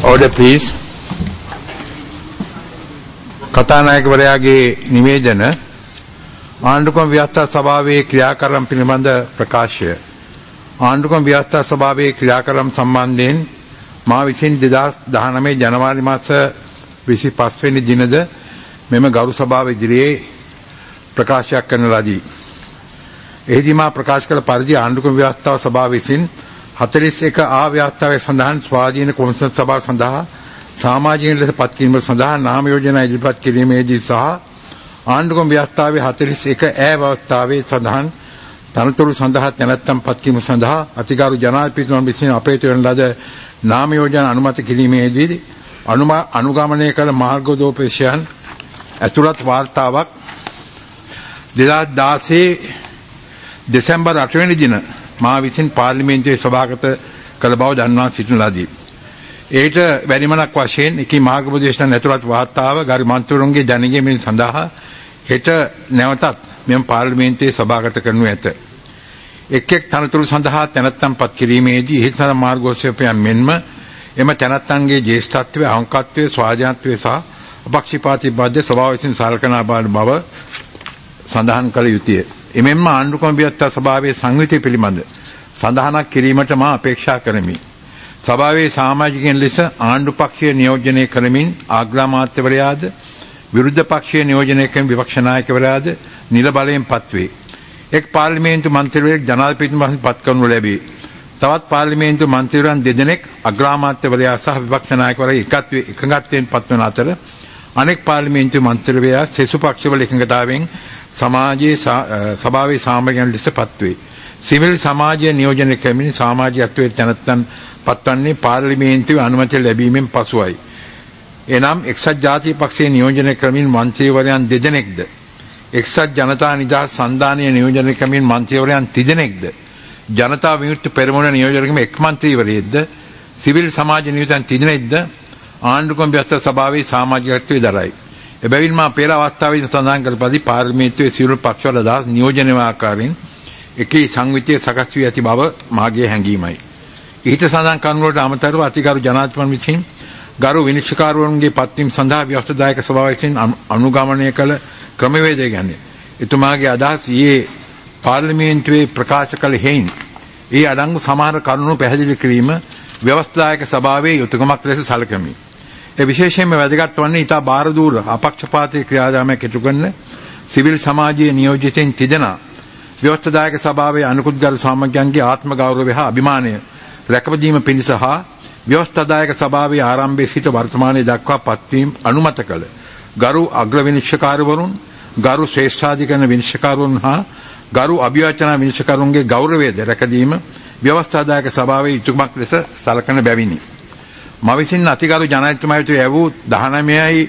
Order please. කතානායකවරයාගේ නිවේදන ආණ්ඩුක්‍රම ව්‍යවස්ථා සභාවේ ක්‍රියාකරම් පිළිබඳ ප්‍රකාශය. ආණ්ඩුක්‍රම ව්‍යවස්ථා සභාවේ ක්‍රියාකරම් සම්බන්ධයෙන් මා විසින් 2019 ජනවාරි මාස 25 වෙනි දිනද මෙම ගරු සභාව ඉදිරියේ ප්‍රකාශයක් කරන ලදී. එහිදී මා ප්‍රකාශ කළ පරිදි ආණ්ඩුක්‍රම ව්‍යවස්ථා සභාව විසින් 41 ආ ව්‍යවස්ථාවේ සඳහන් ස්වාධීන කොමිසම් සභාව සඳහා සමාජීය ලෙස පත් කිරීම සඳහා නාම යෝජනා ඉදිරිපත් කිරීමේදී සහ ආණ්ඩුක්‍රම ව්‍යවස්ථාවේ 41 ඈ ව්‍යවස්ථාවේ සඳහන් තනතුරු සඳහා නැත්නම් පත් කිරීම සඳහා අතිගරු ජනාධිපතිතුමන් විසින් අපේට වන ලද නාම යෝජනා අනුමත කිරීමේදී අනුගමනය කළ මාර්ගෝපදේශයන් ඇතුළත් වාර්තාවක් 2016 දෙසැම්බර් 8 වෙනි දින මා විසින් පාර්ලිමේන්තුවේ සභාගත කළ බව දන්වා සිටින ලදී. ඒට වැඩිමනක් වශයෙන් එකී මාර්ගෝපදේශයන් ඇතුළත් වාර්තාව ගරු මන්ත්‍රීවරුන්ගේ දැනගැනීම සඳහා හෙට නැවතත් මෙම පාර්ලිමේන්තුවේ සභාගත කරනු ඇත. එක් තනතුරු සඳහා තැනැත්තන් පත් කිරීමේදී ඉහත මාර්ගෝපදේශයන් මෙන්ම එම තැනැත්තන්ගේ ජ්‍යෙෂ්ඨත්වය, අංකත්වය, ස්වාධීනත්වය සහ අපක්ෂපාතීත්වය සභාව විසින් සලකනා බව සඳහන් කළ යුතුය. එමෙන්ම ආණ්ඩුක්‍රම ව්‍යවස්ථා සභාවේ සංවිධිය පිළිබඳ සඳහනක් කිරීමට මා අපේක්ෂා කරමි. සභාවේ සමාජිකයන් ලෙස ආණ්ඩු පක්ෂීය නියෝජනය කරමින් ආග්‍රාමාත්‍යවරයාද විරුද්ධ පක්ෂීය නියෝජනය කරමින් විපක්ෂ නායකවරයාද නිල බලයෙන් පත්වේ. එක් පාර්ලිමේන්තු මන්ත්‍රීවරයෙක් ජනාධිපතිතුමන් පත් කරනු ලැබේ. තවත් පාර්ලිමේන්තු මන්ත්‍රීවරයන් දෙදෙනෙක් අග්‍රාමාත්‍යවරයා සහ විපක්ෂ නායකවරයා එකඟත්වයෙන් පත්වන අතර අනෙක් පාර්ලිමේන්තු මන්ත්‍රීවරයා සෙසු පක්ෂවල එකඟතාවයෙන් සමාජයේ සභාවේ සමාජයන් ලෙස පත්වේ. සිවිල් සමාජය නියෝජනය කරමින් සමාජයත්වයේ තැනැත්තන් පත්වන්නේ පාර්ලිමේන්තුවේ අනුමැතිය ලැබීමෙන් පසුයි. එනම් එක්සත් ජාතික පක්ෂයේ නියෝජනය කරමින් මන්ත්‍රීවරයන් දෙදෙනෙක්ද, එක්සත් ජනතා නිදහස් සන්ධානයේ නියෝජනය කරමින් මන්ත්‍රීවරයන් තිදෙනෙක්ද, ජනතා විමුක්ති පෙරමුණ නියෝජනය කරමින් එක් මන්ත්‍රීවරයෙක්ද, සිවිල් සමාජ නියෝජන තිදෙනෙක්ද ආණ්ඩුක්‍රම ව්‍යවස්ථා සභාවේ සමාජිකත්වයේ දරයි. එබැවින් මා පෙර අවස්ථාවේදී සඳහන් කළ පරිදි පාර්ලිමේන්තුවේ සියලු පක්ෂවල අදහස් නියෝජනය ආකාරයෙන් එකී සංවිධිය සකස් වී ඇති බව මාගේ හැඟීමයි. ඊට සඳහන් කරුණු වලට අමතරව අතිගරු ජනාධිපතිතුමන් විසින් ගරු විනිශ්චයකාරවරුන්ගේ පත්වීම සඳහා ව්‍යවස්ථාදායක සභාව විසින් අනුගමනය කළ ක්‍රමවේදය ගැන එතුමාගේ අදහස් ඊයේ පාර්ලිමේන්තුවේ ප්‍රකාශ කළ හේයින් ඒ අඩංගු සමහර කරුණු පැහැදිලි කිරීම ව්‍යවස්ථාදායක සභාවේ යුතුයකමක් ලෙස සැලකමි. ඒ විශේෂයෙන්ම වැදගත් වන්නේ ඊට බාරදූර අපක්ෂපාතී ක්‍රියාදාමයක් ඉටු කරන සිවිල් සමාජයේ නියෝජිතයින් තිදෙනා ව්‍යවස්ථාදායක සභාවේ අනුකුත් ගරු සමාජයන්ගේ ආත්ම ගෞරවය හා අභිමානය රැකවදීම පිණිස හා ව්‍යවස්ථාදායක සභාවේ ආරම්භයේ සිට වර්තමානයේ දක්වා පත්වීම අනුමත කළ ගරු අග්‍ර විනිශ්චයකාරවරුන්, ගරු ශ්‍රේෂ්ඨාධිකරණ විනිශ්චයකාරවරුන් හා ගරු අභියාචනා විනිශ්චයකාරවරුන්ගේ ගෞරවයද රැකදීම ව්‍යවස්ථාදායක සභාවේ යුතුයකමක් ලෙස සලකන බැවිනි. මා විසින් අතිගරු ජනාධිපතිතුමාට ලැබූ 19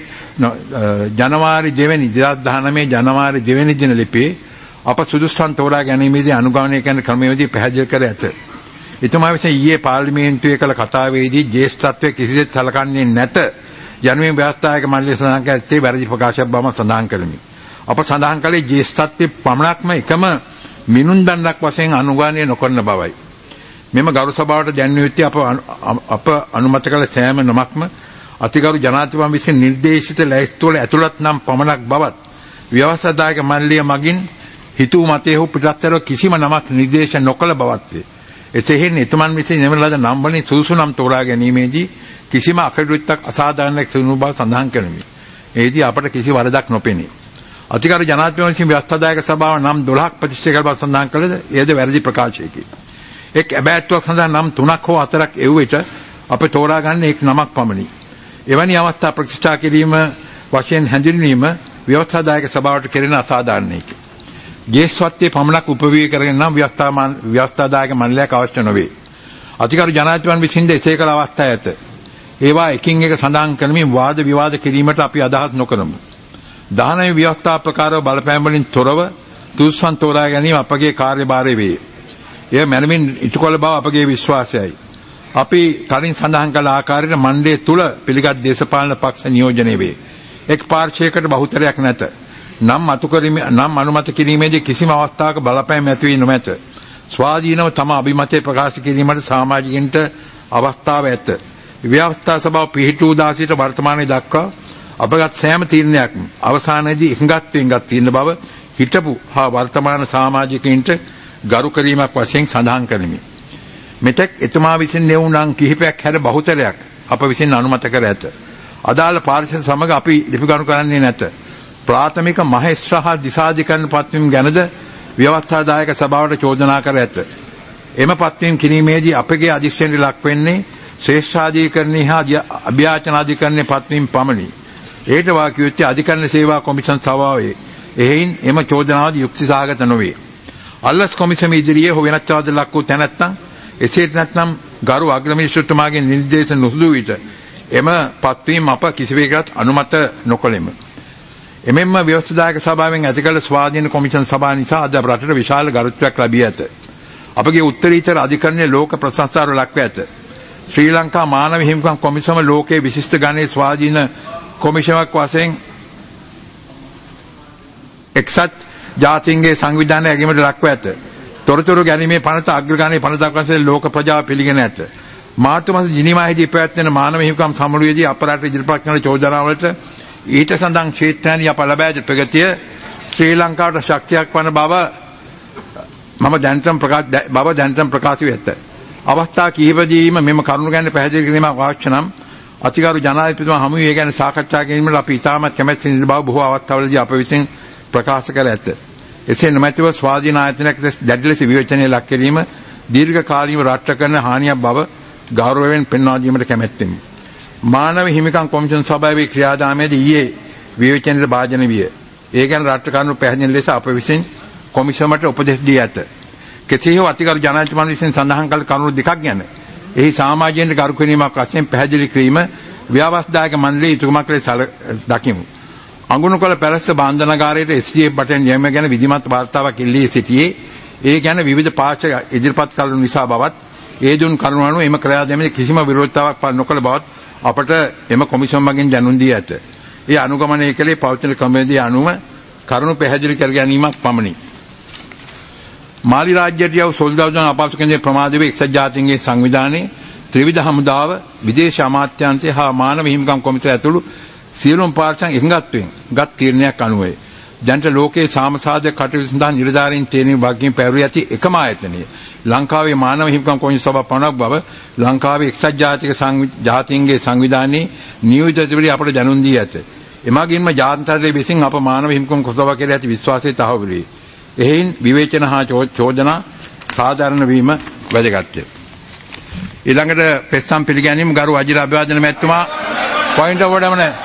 ජනවාරි 2 වෙනි 2019 ජනවාරි 2 වෙනි දින ලිපියේ අප සුදුස්සන් තෝරා ගැනීමේදී අනුගමනය කරන ක්‍රමවේදී පැහැදිලි කර ඇත. එතුමා විසින් ඊයේ පාර්ලිමේන්තුවේ කළ කතාවේදී ජ්‍යෙෂ්ඨත්වය කිසිසේත් සලකන්නේ නැත යනුවෙන් ව්‍යවස්ථායක මණ්ඩලය සඳහන් කර ඇත්තේ වැරදි ප්‍රකාශයක් බව සඳහන් කරමි. අප සඳහන් කළේ ජ්‍යෙෂ්ඨත්වයේ පමණක්ම එකම මිනුම් දණ්ඩක් වශයෙන් අනුගමනය නොකරන බවයි. මෙම ගරු සභාවට දැන්විය යුත්තේ අප අනුමත කළ සෑම නමක්ම අතිගරු ජනාධිපතිතුමන් විසින් නිර්දේශිත ලැයිස්තුවල ඇතුළත් නම් පමණක් බවත් ව්‍යවස්ථාදායක මණ්ඩලය මගින් හිතූ මතයේ හෝ පිටස්තරව කිසිම නමක් නිර්දේශ නොකළ බවත් වේ. එසේහෙන් එතුමන් විසින් එම ලද නම් වලින් සුදුසු නම් තෝරා ගැනීමේදී කිසිම අකටයුත්තක් අසාධාරණයක් සිදු බව සඳහන් කරමි. එෙහිදී අපට කිසි වරදක් නොපෙනේ. අතිගරු ජනාධිපතිතුමන් විසින් ව්‍යවස්ථාදායක සභාව නම් 12ක් ප්‍රතිෂ්ඨා කළ බව සඳහන් කළද එයද වැරදි ප්‍රකාශයකි. එක් ඇබෑත්තුවක් සඳහා නම් 3ක් හෝ 4ක් එව්වෙට අප තෝරා ගන්න එක් නමක් පමණි. එවැනි අවස්ථා ප්‍රතිෂ්ඨා කිරීම වශයෙන් හැඳින්වීම ව්‍යවස්ථාදායක සභාවට කෙරෙන අසාධාරණයකි. ජ්‍යෙෂ්ඨත්වයේ පමණක් උපවිය කරගෙන නම් ව්‍යවස්ථාදායක මණ්ඩලයක් අවශ්‍ය නොවේ. අතිගරු ජනාධිපතිතුමන් විසින්ද එසේ කළ අවස්ථා ඇත. ඒවා එකින් එක සඳහන් කරමින් වාද විවාද කිරීමට අපි අදහස් නොකරමු. 19 ව්‍යවස්ථා ප්‍රකාරව බලපෑම් වලින් තොරව තුස්සන් තෝරා ගැනීම අපගේ කාර්යභාරය වේ. එය මැනවින් ඉටු කළ බව අපගේ විශ්වාසයයි. අපි කලින් සඳහන් කළ ආකාරයට මණ්ඩලය තුල පිළිගත් දේශපාලන පක්ෂ නියෝජනය වේ. එක් පාර්ශ්වයකට බහුතරයක් නැත. නම් අනුමත කිරීමේදී කිසිම අවස්ථාවක බලපෑම් ඇති වී නොමැත. ස්වාධීනව තම අභිමතය ප්‍රකාශ කිරීමට සමාජිකයන්ට අවස්ථාව ඇත. ව්‍යවස්ථා සභාව පිහිටු දා සිට වර්තමානයේ දක්වා අපගත් සෑම තීරණයක්ම අවසානයේදී එකඟත්වයෙන් තියෙන බව හිටපු හා වර්තමාන සමාජිකයින්ට ගරු කිරීමක් වශයෙන් සඳහන් කරමි. මෙතෙක් එතුමා විසින් නෙවුණන් කිහිපයක් හැර බහුතරයක් අප විසින් අනුමත කර ඇත. අදාළ පාර්ශ්ව සමග අපි ලිපිගනු කරන්නේ නැත. ප්‍රාථමික මහේස්ත්‍රා හා දිසාධිකරණ පත්වීම් ගැනද ව්‍යවස්ථාදායක සභාවට චෝදනා කර ඇත. එම පත්වීම් කිරීමේදී අපගේ අධික්ෂණයට ලක් වෙන්නේ ශ්‍රේෂ්ඨාධිකරණී හා අභ්‍යාචනාධිකරණයේ පත්වීම් පමණි. ඒට වාකියුත්තේ අධිකරණ සේවා කොමිෂන් සභාවේ. එහෙයින් එම චෝදනාව යුක්තිසහගත නොවේ. අල්ලස් කොමිසම ඉදිරියේ හෝ වෙනත් වාද ලක් වූ තැනැත්තන් එසේට නැත්නම් ගරු අග්‍රමිනිස්ත්‍රතුමාගේ නිර්දේශ නොසුදු විට එම පත්වීම් අප කිසිවෙකුට අනුමත නොකළෙමු. එමෙන්ම ව්‍යවස්ථාදායක සභාවෙන් ඇතිකළ ස්වාධීන කොමිෂන් සභාව නිසා අද රටට විශාල ගරුත්වයක් ලැබී ඇත. අපගේ උත්තරීතර අධිකරණයේ ලෝක ප්‍රශංසාවට ලක්ව ඇත. ශ්‍රී ලංකා මානව හිමිකම් කොමිසම ලෝකයේ විශිෂ්ට ගණයේ ස්වාධීන කොමිෂමක් වශයෙන් එක්සත් ජාතීන්ගේ සංවිධානය ඇගීමට ලක්ව ඇත. තොරතුරු ගැනීමේ පනත අග්‍රගණයේ පනතක් වශයෙන් ලෝක ප්‍රජාව පිළිගෙන ඇත. මාර්තු මාස ජිනීවාහිදී පැවැත්වෙන මානව හිමිකම් සමුළුවේදී අප රට ඉදිරිපත් කරන චෝදනාවලට ඊට සඳහන් ක්ෂේත්‍රයන්හි අප ලබා ඇති ප්‍රගතිය ශ්‍රී ලංකාවට ශක්තියක් වන බව දැනටම ප්‍රකාශ වී ඇත. අවස්ථා කිහිපදීම මෙම කරුණු ගැන පැහැදිලි කිරීමක් අවශ්‍ය නම් අතිගරු ජනාධිපතිතුමා හමු වී ඒ ගැන සාකච්ඡා කිරීමට අපි ඉතාමත් කැමැති සිටින බව බොහෝ අවස්ථාවලදී අප විසින් ප්‍රකාශ කර ඇත. එසේ නොමැතිව ස්වාධීන ආයතනයක් ලෙස දැඩි ලෙස විවේචනයේ ලක් කිරීම දීර්ඝ කාලීනව රාष्ट्र කරන හානියක් බව ගෞරවයෙන් පෙන්වා දීමට කැමැත්තෙමි. මානව හිමිකම් කොමිෂන් සභාවේ ක්‍රියාදාමයේදී ඊයේ විවේචනයට භාජන විය. ඒ ගැන රාष्ट्र කරුණු පැහැදිලි ලෙස අප විසින් කොමිෂමට උපදෙස් දී ඇත. කෙසේ හෝ අතිගරු ජනාධිපතිතුමා විසින් සඳහන් කළ කරුණු දෙකක් ගැන එහි සමාජයෙන් ගරු කිරීමක් වශයෙන් පැහැදිලි කිරීම ව්‍යවස්ථායක මණ්ඩලයේ යුතුකමක් ලෙස දකිමු. අඟුණුකොළ පැලස්ස බන්ධනාගාරයේ SDF බටන් යැම ගැන විධිමත් වාර්තාවක් එල්ලී සිටියේ ඒ ගැන විවිධ පාර්ශ්ව ඉදිරිපත් කළ නිසා බවත් ඒ දුන් කරුණු අනුව එම ක්‍රියාදාමයේ කිසිම විරෝධතාවක් පළ නොකළ බවත් අපට එම කොමිෂන් මගින් දැනුම් දී ඇත. ඒ අනුගමනය කළේ පෞද්ගල ක්‍රමවේදයේ අනුව කරුණු පැහැදිලි කර ගැනීමක් පමණි. මාලි රාජ්‍යයට යව සොල්දාදුන් අපහසු කෙනෙක් ප්‍රමාද වේ එක්සත් ජාතීන්ගේ සංවිධානයේ ත්‍රිවිධ හමුදාව විදේශ අමාත්‍යාංශය හා මානව හිමිකම් කොමිසම ඇතුළු සියලුම පාර්ශ්වයන් එකඟත්වයෙන් ගත් තීරණයක් අනුවයි. දැනට ලෝකයේ සාමසාධක කටයුතු සඳහා නිලධාරීන් තේරීම් වගකීම් පැවරී ඇති එකම ආයතනය ලංකාවේ මානව හිමිකම් කොමිසම සභාව පනක් බව ලංකාවේ එක්සත් ජාතීන්ගේ සංවිධානයේ නියෝජිත දෙවිලි අපට දැනුම් දී ඇත. එමගින්ම ජාත්‍යන්තරයේ විසින් අප මානව හිමිකම් කොමිසම කෙරෙහි ඇති විශ්වාසය තහවුරු වේ. එහෙයින් විවේචන හා චෝදනා සාධාරණ වීම වැදගත්ය. ඊළඟට පෙස්සම් පිළිගැනීම ගරු අජිර අභිවාදන මැතිතුමා පොයින්ට් ඔෆ් ඕඩර් මොකද?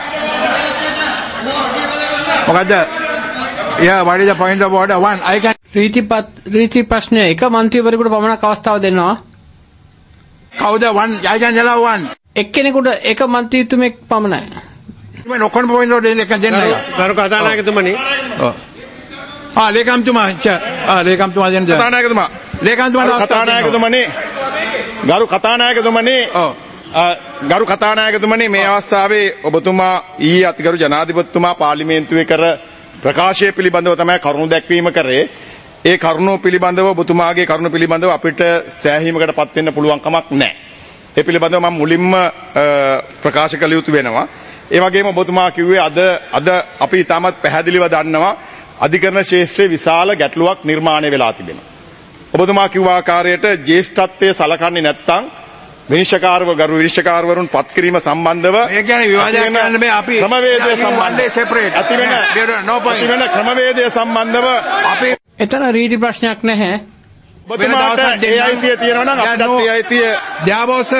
Yeah, what is the point of order? One, I can... රීති ප්‍රශ්නය එක මන්ත්‍රීවරයෙකුට පමණක් අවස්ථාව දෙනවා. කවුද? one, I can allow one. එක්කෙනෙකුට එක මන්ත්‍රීතුමෙක් පමණයි. මම ඔක්කොම පොයින්ට් ඔෆ් දෙන්න එක දෙන්න. ගරු කතානායකතුමනි. ලේකම්තුමා දෙන්න. ගරු කතානායකතුමනි මේ අවස්ථාවේ ඔබතුමා ඊයේ අතිගරු ජනාධිපතිතුමා පාර්ලිමේන්තුවේ කර ප්‍රකාශය පිළිබඳව තමයි කරුණු දැක්වීම කරේ. ඒ කරුණු පිළිබඳව ඔබතුමාගේ කරුණු පිළිබඳව අපිට සෑහීමකටපත් වෙන්න පුළුවන් කමක් නැහැ. ඒ පිළිබඳව මම මුලින්ම ප්‍රකාශ කළ යුතු වෙනවා. ඒ වගේම ඔබතුමා කිව්වේ අද අපි ඉතාමත් පැහැදිලිව දන්නවා අධිකරණ ශාස්ත්‍රයේ විශාල ගැටලුවක් නිර්මාණය වෙලා තිබෙනවා. ඔබතුමා කිව්ව ආකාරයට ජ්‍යෙෂ්ඨත්වයේ සලකන්නේ නැත්නම් ගරු විනිශ්චයකාරවරුන් පත් කිරීම සම්බන්ධව ඒ කියන්නේ විවාදයක් කරන්න බෑ අපි ක්‍රමවේදය සම්බන්ධව ඇතිවෙන ක්‍රමවේදය සම්බන්ධව අපි එතන රීති ප්‍රශ්නයක් නැහැ. ඔබතුමාට ඒ අයිතිය තියෙනවා නම් අපිටත් ඒ අයිතිය ද්‍යාබෝස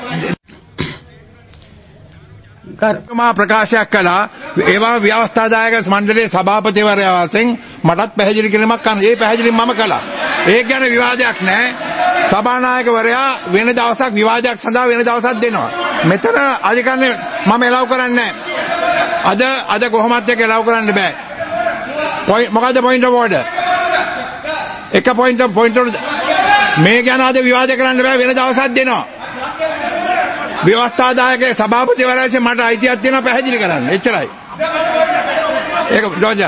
මා ප්‍රකාශයක් කළා. ඒවා ව්‍යවස්ථාදායක මණ්ඩලයේ සභාපතිවරයා වශයෙන් මටත් පැහැදිලි කිරීමක් කරන්න. ඒ පැහැදිලිම මම කළා. ඒක ගැන විවාදයක් නැහැ. සභානායකවරයා වෙන දවසක් විවාදයක් සඳහා වෙන දවසක් දෙනවා. මෙතන අධිකරණය මම එලව් කරන්නේ නැහැ. අද කොහොමත් එක එලව් කරන්න බෑ. මොකද පොයින්ට් ඔෆ් ඕඩර්? එක පොයින්ට් මේ ගැන අද විවාද කරන්න බෑ වෙන දවසක් දෙනවා. ව්‍යවස්ථාදායකගේ සභාපතිවරයාගේ මට අයිතියක් තියෙනවා පැහැදිලි කරන්න. එච්චරයි. ඒක ජෝර්ජා.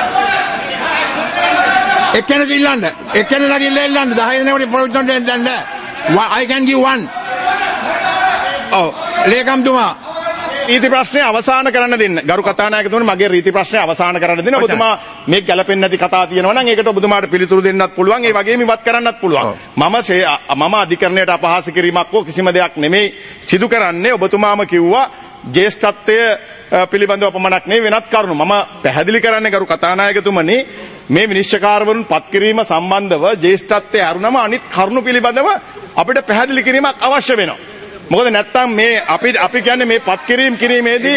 එක්කෙනෙක් ඉල්ලන්න. 10 දෙනෙකුට පොයින්ට් දෙන්න. I can give one. Oh. ලේකම්තුමා රීති ප්‍රශ්නේ අවසන් කරන්න දෙන්න. ගරු කතානායකතුමනි මගේ රීති ප්‍රශ්නේ අවසන් කරන්න දෙන්න. ඔබතුමා මේ ගැළපෙන්නේ නැති කතා තියෙනවා නම් ඒකට ඔබතුමාට පිළිතුරු දෙන්නත් පුළුවන්. ඒ වගේම ඉවත් කරන්නත් පුළුවන්. මම අධිකරණයට අපහාස කිරීමක් හෝ කිසිම දෙයක් නෙමෙයි සිදු කරන්නේ. ඔබතුමාම කිව්වා ජේෂ්ඨත්වය පිළිබඳව පමණක් නෙවෙයි වෙනත් කරුණු. මම පැහැදිලි කරන්නේ ගරු කතානායකතුමනි මේ විනිශ්චයකාරවරුන් පත් කිරීම සම්බන්ධව ජේෂ්ඨත්වය ඇරුණම අනිත් කරුණු පිළිබඳව අපිට පැහැදිලි කිරීමක් අවශ්‍ය වෙනවා. මොකද නැත්තම් මේ අපි කියන්නේ මේ පත් කිරීම කිරීමේදී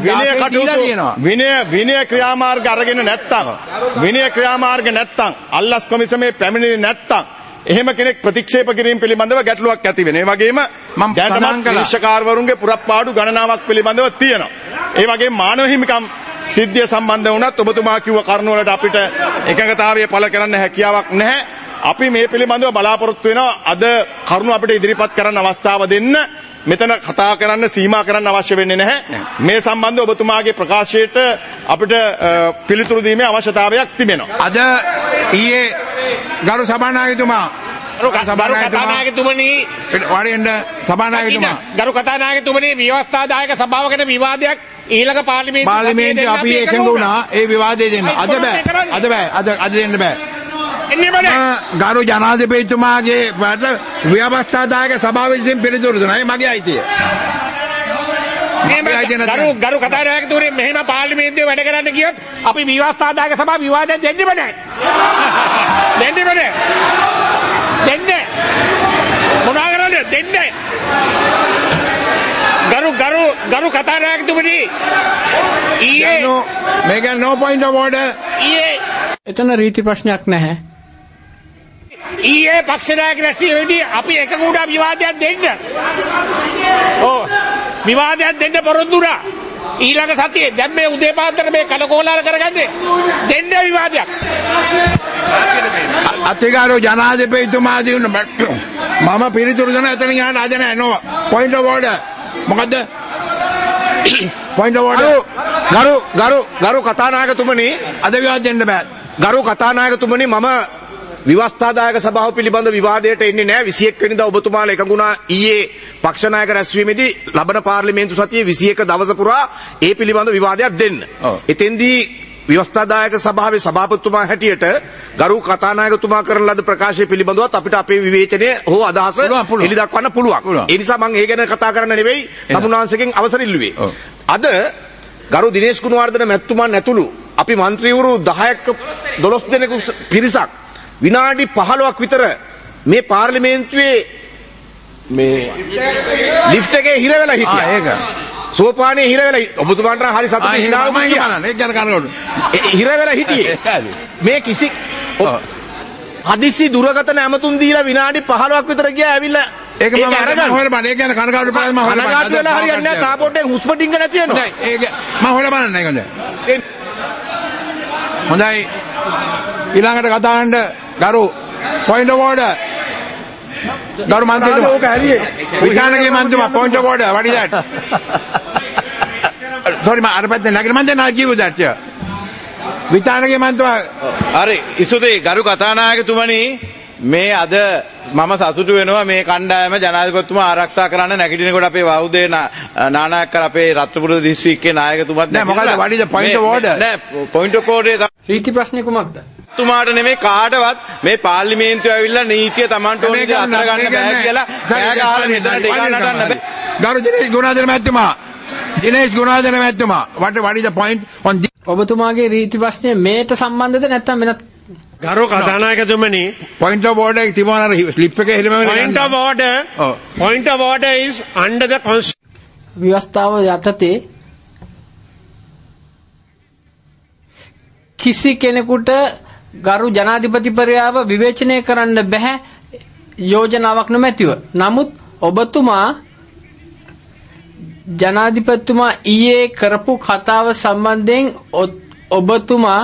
විනය ක්‍රියාමාර්ග අරගෙන නැත්තම් අල්ලස් කොමිසමේ පැමිණෙන්නේ නැත්තම් එහෙම කෙනෙක් ප්‍රතික්ෂේප කිරීම පිළිබඳව ගැටලුවක් ඇති වෙනවා. ඒ වගේම දැනටමත් විනිශ්චයකාරවරුන්ගේ පුරප්පාඩු ගණනාවක් පිළිබඳව තියෙනවා. ඒ වගේම මානව හිමිකම් සිද්ධිය සම්බන්ධ වුණත් ඔබතුමා කිව්ව කරුණු වලට අපිට එකඟතාවය පළ කරන්න හැකියාවක් නැහැ. අපි මේ පිළිබඳව බලාපොරොත්තු වෙනවා අද කරුණු අපිට ඉදිරිපත් කරන්න අවස්ථාව දෙන්න. මෙතන කතා කරන්න සීමා කරන්න අවශ්‍ය වෙන්නේ නැහැ. මේ සම්බන්ධව ඔබතුමාගේ ප්‍රකාශයට අපිට පිළිතුරු දීමේ අවශ්‍යතාවයක් තිබෙනවා. අද ඊයේ ගරු සභානායකතුමා ගරු කතානායකතුමනි ව්‍යවස්ථාදායක සභාවකට විවාදයක් ඊළඟ පාර්ලිමේන්තුවේ අපි එකඟ වුණා ඒ විවාදය දෙන්න. අද දෙන්න බෑ. ගරු ජනාධිපතිතුමාගේ ව්‍යවස්ථාදායක සභාව විසින් පිළිතුරු දුන්නා. ඒ මගේ අයිතිය. ගරු කතානායකතුමනි මෙහෙම පාර්ලිමේන්තුවේ වැඩ කරන්න ගියොත් අපි ව්‍යවස්ථාදායක සභාව විවාදයක් දෙන්නෙම නැහැ. දෙන්නේ මොනවා කරන්නේ දෙන්නේ ගරු කතානායකතුමනි ඊයේ මේක no point of order එතන රීති ප්‍රශ්නයක් නැහැ. ඊයේ පක්ෂ නායක රැස්වීමේදී අපි එක කුඩා විවාදයක් දෙන්න. විවාදයක් දෙන්න පොරොන්දු වුණා. ඊළඟ සතියේ දැන් මේ උදේ පාන්දර මේ කලකෝලාල කරගන්නේ දෙන්න විවාදයක්. අතිගාරෝ ජනාධිපතිතුමා දිනුන මම පිළිතුරු දෙන එතන යන්න ආද නැහැ නෝ point of order මොකද්ද point of order ගරු කතානායකතුමනි අද විවාද දෙන්න බෑ. ගරු කතානායකතුමනි මම විවස්ථාදායක සභාව පිළිබඳ විවාදයට එන්නේ නැහැ. 21 වෙනිදා ඔබතුමාලා එකඟුණා ඊයේ පක්ෂ නායක රැස්වීමේදී ලබන පාර්ලිමේන්තු සතියේ 21 දවස පුරා ඒ පිළිබඳ විවාදයක් දෙන්න. එතෙන්දී විවස්ථාදායක සභාවේ සභාපතිතුමා හැටියට ගරු කතානායකතුමා කරන ලද ප්‍රකාශය පිළිබඳවත් අපිට අපේ විවේචනය හෝ අදහස එලි දක්වන්න පුළුවන්. ඒ නිසා මම ඒ ගැන කතා කරන්න නෙවෙයි තමුන්වංශයෙන් අවසර ඉල්ලුවේ. අද ගරු දිනේෂ් ගුණවර්ධන මැතිතුමන් ඇතුළු අපි മന്ത്രിවරු 10ක 12 දෙනෙකු පිරිසක් විනාඩි 15ක් විතර මේ පාර්ලිමේන්තුවේ මේ ලිෆ්ට් එකේ හිර වෙලා හිටියා. ඒක. සෝපානේ හිර වෙලා ඔබතුමාට හරි සතුටින් හිනාවු කියනවා. ඒක ගැන කනගාටු. හිර වෙලා හිටියේ. මේ කිසි හදිසි දුරකථන ඇමතුම් දීලා විනාඩි 15ක් විතර ගියා ඇවිල්ලා ඒක මම හොයලා බලන්න. ඒක ගැන කනගාටු ප්‍රශ්න මම හොයලා බලන්න. කනගාටු වෙලා හරියන්නේ නැහැ. තාපොට්ටෙන් හුස්ම ටික නැති වෙනවා. නෑ ඒක මම හොයලා බලන්න ඒක හොඳයි. ඊළඟට කතා කරන්න ගරු point of order ගරු මන්ත්‍රීතුමා ඕක හරියේ විධානගේ මන්ත්‍රීතුමා point of order what is that sorry මම අර පැත්තේ නැගින මම දැන් give you that විධානගේ මන්ත්‍රීතුමා හරි ඉසුතේ ගරු කතානායකතුමනි මේ අද මම සතුටු වෙනවා මේ කණ්ඩායම ජනාධිපතිතුමා ආරක්ෂා කරන්න නැගිටිනකොට අපේ වෞදේ නානායක්කර අපේ රත්නපුර දිස්ත්‍රික්කයේ නායකතුමත් නෑ මොකද what is the point of order නෑ point of order රීති ප්‍රශ්නේ කුමක්ද? තුමාට නෙමෙයි කාටවත් මේ පාර්ලිමේන්තුවේ ඇවිල්ලා නීතිය Tamanට ඕන දේ අතර ගන්න බෑ කියලා කෑ ගහලා මෙතන ටිකක් නටන්න බෑ. ගරු දිනේෂ් ගුණාධර මැතිතුමා what is the point on this ඔබතුමාගේ රීති ප්‍රශ්නේ මේට සම්බන්ධද නැත්නම් වෙනත්? ගරු කතානායකතුමනි point of order එක තිබුණා අර ස්ලිප් එකේ එහෙම point of order is under the constitution. ව්‍යවස්ථාව යටතේ කිසි කෙනෙකුට ගරු ජනාධිපතිවරයාව විවේචනය කරන්න බෑ යෝජනාවක් නොමැතිව. නමුත් ඔබතුමා ජනාධිපතිතුමා ඊයේ කරපු කතාව සම්බන්ධයෙන් ඔබතුමා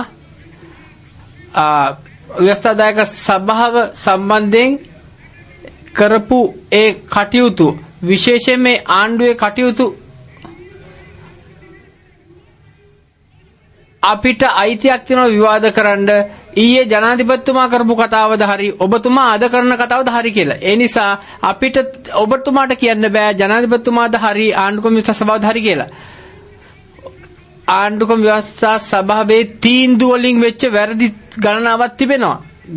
ව්‍යවස්ථාදායක සභාව සම්බන්ධයෙන් කරපු ඒ කටයුතු විශේෂයෙන් මේ ආණ්ඩුවේ කටයුතු අපිට අයිතියක් තියෙනවා විවාද කරන්න. ඊයේ ජනාධිපතිතුමා කරපු කතාවද හරි ඔබතුමා අද කරන කතාවද හරි කියලා. ඒ නිසා අපිට ඔබතුමාට කියන්න බෑ ජනාධිපතිතුමාද හරි ආණ්ඩුක්‍රම ව්‍යවස්ථා සභාවද හරි කියලා. ආණ්ඩුක්‍රම ව්‍යවස්ථා සභාවේ තීන්දුව වලින් වෙච්ච වැරදි ගණනාවක් තිබෙනවා.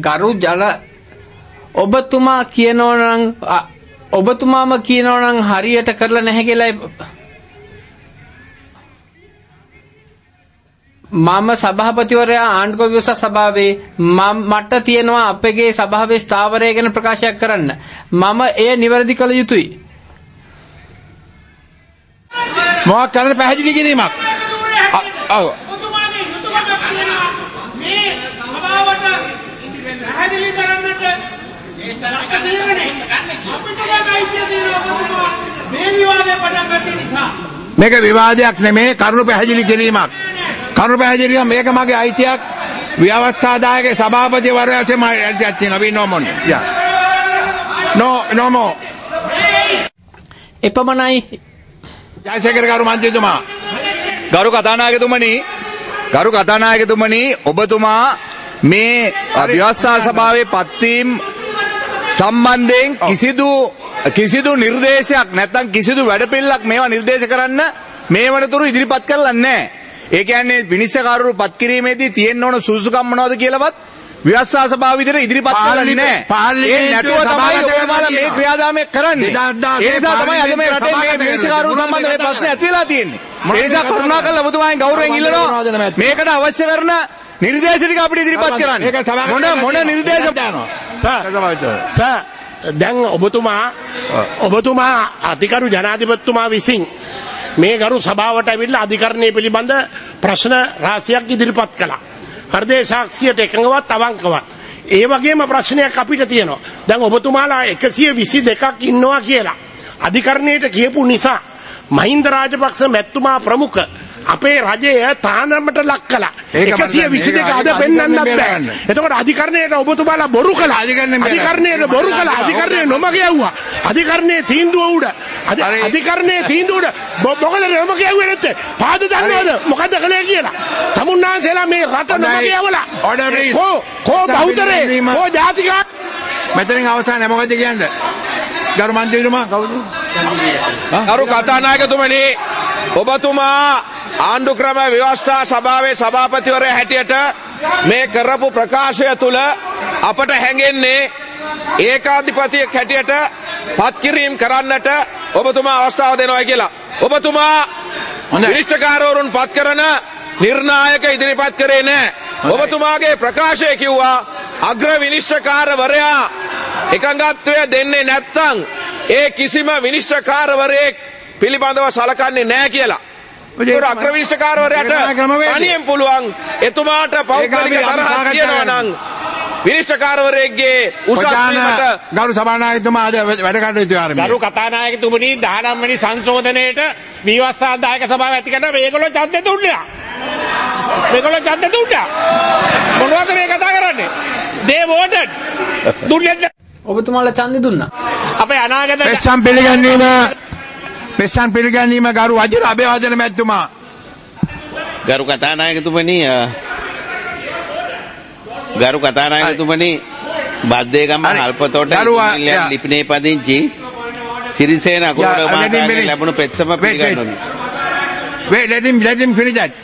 ඔබතුමා කියනවා නම් ඔබතුමාම කියනවා නම් හරියට කරලා නැහැ කියලා මම සභාපතිවරයා ආණ්ඩුක්‍රම ව්‍යවස්ථා සභාවේ මට තියෙනවා අපගේ සභාවේ ස්ථාවරය ගැන ප්‍රකාශයක් කරන්න. මම එය නිවැරදි කළ යුතුයි. මොකක් කරන්න පැහැදිලි කිරීමක්. ඔව්. මේ සභාවට පැහැදිලි කරන්නට මේ විවාදය පටන් ගන්න නිසා මේක විවාදයක් නෙමෙයි කරුණු පැහැදිලි කිරීමක්. කරුණු පැහැදිලි කිරීම මේක මගේ අයිතියක්. ව්‍යවස්ථාදායක සභාපතිවරයා වශයෙන් මම අයිතියක් තියෙනවා. we no more. yeah. no more. එපමණයි. Jayasekara ගරු මන්ත්‍රීතුමා. ගරු කතානායකතුමනි ඔබතුමා මේ ව්‍යවස්ථා සභාවේ පත්වීම් සම්බන්ධයෙන් කිසිදු නිර්දේශයක් නැත්නම් කිසිදු වැඩපිළිවෙලක් මේවා නිර්දේශ කරන්න මේ වනතුරු ඉදිරිපත් කරලා නැහැ. ඒ කියන්නේ විනිශ්චයකාරවරු පත් කිරීමේදී තියෙන්න ඕන සුසුකම් මොනවද කියලාවත් ව්‍යවස්ථා සභාව විදිහට ඉදිරිපත් කරලා නැහැ. ඒ නැතුව තමයි ඔයාලා මේ ක්‍රියාදාමය කරන්නේ. ඒ නිසා තමයි අද මේ රටේ මේ විනිශ්චයකාරවරු සම්බන්ධ මේ ප්‍රශ්න ඇති වෙලා තියෙන්නේ. ඒ නිසා කරුණාකරලා ඔබතුමාගෙන් ගෞරවයෙන් ඉල්ලනවා මේකට අවශ්‍ය කරන නිර්දේශ ටික අපිට ඉදිරිපත් කරන්න. මොන නිර්දේශ දැන් ඔබතුමා අධිකරු ජනාධිපතිතුමා විසින් මේ ගරු සභාවට ඇවිල්ලා අධිකරණය පිළිබඳ ප්‍රශ්න රාශියක් ඉදිරිපත් කළා. හෘදේ සාක්ෂියට එකඟවත් අවංකවත්. ඒ වගේම ප්‍රශ්නයක් අපිට තියෙනවා. දැන් ඔබතුමාලා 122ක් ඉන්නවා කියලා අධිකරණයට කියපු නිසා මහින්ද රාජපක්ෂ මැතිතුමා ප්‍රමුඛ අපේ රජය තානමට ලක් කළා. 122 අද පෙන්වන්නත් බෑ. එතකොට අධිකරණයට ඔබතුමාලා බොරු කළා. අධිකරණයට බොරු කළා. අධිකරණය නොමග යවුවා. අධිකරණයේ තීන්දුව උඩ මොකද නොමග යවුවේ නැත්තේ? පාද දන්නවද මොකද කළේ කියලා? තමුන්නාන්සේලා මේ රට නොමග යවලා. කෝ බෞද්ධරේ කෝ ජාතිකා මෙතනින් අවසානය මොකද කියන්නේ? ගරු මන්ත්‍රීතුමා කවුද? ගරු කතානායකතුමනි ඔබතුමා ආණ්ඩුක්‍රම ව්‍යවස්ථා සභාවේ සභාපතිවරයා හැටියට මේ කරපු ප්‍රකාශය තුළ අපට හැඟෙන්නේ ඒකාධිපතියෙක් හැටියට පත්කිරීම කරන්නට ඔබතුමා අවස්ථාව දෙනවා කියලා. ඔබතුමා විනිශ්චයකාරවරුන් පත් කරන නිර්ණායක ඉදිරිපත් කරේ නැහැ. ඔබතුමාගේ ප්‍රකාශය කිව්වා අග්‍ර විනිශ්චයකාරවරයා එකඟත්වය දෙන්නේ නැත්නම් ඒ කිසිම විනිශ්චයකාරවරයෙක් පිළිබඳව සලකන්නේ නැහැ කියලා. ඒක අග්‍ර විනිශ්චයකාරවරයාට අනියෙන් පුළුවන් එතුමාට පෞද්ගලික සරහක් තියනවා නම් විනිශ්චයකාරවරයෙක්ගේ උසස්වීමට ගරු සභානායකතුමා අද වැඩ කටයුතු ආරම්භ. ගරු කතානායකතුමනි 19 වෙනි සංශෝධනයේට විවස්ථාදායක සභාව ඇති කරන මේගොල්ලෝ ඡන්දෙ දුන්නා. මොනවද මේ කතා කරන්නේ? they voted. දුන්නේ ඔබතුමාලා ඡන්දෙ දුන්නා. අපේ අනාගත පෙස්සන් පිළිගැනීම ගරු වජිර අබේවර්ධන මැතිතුමා. ගරු කතානායකතුමනි බද්දේගම අල්පතෝට ලිපිනේ පදිංචි සිරිසේන අකුරට මාතාගේ ලැබුණු පෙත්සම පිළිගන්නවා. Wait, let him finish that.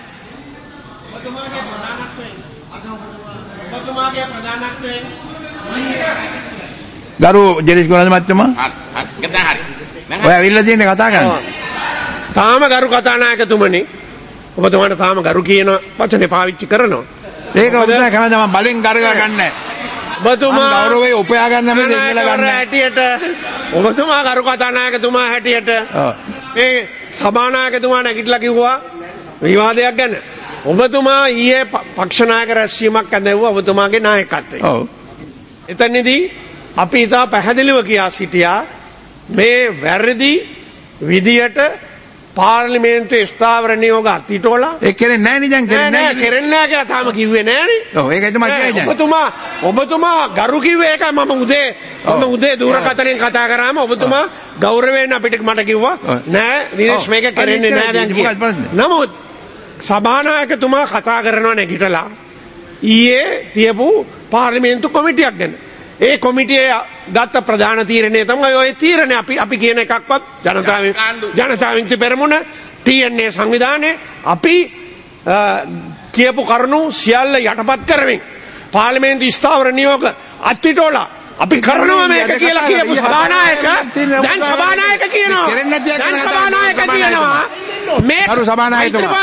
ගරු ජෙරිස් ගෝනල් මැතිතුමා. ඔය ඇවිල්ලා තියෙන කතා කරන්නේ. තාම ගරු කතානායකතුමනි ඔබතුමාට තාම ගරු කියන වචනේ පාවිච්චි කරනවා. ඒක ඔබතුමා කන මම බලෙන් ගරගා ගන්නෑ. ඔබතුමා ගෞරවයේ උපයා ගන්න මේ දෙන්නලා ගන්න. හැටියට ඔබතුමා ගරු කතානායකතුමා හැටියට මේ සභානායකතුමා නැගිටලා කිව්වා විවාදයක් ගැන. ඔබතුමා ඊයේ පක්ෂ නායක රැස්වීමක් ඇඳවුවා ඔබතුමාගේ නායකත්වයෙන්. ඔව්. එතනදී අපි ඉතා පැහැදිලිව කියා සිටියා මේ වැරදි විදියට පාර්ලිමේන්තුවේ ස්ථාවර නියෝග අතිටෝලා ඒ කෙරෙන්නේ නැහැ නේ දැන් කෙරෙන්නේ නැහැ කියලා තාම කිව්වේ නෑනේ. ඔව් ඒකයි තමයි කියන්නේ. ඔබතුමා ගරු කිව්වේ ඒකයි මම උදේ දුරකථනයෙන් කතා කරාම ඔබතුමා ගෞරවයෙන් අපිට මට කිව්වා නෑ දිනේෂ් මේක කෙරෙන්නේ නෑ දැන් කියලා. නමුත් සභානායකතුමා කතා කරනවා නැගිටලා ඊයේ තියපු පාර්ලිමේන්තු කොමිටියක් ගැන. ඒ කොමිටිය ගත්ත ප්‍රධාන තීරණය තමයි ඔය තීරණය. අපි කියන එකක්වත් ජනතා විමුක්ති පෙරමුණ TNA සංවිධානයේ අපි කියපු කරුණු සියල්ල යටපත් කරමින් පාර්ලිමේන්තු ස්ථාවර නියෝග අත්හිටෝලා අපි කරනවා මේක කියලා කියපු සභානායක දැන් සභානායක කියනවා මේ ගරු සභානායකතුමා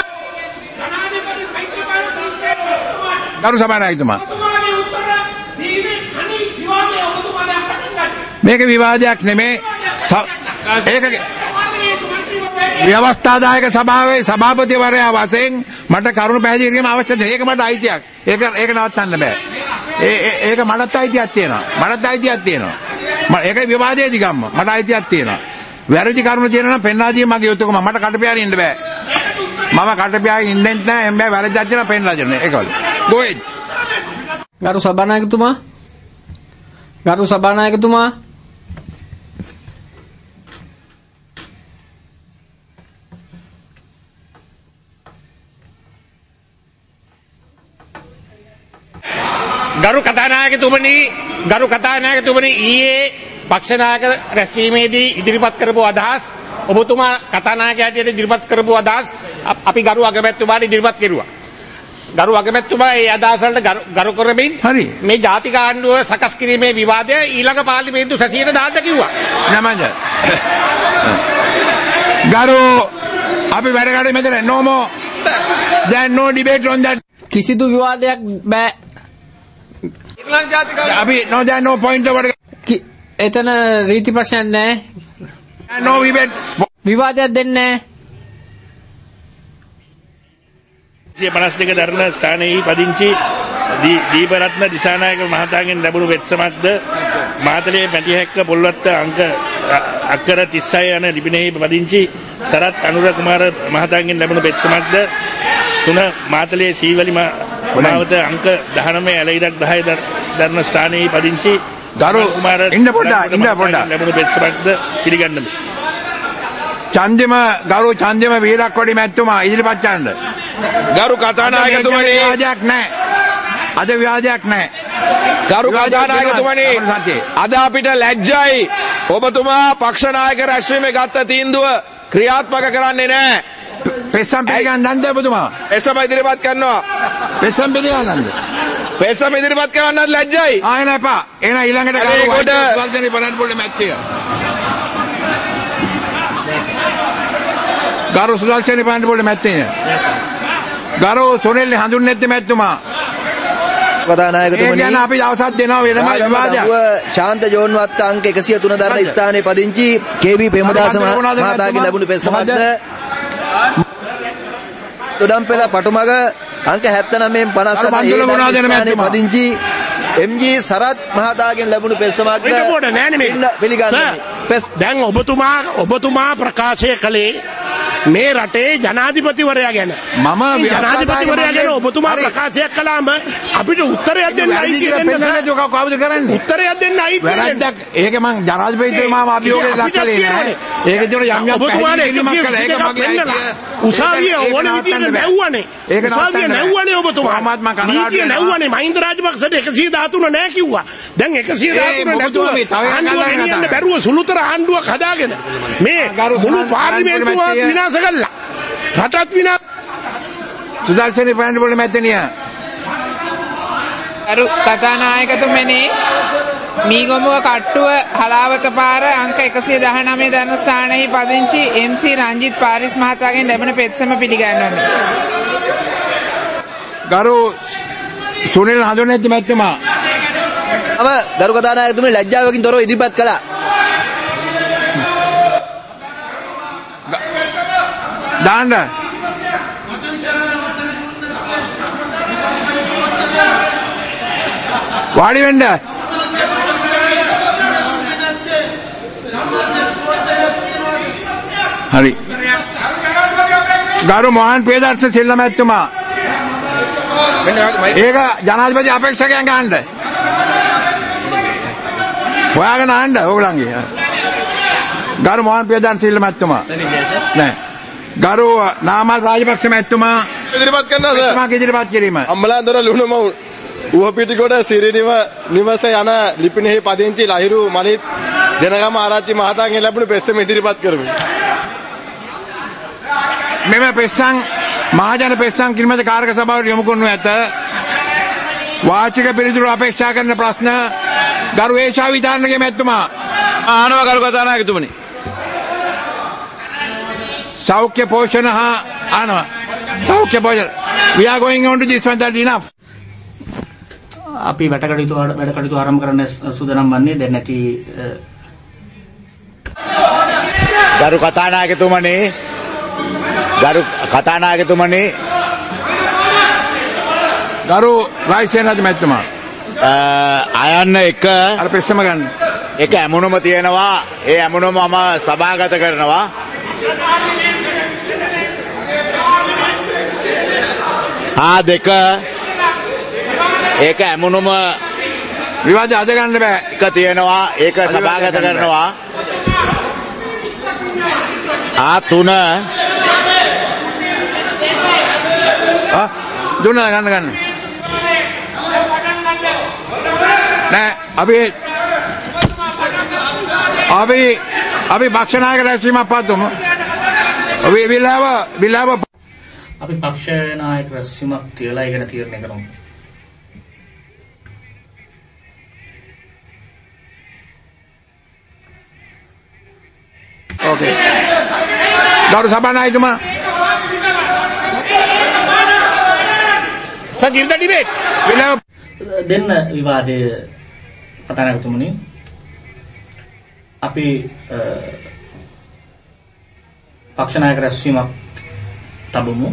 මේක විවාදයක් නෙමේ. ඒක ව්‍යවස්ථාදායක සභාවේ සභාපතිවරයා වශයෙන් මට කරුණු පැහැදිලි කිරීම අවශ්‍යද? ඒක මට අයිතියක්. ඒක නවත්තන්න බෑ. ඒක මටත් අයිතියක් තියෙනවා. ඒක විවාදයේ දිගම්ම මට අයිතියක් තියෙනවා. වැරදි කරුණු තියෙනවා නම් පෙන්වා දීම මගේ යුතුයකම. මට කටපියාගෙන ඉන්න බෑ. මම කටපියාගෙන ඉන්නෙත් නෑ. එම්බෑ වැරදික් තියෙනවා පෙන්වා දෙන්න. ඒකවල. go ahead. ගරු සභානායකතුමා ගරු කතානායකතුමනි ඊයේ පක්ෂ නායක රැස්වීමේදී ඉදිරිපත් කරපු අදහස් ඔබතුමා කතානායක හැටියට ඉදිරිපත් කරපු අදහස් අපි ගරු අගමැතිතුමාට ඉදිරිපත් කෙරුවා. ගරු අගමැතිතුමා ඒ අදහස් වලට ගරු කරමින් මේ ජාතික ආණ්ඩුව සකස් කිරීමේ විවාදය ඊළඟ පාර්ලිමේන්තු සැසියට දාන්න කිව්වා. නමද ගරු අපි වැඩ කඩේ මෙතන no more there no debate on that. කිසිදු විවාදයක් බෑ. අපි no point over. එතන රීති ප්‍රශ්නයක් නැහැ. no debate. විවාදයක් දෙන්නේ නැහැ. 52 දරන ස්ථානයේ පදිංචි දීපරත්න දිසානායක මහතාගෙන් ලැබුණු වෙත්සමක්ද මාතලේ පැටිහැක්ක පොල්වත්ත අංක අක්කර 36 යන ලිපිනෙහි පදිංචි සරත් අනුර කුමාර මහතාගෙන් ලැබුණු වෙත්සමක්ද 3 මාතලේ සීවලි මාවත අංක 19 ඇලයිරක් 10 දරන ස්ථානයේ පදිංචි ගරු ඉන්න පොඩ්ඩක් ලැබුණු වෙත්සමක්ද පිළිගන්නද? චන්දම වීරක්කොඩි මැතිතුමා ඉදිරිපත් කරන්න. ගරු කතානායකතුමනි අද ව්‍යාජයක් නැහැ. ගරු කතානායකතුමනි අද අපිට ලැජ්ජයි. ඔබතුමා පක්ෂ නායක රැස්වීමේ ගත්ත තීන්දුව ක්‍රියාත්මක කරන්නේ නැහැ. පෙස්සම් පිළිගන්නන්ද ඔබතුමා? පෙස්සම ඉදිරිපත් කරනවා. පෙස්සම් පිළිගන්නන්ද? පෙස්සම ඉදිරිපත් කරන්නත් ලැජ්ජයි. ආයෙ නැපා. එහෙනම් ඊළඟට වර්ධනේ බලන්න පොල්ලේ මැත්තේ. ගරු සුදල්සේනි පාන්න පොල්ලේ මැත්තේ. ගරු සොනෙල් හඳුන්නේ නැද්ද මැතිතුමා? කතානායකතුමනි අපි දවසක් දෙනවා වෙනම විවාදයක්. ශාන්ත ජෝන්වත්ත අංක 103 දරන ස්ථානයේ පදිංචි KB ප්‍රේමදාස මහතාගෙන් ලැබුණු පෙස්සමක්ද දොඩම්පෙළ පටුමග අංක 79 58 පදිංචි MG සරත් මහතාගෙන් ලැබුණු පෙස්සමක්ද පිළිගන්නේ. දැන් ඔබතුමා ප්‍රකාශය කළේ මේ රටේ ජනාධිපතිවරයා ගැන. මම ජනාධිපතිවරයා ගැන ඔබතුමා ප්‍රකාශයක් කළාම අපිට උත්තරයක් දෙන්න අයිති වෙන්නේ කවුද කරන්නේ? උත්තරයක් දෙන්න අයිති වැරද්දක්. ඒක මං ජනාධිපතිතුමාම අභියෝගයක් දක්වලේ නෑ. ඒක දින යම් පැහැදිලිමක් කළා. ඒක මගේ අයිතිය. උසාවිය ඕන විදියට නැව්වනේ. උසාවිය නැව්වනේ ඔබතුමා. නීතිය නැව්වනේ. මහින්ද රාජපක්ෂට 113 නෑ කිව්වා. දැන් 113 නැතුව ආණ්ඩුව බැරුව සුළුතර ආණ්ඩුවක් හදාගෙන මේ මුළු පාර්ලිමේන්තුව විනාශ කළා. රටත් විනාශ. සුදර්ශනී පාණ්ඩ පොළ මැතිණිය. අර කතානායකතුමනි මීගොමුව කට්ටුව හලාවත පාර අංක 119 දරන ස්ථානයේ පදිංචි MC රංජිත් පාරිස් මහතාගෙන් ලැබෙන පෙත්සම පිළිගන්වමි. ගරු සුනිල් හඳුන්නේ නැති මැතිතුමා. ගරු කතානායකතුමනි ලැජ්ජාවකින් තොරව ඉදිරිපත් කළා. දාන්න වාඩි වෙන්න. හරි. ගරු මොහන් ප්‍රේදර්ශ සිල්ල මැතිතුමා. ඒක ජනාධිපති අපේක්ෂකයන් ගන්න. හොයාගෙන ආන්න ඕගොල්ලන්ගේ. ගරු මොහන් ප්‍රේදර්ශ සිල්ල මැතිතුමා. නෑ. ගරු නාමල් රාජපක්ෂ මැතිතුමා ඉදිරිපත් කරනවා සර්. පෙත්සමක් ඉදිරිපත් කිරීම. අම්මලාන්දර ලුණුම ඌවපිටිගොඩ සිරිනිව නිවස යන ලිපිනෙහි පදිංචි ලහිරු මනිත් දෙනගම ආරච්චි මහතාගෙන් ලැබුණු පෙත්සම ඉදිරිපත් කරමු. මෙම පෙත්සම් මහජන පෙත්සම් කිරීමේ කාර්ක සභාවට යොමු කරනු ඇත. වාචික පිළිතුරු අපේක්ෂා කරන ප්‍රශ්න ගරු ඒෂා විධානගේ මැතිතුමා ආනවා ගරු කතානායකතුමනි. සෞඛ්‍ය පෝෂණ හා ආනවා. සෞඛ්‍ය පෝෂණ. We are going on to this one, that enough. අපි වැඩ කටයුතු ආරම්භ කරන්න සූදානම් වන්නේ දැන් නැති ගරු කතානායකතුමනි ගරු රයිසේනාධි මැතිතුමා අයන්න එක අර පෙස්සම ගන්න. එක ඇමුණුම තියෙනවා. ඒ ඇමුණුම මම සභාගත කරනවා. දෙක ඒක ඇමුණුම විවාද අද ගන්න බෑ. එක තියෙනවා. ඒක සභාගත කරනවා. තුන දුන්න ගන්න. නෑ අපි පක්ෂ නායක රැස්වීමක් පවත්වමු. අපි පක්ෂ නායක රැස්වීමක් තියලා ඒ ගැන තීරණය කරමු. ඕකේ. ගරු සභානායකතුමා Give the debate. දෙන්න විවාදය කතානායකතුමනි. අපි පක්ෂ නායක රැස්වීමක් තබමු.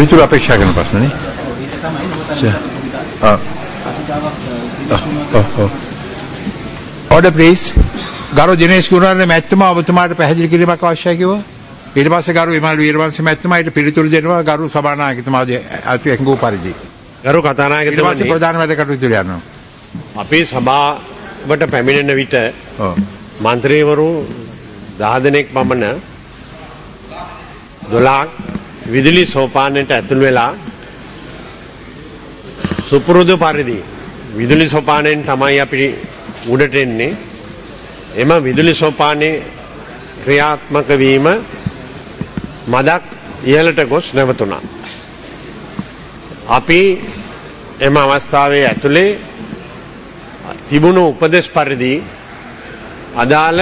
පිළිතුරු අපේක්ෂා කරන ප්‍රශ්නනේ. Order please. ගරු දිනේෂ් ගුණවර්ධන මැතිතුමා ඔබතුමාට පැහැදිලි කිරීමක් අවශ්‍යයි කිව්වා. ඊට පස්සේ ගරු විමල් වීරවංශ මැතිතුමා ඊට පිළිතුරු දෙනවා ගරු සභානායකතුමාගේ අතිඑංගු පරිදි. ගරු කතානායකතුමනි ඊට පස්සේ ප්‍රධාන වැඩ කටයුතු යනවා. අපේ සභාවට පැමිණෙන විට මන්ත්‍රීවරු 10 දෙනෙක් පමණ 12ක් විදුලි සෝපානයට ඇතුල් වෙලා සුපුරුදු පරිදි විදුලි සෝපානයෙන් තමයි අපි උඩට එන්නේ. එම විදුලි සෝපානයේ ක්‍රියාත්මක වීම මදක් ඉහළට ගොස් නැවතුණා. අපි එම අවස්ථාවේ ඇතුලේ තිබුණු උපදේශ පරිදි අදාළ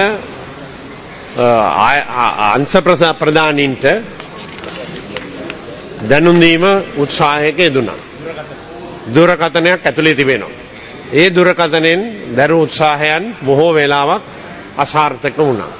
අංශ ප්‍රධානීන්ට දැනුම් දීම උත්සාහයක යෙදුණා. දුරකථනයක් ඇතුලේ තිබෙනවා. ඒ දුරකථනයෙන් දරු උත්සාහයන් බොහෝ වේලාවක් අසාර්ථක වුණා.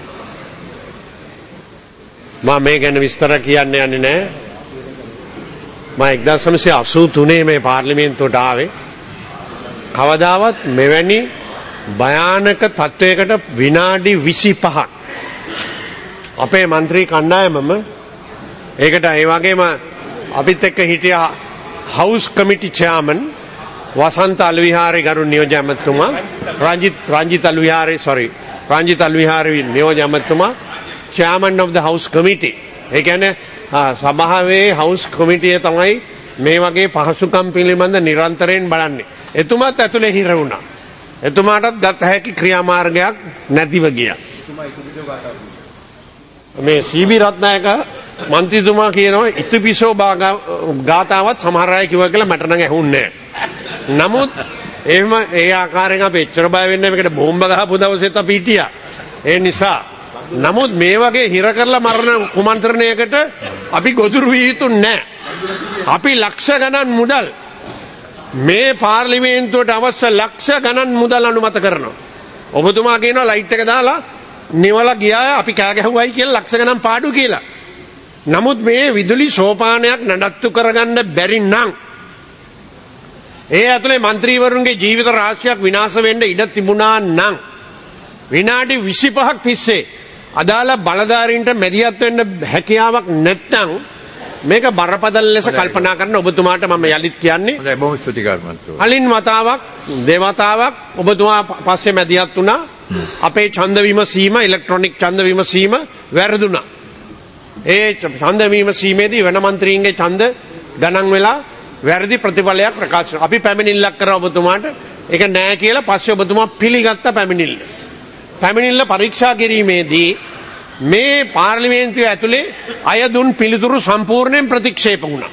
මම මේ ගැන විස්තර කියන්න යන්නේ නැහැ. මම 1983 මේ පාර්ලිමේන්තුවට ආවේ. කවදාවත් මෙවැනි භයානක තත්වයකට විනාඩි 25ක් අපේ മന്ത്രി කණ්ඩායමම ඒකට ඒ වගේම අපිත් එක්ක හිටිය හවුස් කමිටි චෙයාමන් වසන්ත අලුවිහාරේ ගරු නියෝජ්‍ය ඇමතුමා රංජිත් අලුවිහාරේ නියෝජ්‍ය ඇමතුමා chairman of the house committee. ඒ කියන්නේ සභාවේ house committee තමයි මේ වගේ පහසුකම් පිළිබඳ නිරන්තරයෙන් බලන්නේ. එතුමාත් ඇතුලේ හිර වුණා. එතුමාටත් ගත හැකි ක්‍රියාමාර්ගයක් නැතිව ගියා. මේ සීබි රත්නායක මන්ත්‍රීතුමා කියනවා ඉතිපිසෝ ගාතාවත් සමහර අය කිව්වා කියලා මට නම් ඇහුන්නේ නැහැ. නමුත් එහෙම ඒ ආකාරයෙන් අපි එච්චර බය වෙන්නේ මේකට බෝම්බ ගහපු දවසෙත් අපි හිටියා. ඒ නිසා නමුත් මේ වගේ හිර කරලා මරණ කුමන්ත්‍රණයකට අපි ගොදුරු විය යුතු නැහැ. අපි ලක්ෂ ගණන් මුදල් මේ පාර්ලිමේන්තුවට අවශ්‍ය ලක්ෂ ගණන් මුදල් අනුමත කරනවා. ඔබතුමා කියනවා ලයිට් එක දාලා නිවලා ගියා අපි කෑ ගැහුවයි කියලා ලක්ෂ ගණන් පාඩු කියලා. නමුත් මේ විදුලි සෝපානයක් නඩත්තු කරගන්න බැරි නම් ඒ ඇතුලේ മന്ത്രിවරුන්ගේ ජීවිත රාශියක් විනාශ වෙන්න ඉඩ තිබුණා නම් විනාඩි 25ක් තිස්සේ අදාළ බලධාරීන්ට මැදිහත් වෙන්න හැකියාවක් නැත්නම් මේක බරපතල ලෙස කල්පනා කරන ඔබතුමාට මම යලිත් කියන්නේ. හොඳයි බොහොම ස්තුති කරනවා. අලින් වතාවක් දෙවතාවක් ඔබතුමා පස්සේ මැදිහත් වුණා. අපේ ඡන්ද විමසීම ඉලෙක්ට්‍රොනික ඡන්ද විමසීම වැරදුනා. ඒ ඡන්ද විමසීමේදී වෙන മന്ത്രിයින්ගේ ඡන්ද ගණන් වෙලා වැරදි ප්‍රතිඵලයක් ප්‍රකාශ අපි පැමිණිල්ලක් කරා ඔබතුමාට. ඒක නෑ කියලා පස්සේ ඔබතුමා පිළිගත්ත පැමිණිල්ල. පැමිණිල්ල පරීක්ෂා කිරීමේදී මේ පාර්ලිමේන්තුව ඇතුලේ අය දුන් පිළිතුරු සම්පූර්ණයෙන් ප්‍රතික්ෂේප වුණා.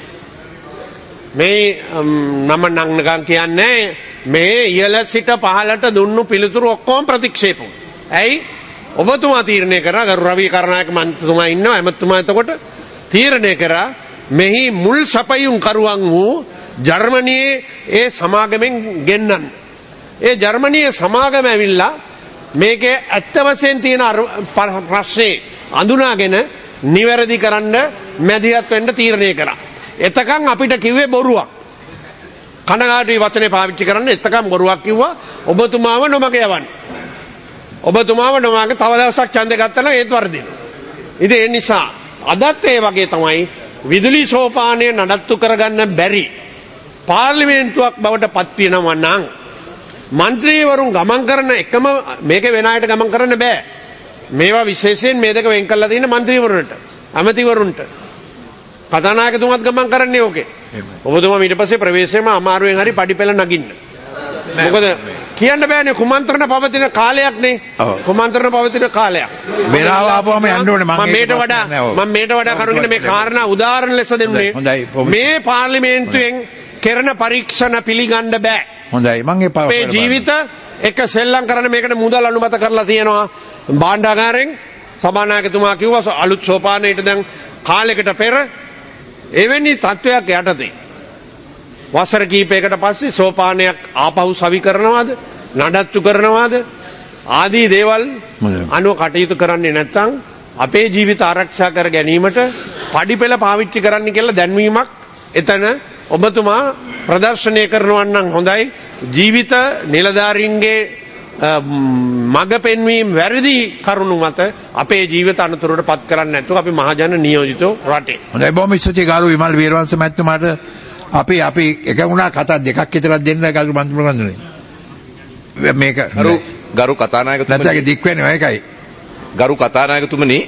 මේ නම නංගන් කියන්නේ මේ ඉහළ සිට පහළට දුන්නු පිළිතුරු ඔක්කොම ප්‍රතික්ෂේප වුණා. ඇයි? ඔබතුමා තීරණය කරා ගරු රවි කරනායක මන්ත්‍රීතුමා ඉන්නවා එමෙතුමා එතකොට තීරණය කරා මෙහි මුල් සපයුම් කරුවන් වූ ජර්මනියේ ඒ සමාගමෙන් ගෙන්නන්න. ඒ ජර්මනියේ සමාගම ඇවිල්ලා මේකේ ඇත්ත වශයෙන් තියෙන ප්‍රශ්නේ අඳුනාගෙන නිවැරදි කරන්න මැදිහත් වෙන්න තීරණය කරා. එතකන් අපිට කිව්වේ බොරුවක්. කනගාටුයි වචනේ පාවිච්චි කරන්න එතකන් බොරුවක් කිව්වා. ඔබතුමාව නොමග යවන්න. ඔබතුමාව නොමග තව දවසක් ඡන්දය ගත්තා නම් ඒත් වර්ධිනවා. ඉතින් ඒ නිසා අදත් ඒ වගේ තමයි විදුලි සෝපානය නඩත්තු කරගන්න බැරි පාර්ලිමේන්තුවක් බවට පත් වෙනවා නම් മന്ത്രിවරුන් ගමන් කරන එකම මේක වෙන අයට ගමන් කරන්න බෑ. මේවා විශේෂයෙන් මේ දෙක වෙන් කරලා තියෙන മന്ത്രിවරුන්ට, අමතිවරුන්ට. කතානායකතුමාත් ගමන් කරන්නේ ඕකේ. ඔබතුමා ඊට පස්සේ ප්‍රවේශයේම අමාරුවෙන් හරි පඩිපෙළ නගින්න. මොකද කියන්න බෑනේ කුමන්ත්‍රණ පවතින කාලයක් නේ. කුමන්ත්‍රණ පවතින කාලයක්. වෙලාව ආපුවම යන්න ඕනේ මම මේට වඩා කරුණින් මේ කාරණා උදාහරණ ලෙස දෙන්නේ. මේ පාර්ලිමේන්තුවෙන් කරන පරීක්ෂණ පිළිගන්න බෑ. හොඳයි මම මේ ජීවිත එක සෙල්ලම් කරන මේකට මුදල් අනුමත කරලා තියෙනවා භාණ්ඩාගාරෙන්. සභානායකතුමා කිව්වා අලුත් සෝපානයේට දැන් කාලයකට පෙර එවැනි තත්වයක් යටතේ වසර කීපයකට පස්සේ සෝපානයක් ආපහු සවි කරනවාද නඩත්තු කරනවාද ආදී දේවල් අනුව කටයුතු කරන්නේ නැත්නම් අපේ ජීවිත ආරක්ෂා කර ගැනීමට පඩිපෙළ පාවිච්චි කරන්න කියලා දැන්වීමක් එතන ඔබතුමා ප්‍රදර්ශනය කරනවා නම් හොඳයි. ජීවිත නිලධාරීන්ගේ මග පෙන්වීම වැරදි කරුණු මත අපේ ජීවිත අනතුරට පත් කරන්න නැතුව අපි මහජන නියෝජිතෝ රටේ. හොඳයි බොහොම ස්තුතියි ගරු විමල් වීරවංශ මහත්මයාට. අපි එක වුණා කතා දෙකක් විතරක් දෙන්න ගරු මන්ත්‍රීවරුන්ගේ. මේක ගරු කතානායකතුමනි නැත්නම් දික් වෙන්නේ ඒකයි. ගරු කතානායකතුමනි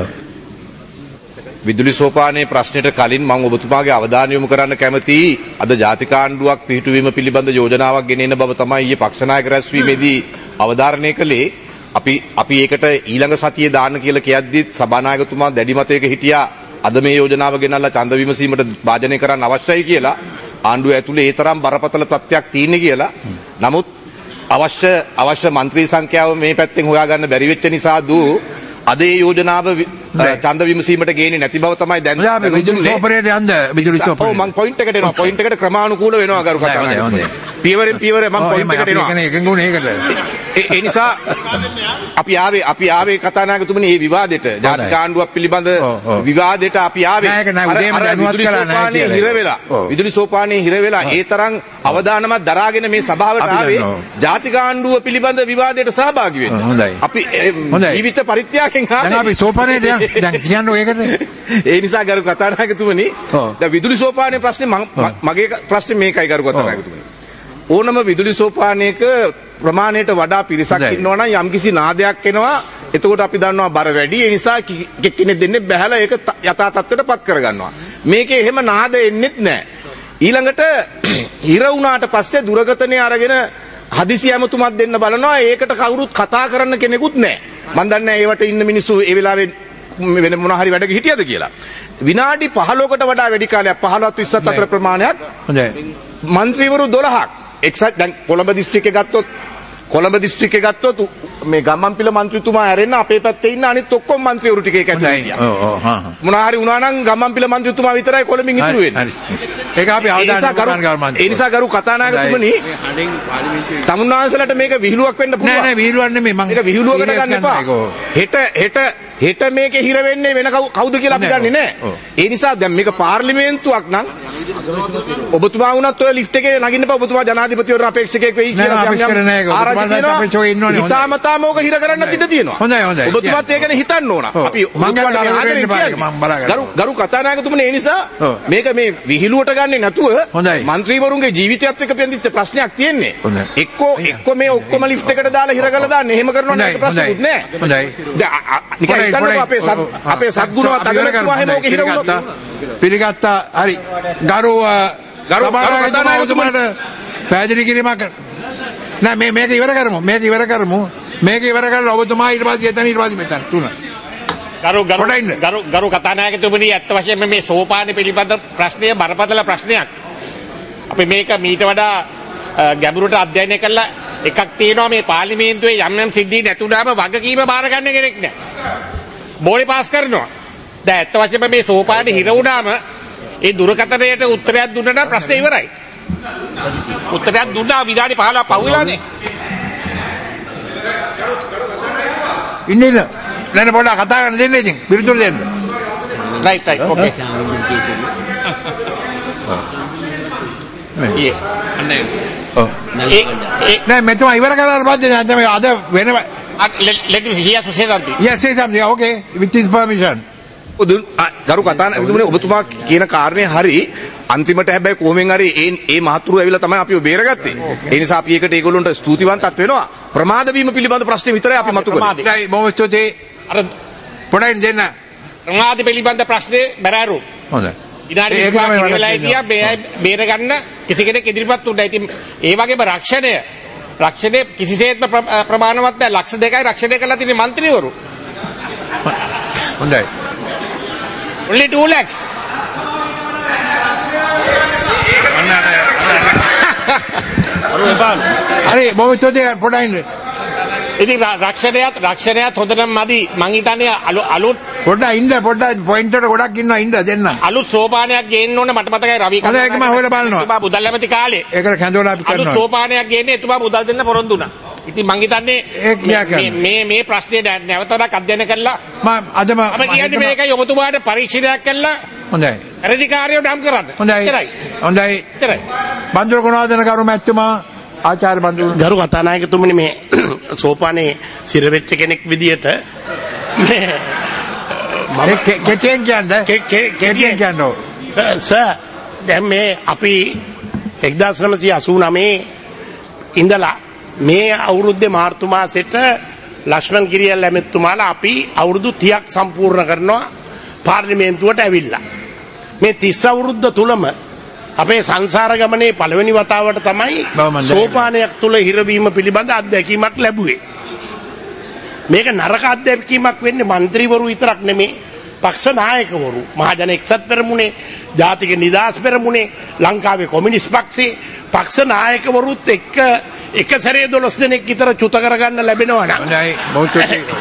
විදුලි සෝපානයේ ප්‍රශ්නෙට කලින් මම ඔබතුමාගේ අවධානය යොමු කරන්න කැමතියි. අද ජාතික ආණ්ඩුවක් පිහිටුවීම පිළිබඳ යෝජනාවක් ගෙනෙන බව තමයි ඊයේ පක්ෂ 나යක රැස්වීමේදී අවධාරණය කළේ. අපි ඒකට ඊළඟ සතියේ දාන්න කියලා කියද්දි සභානායකතුමා දැඩි මතයක හිටියා අද මේ යෝජනාව ගෙනල්ලා ඡන්ද විමසීමට වාජනය කරන්න අවශ්‍යයි කියලා. ආණ්ඩුව ඇතුලේ ඒ තරම් බරපතල තත්ත්වයක් තියෙන්නේ කියලා. නමුත් අවශ්‍ය മന്ത്രി සංඛ්‍යාව මේ පැත්තෙන් හොයාගන්න බැරි වෙච්ච නිසා අද ඒ යෝජනාව ඡන්ද විමසීමට ගේන්නේ නැති බව තමයි දැන් විදුලි සෝපරේට යන්න විදුලි සෝපරේ. ඔව් මම පොයින්ට් එකට එනවා. පොයින්ට් එකට ක්‍රමානුකූල වෙනවා ගරු කතානායකතුමනි. පියවරෙන් පියවර මම පොයින්ට් එකට එනවා. ඒකෙන්ගුණ ඒකට. ඒ නිසා අපි ආවේ කතානායකතුමනි මේ විවාදෙට ජාතික ආණ්ඩුවක් පිළිබඳ විවාදෙට අපි ආවේ. විදුලි සෝපානයේ හිර වෙලා ඒ තරම් අවදානමක් දරාගෙන මේ සභාවට ආවේ ජාතික ආණ්ඩුව පිළිබඳ විවාදයට සහභාගී වෙන්න. අපි ජීවිත පරිත්‍යාගයෙන් ආවේ. අපි සෝපානයේ දැන් කියන්නේ ඒකට. ඒ නිසා ගරු කතානායකතුමනි දැන් විදුලි සෝපානයේ ප්‍රශ්නේ මගේ ප්‍රශ්නේ මේකයි ගරු කතානායකතුමනි. ඕනම විදුලි සෝපානයක ප්‍රමාණයට වඩා පිරිසක් ඉන්නවා නම් යම්කිසි නාදයක් එනවා. එතකොට අපි දන්නවා බර වැඩි. ඒ නිසා කෙනෙක් දෙන්නේ බැහැලා ඒක යථා තත්ත්වයට පත් කරගන්නවා. මේකේ එහෙම නාද එන්නෙත් නැහැ. ඊළඟට හිර වුණාට පස්සේ දුරකථනය අරගෙන හදිසි ඇමතුමක් දෙන්න බලනවා. ඒකට කවුරුත් කතා කරන්න කෙනෙකුත් නැහැ. මම දන්නේ නැහැ ඒවට ඉන්න මිනිස්සු ඒ වෙලාවේ වෙන මොන හරි වැඩක හිටියද කියලා. විනාඩි 15කට වඩා වැඩි කාලයක් 15ත් 20ත් අතර ප්‍රමාණයක්. හොඳයි. മന്ത്രിවරු 12ක්. එක්සත් දැන් කොළඹ දිස්ත්‍රික්කේ ගත්තොත් මේ ගම්මන්පිල මන්ත්‍රීතුමා ඇරෙන්න අපේ පැත්තේ ඉන්න අනිත් ඔක්කොම മന്ത്രിවරු ටික ඒක ඇතුළේ හිටියා. මොන හරි වුණා නම් ගම්මන්පිල මන්ත්‍රීතුමා විතරයි කොළඹින් ඉතුරු වෙන්නේ. ඒක අපි අවධානය කරගන්න. ඒ නිසා ගරු කතානායකතුමනි තමුන්නාන්සලට මේක විහිළුවක් වෙන්න පුළුවන්. නෑ විහිළුවක් නෙමෙයි මම. මේක විහිළුවකට ගන්න එපා. හෙට මේකේ හිර වෙන්නේ වෙන කවුද කියලා අපි දන්නේ නෑ. ඒ නිසා දැන් මේක පාර්ලිමේන්තුවක් නම් ඔබතුමා වුණත් ඔය ලිෆ්ට් එකේ නගින්න එපා. ඔබතුමා ජනාධිපතිවරු අපේක්ෂකයෙක් වෙයි කියලා හිතාමතාම ඕක හිර කරන්නත් ඉඩ තියෙනවා. හොඳයි. ඔබතුමාත් ඒක ගැන හිතන්න ඕන. අපි ගරු කතානායකතුමනි ඒ නිසා මේක මේ විහිළුවට ගන්නේ නැතුව മന്ത്രിවරුන්ගේ ජීවිතයත් එක්ක බැඳිච්ච ප්‍රශ්නයක් තියෙන්නේ. එක්කෝ මේ ඔක්කොම ලිෆ්ට් එකට දාලා හිර කරලා දාන්න. එහෙම කරනවා නම් ප්‍රශ්නකුත් නෑ. හොඳයි. අපේ සත්ගුණවත් අගරතුමා හැම ඕක හිර වුණොත් පිළිගත්තා. හරි. ගරු කතානායකතුමාට පැහැදිලි කිරීමක් නෑ මේක ඉවර කරමු. මේක ඉවර කරලා ඔබතුමා ඊට පස්සේ මෙතන තුන. ගරු කතානායකතුමනි ඇත්ත වශයෙන්ම මේ සෝපාන පිළිබඳ ප්‍රශ්නය බරපතල ප්‍රශ්නයක්. අපි මේක මීට වඩා ගැඹුරට අධ්‍යයනය කළා. එකක් තියෙනවා මේ පාර්ලිමේන්තුවේ යම් සිද්ධි නැතුණාම වගකීම බාර ගන්න කෙනෙක් නෑ. බෝලේ පාස් කරනවා. දැන් ඇත්ත වශයෙන්ම මේ සෝපානේ හිර වුණාම ඒ දුරකථනයට උත්තරයක් දුන්නා නම් ප්‍රශ්නේ ඉවරයි. උත්තරයක් දුන්නා විනාඩි 15ක් පහුවෙලානේ. ඉන්නේ නෑ පොඩ්ඩක් කතා කරන්න දෙන්න ඉතින් පිළිතුරු දෙන්න. Right okay. නෑ මෙතුමා ඉවර කරලා පස්සේ තමයි අද වෙන let me hear say something. Yes, say something. Okay, with his permission. ගරු කතානායකතුමනි ඔබතුමා කියන කාරණේ හරි. අන්තිමට හැබැයි කොහොමෙන් හරි ඒ මහතුරු ඇවිල්ලා තමයි අපිව බේරගත්තේ. ඒ නිසා අපි ඒකට ඒගොල්ලන්ට ස්තුතිවන්තත් වෙනවා. ප්‍රමාද වීම පිළිබඳ ප්‍රශ්නේ විතරයි අපි මතු කරන්නේ. නෑ බොහොම ස්තුතියි. අර පොඩ්ඩක් දෙන්න. ප්‍රමාද පිළිබඳ ප්‍රශ්නේ බැරෑරු. හොඳයි. ඉනාඩි 20ක් වෙලා ඉතියා බේර ගන්න කිසි කෙනෙක් ඉදිරිපත් වුණා. ඉතින් ඒ වගේම රක්ෂණය කිසිසේත්ම ප්‍රමාණවත් නැහැ. ලක්ෂ 2යි රක්ෂණය කරලා තියෙන മന്ത്രിවරු. හොඳයි. only 2 lakhs. හරි බොහොම ස්තුතියි පොඩ්ඩක්. ඉතින් රක්ෂණයත් හොඳටම මදි. මං හිතන්නේ අලුත් පොඩ්ඩක් පොයින්ට් එකට ගොඩක් ඉන්නවා ඉන්න දෙන්න. අලුත් සෝපානයක් ගේන්න ඕනේ මට මතකයි රවි කතා. ඒක මම හොයලා බලනවා. එතුමා මුදල් ඇමති කාලේ. ඒකට කැඳවලා අපි කරනවා. අලුත් සෝපානයක් ගේන්නේ එතුමා මුදල් දෙන්න පොරොන්දු වුණා. ඉතින් මං හිතන්නේ මේ ප්‍රශ්නේ නැවතත් අධ්‍යයනය කළා මම කියන්නේ මේකයි ඔබතුමාට පරීක්ෂණයක් කළා හොඳයි අධිකාරියෝ නම් කරන්න හොඳයි බන්දුල ගුණවර්ධන කරු මැතිතුමා ආචාර්ය බන්දුල ගරු කතානායකතුමනි මේ සෝපානේ සිරවෙච්ච කෙනෙක් විදියට කෙටියෙන් කියන්නේ සර් දැන් මේ අපි 1989 ඉඳලා මේ අවුරුද්දේ මාර්තු මාසෙට ලක්ෂ්මන් කිරියල් ඇමෙතුමාලා අපි අවුරුදු 30ක් සම්පූර්ණ කරනවා පාර්ලිමේන්තුවට ඇවිල්ලා මේ 30 අවුරුද්ද තුලම අපේ සංසාර ගමනේ පළවෙනි වතාවට තමයි සෝපානයක් තුල හිරවීම පිළිබඳ අත්දැකීමක් ලැබුවේ මේක නරක අත්දැකීමක් වෙන්නේ മന്ത്രിවරු විතරක් නෙමෙයි පක්ෂ නායකවරු මහජන එක්සත් පෙරමුණේ ජාතික නිදහස් පෙරමුණේ ලංකාවේ කොමියුනිස්ට් පක්ෂේ පක්ෂ නායකවරුත් එක්ක එක සැරේ 12 දෙනෙක් විතර චුත කරගන්න ලැබෙනවා නම් හොඳයි බොහොම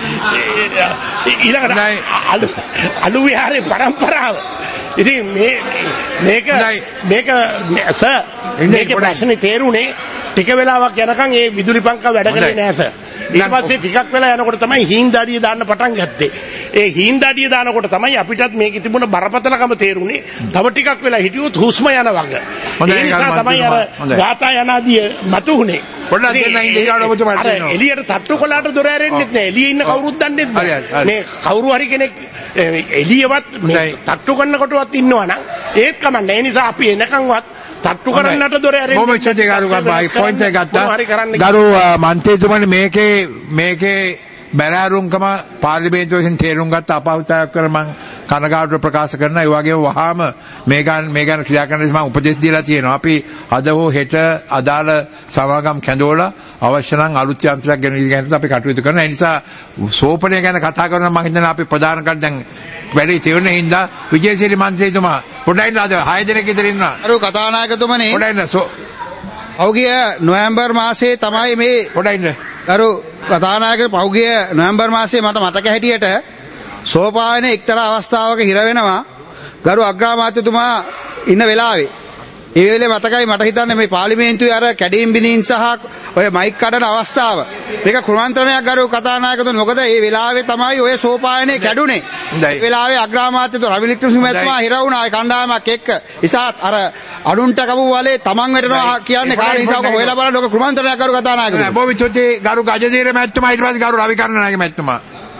ඊළඟට අලු විහාරේ පරම්පරාව ඉතින් මේක සර් මේක ප්‍රශ්නේ තේරුනේ ටික වෙලාවක් යනකම් ඒ විදුලි පංක වැඩ කළේ නෑ සර් ඊට පස්සේ ටිකක් වෙලා යනකොට තමයි හීන්දාඩිය දාන්න පටන් ගත්තේ ඒ හීන්දාඩිය දානකොට තමයි අපිටත් මේකේ තිබුණ බරපතලකම තේරුනේ තව ටිකක් වෙලා හිටියොත් හුස්ම යන වගේ ඒ නිසා තමයි අර ගාථා යනාදී මතුනේ පොඩ්ඩක් දෙන්න ඉන්දියාවට ඔබතුමා තියෙනවා එළියට තට්ටු කළාට දොර ඇරෙන්නෙත් නෑ එළියේ ඉන්න කවුරුත් දන්නෙත් නෑ මේ කවුරු හරි කෙනෙක් එළියවත් තට්ටු කරනකොටවත් ඉන්නවනම් ඒත් කමන්නේ ඒ නිසා අපි එනකන්වත් තට්ටු කරන්නට දොර ඇරෙන්නේ බොහොම චටි පොයින්ට් එක ගත්තා ගරු මන්ත්‍රීතුමනි මේකේ බැලෑරුම්කම පාර්ලිමේන්තුවෙන් තේරුම් ගත්ත අපහසුතාවයක් කර මම කනගාටුව ප්‍රකාශ කරනවා ඒ වගේම වහාම මේ ගැන ක්‍රියා කරන්න මම උපදෙස් දීලා තියෙනවා අපි අද හෝ හෙට අදාළ සමාගම් කැඳවලා අවශ්‍ය නම් අලුත් යන්ත්‍රයක් ගෙනල්ලා අපි කටයුතු කරනවා ඒ නිසා සෝපනය ගැන කතා කරනවා මම හිතනවා අපි ප්‍රධාන කර දැන් වැඩි තේරුනේ හින්දා විජේසිරි මන්ත්‍රීතුමා පොඩ්ඩක් අද 6 දෙනෙක් ඉදිරි ඉන්නවා අර කතානායකතුමනි පොඩ්ඩක් පෞගිය නොවැම්බර් මාසයේ තමයි මේ පොඩ්ඩක් අර කතානායක පෞගිය නොවැම්බර් මාසයේ මට මතක හැටියට සෝපානේ එක්තරා අවස්ථාවක හිර වෙනවා ගරු අග්‍රාමාත්‍යතුමා ඉන්න වෙලාවේ ඒ වෙලේ මතකයි මට හිතන්නේ මේ පාර්ලිමේන්තුවේ අර කැඩීම් බිනීම් සහ ඔය මයික් කඩන අවස්ථාව මේක කුමන්ත්‍රණයක් ගරු කතානායකතුමනි මොකද ඒ වෙලාවේ තමයි ඔය සෝපානේ කැඩුනේ ඒ වෙලාවේ අග්‍රාමාත්‍යතුමා රවි වික්‍රමසිංහ මහත්මයා හිර වුණා ඒ කණ්ඩායමක් එක්ක ඉසත් අර අනුන්ට කපු වලේ තමන් වැටෙනවා කියන්නේ කාර්ය හිසාවක හොයලා බලන ලෝක කුමන්ත්‍රණයක් ගරු කතානායකතුමා බොහොම චොටි ගරු ගජදීර මහත්මයා ඊට පස්සේ ගරු රවි කරුණානායක මහත්මයා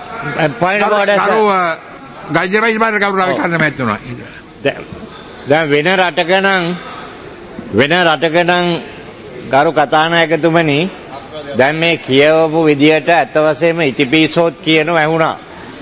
ගජදීර මහත්මයා ගරු රවි කරුණානායක මහත්මයා දැන් වෙන රටක නම් ගරු කතානායකතුමනි දැන් මේ කියවපු විදියට ඇත්ත වශයෙන්ම ඉතිපිසෝත් කියනව ඇහුණා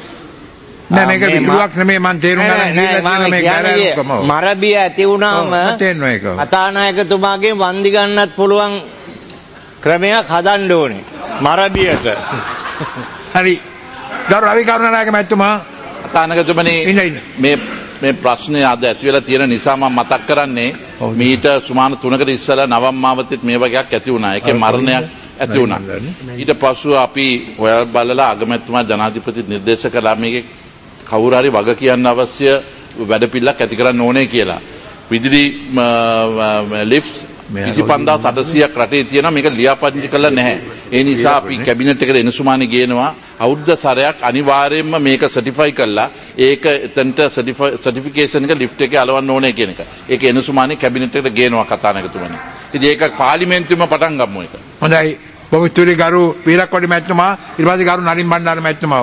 නෑ මේක විහිළුවක් නෙමෙයි මම තේරුම් ගන්න ගිහිල්ලා මේ ගැරෑරුකම මරබිය ඇති වුණාම කතානායකතුමාගෙන් වන්දි ගන්නත් පුළුවන් ක්‍රමයක් හදන්න ඕනේ මරබියට හරි ගරු රවි කරුණානායක මහත්මයා කතානායකතුමනි මේ ප්‍රශ්නේ අද ඇති වෙලා තියෙන නිසා මම මතක් කරන්නේ මීට සුමාන 3කට ඉස්සෙල්ලා නවම් මාවතෙත් මේ වගේක් ඇති වුණා. ඒකේ මරණයක් ඇති වුණා. ඊට පස්ව අපි හොයල් බලලා අගමැතිතුමා ජනාධිපති නිර්දේශ කළා මේකේ කවුරු හරි වග කියන්න අවශ්‍ය වැඩපිළිවෙලක් ඇති කරන්න ඕනේ කියලා. විදුලි ලිෆ්ට් 25800ක් රටේ තියෙනවා මේක ලියාපදිංචි කළා නැහැ. ඒ නිසා අපි කැබිනට් එකට එනසුමානේ ගේනවා අවුරුද්ද සැරයක් අනිවාර්යයෙන්ම මේක සර්ටිෆයි කළා ඒක එතනට සර්ටිෆිකේෂන් එක ලිෆ්ට් එකේ අලවන්න ඕනේ කියන එක. ඒක එනසුමානේ කැබිනට් එකට ගේනවා කතානායකතුමනි. ඉතින් ඒක පාර්ලිමේන්තුවෙම පටන් ගමු ඒක. හොඳයි. බොහොම ස්තුතියි ගරු වීරක්කොඩි මහත්මයා ඊට පස්සේ ගරු නලින් බණ්ඩාර මහත්මයා.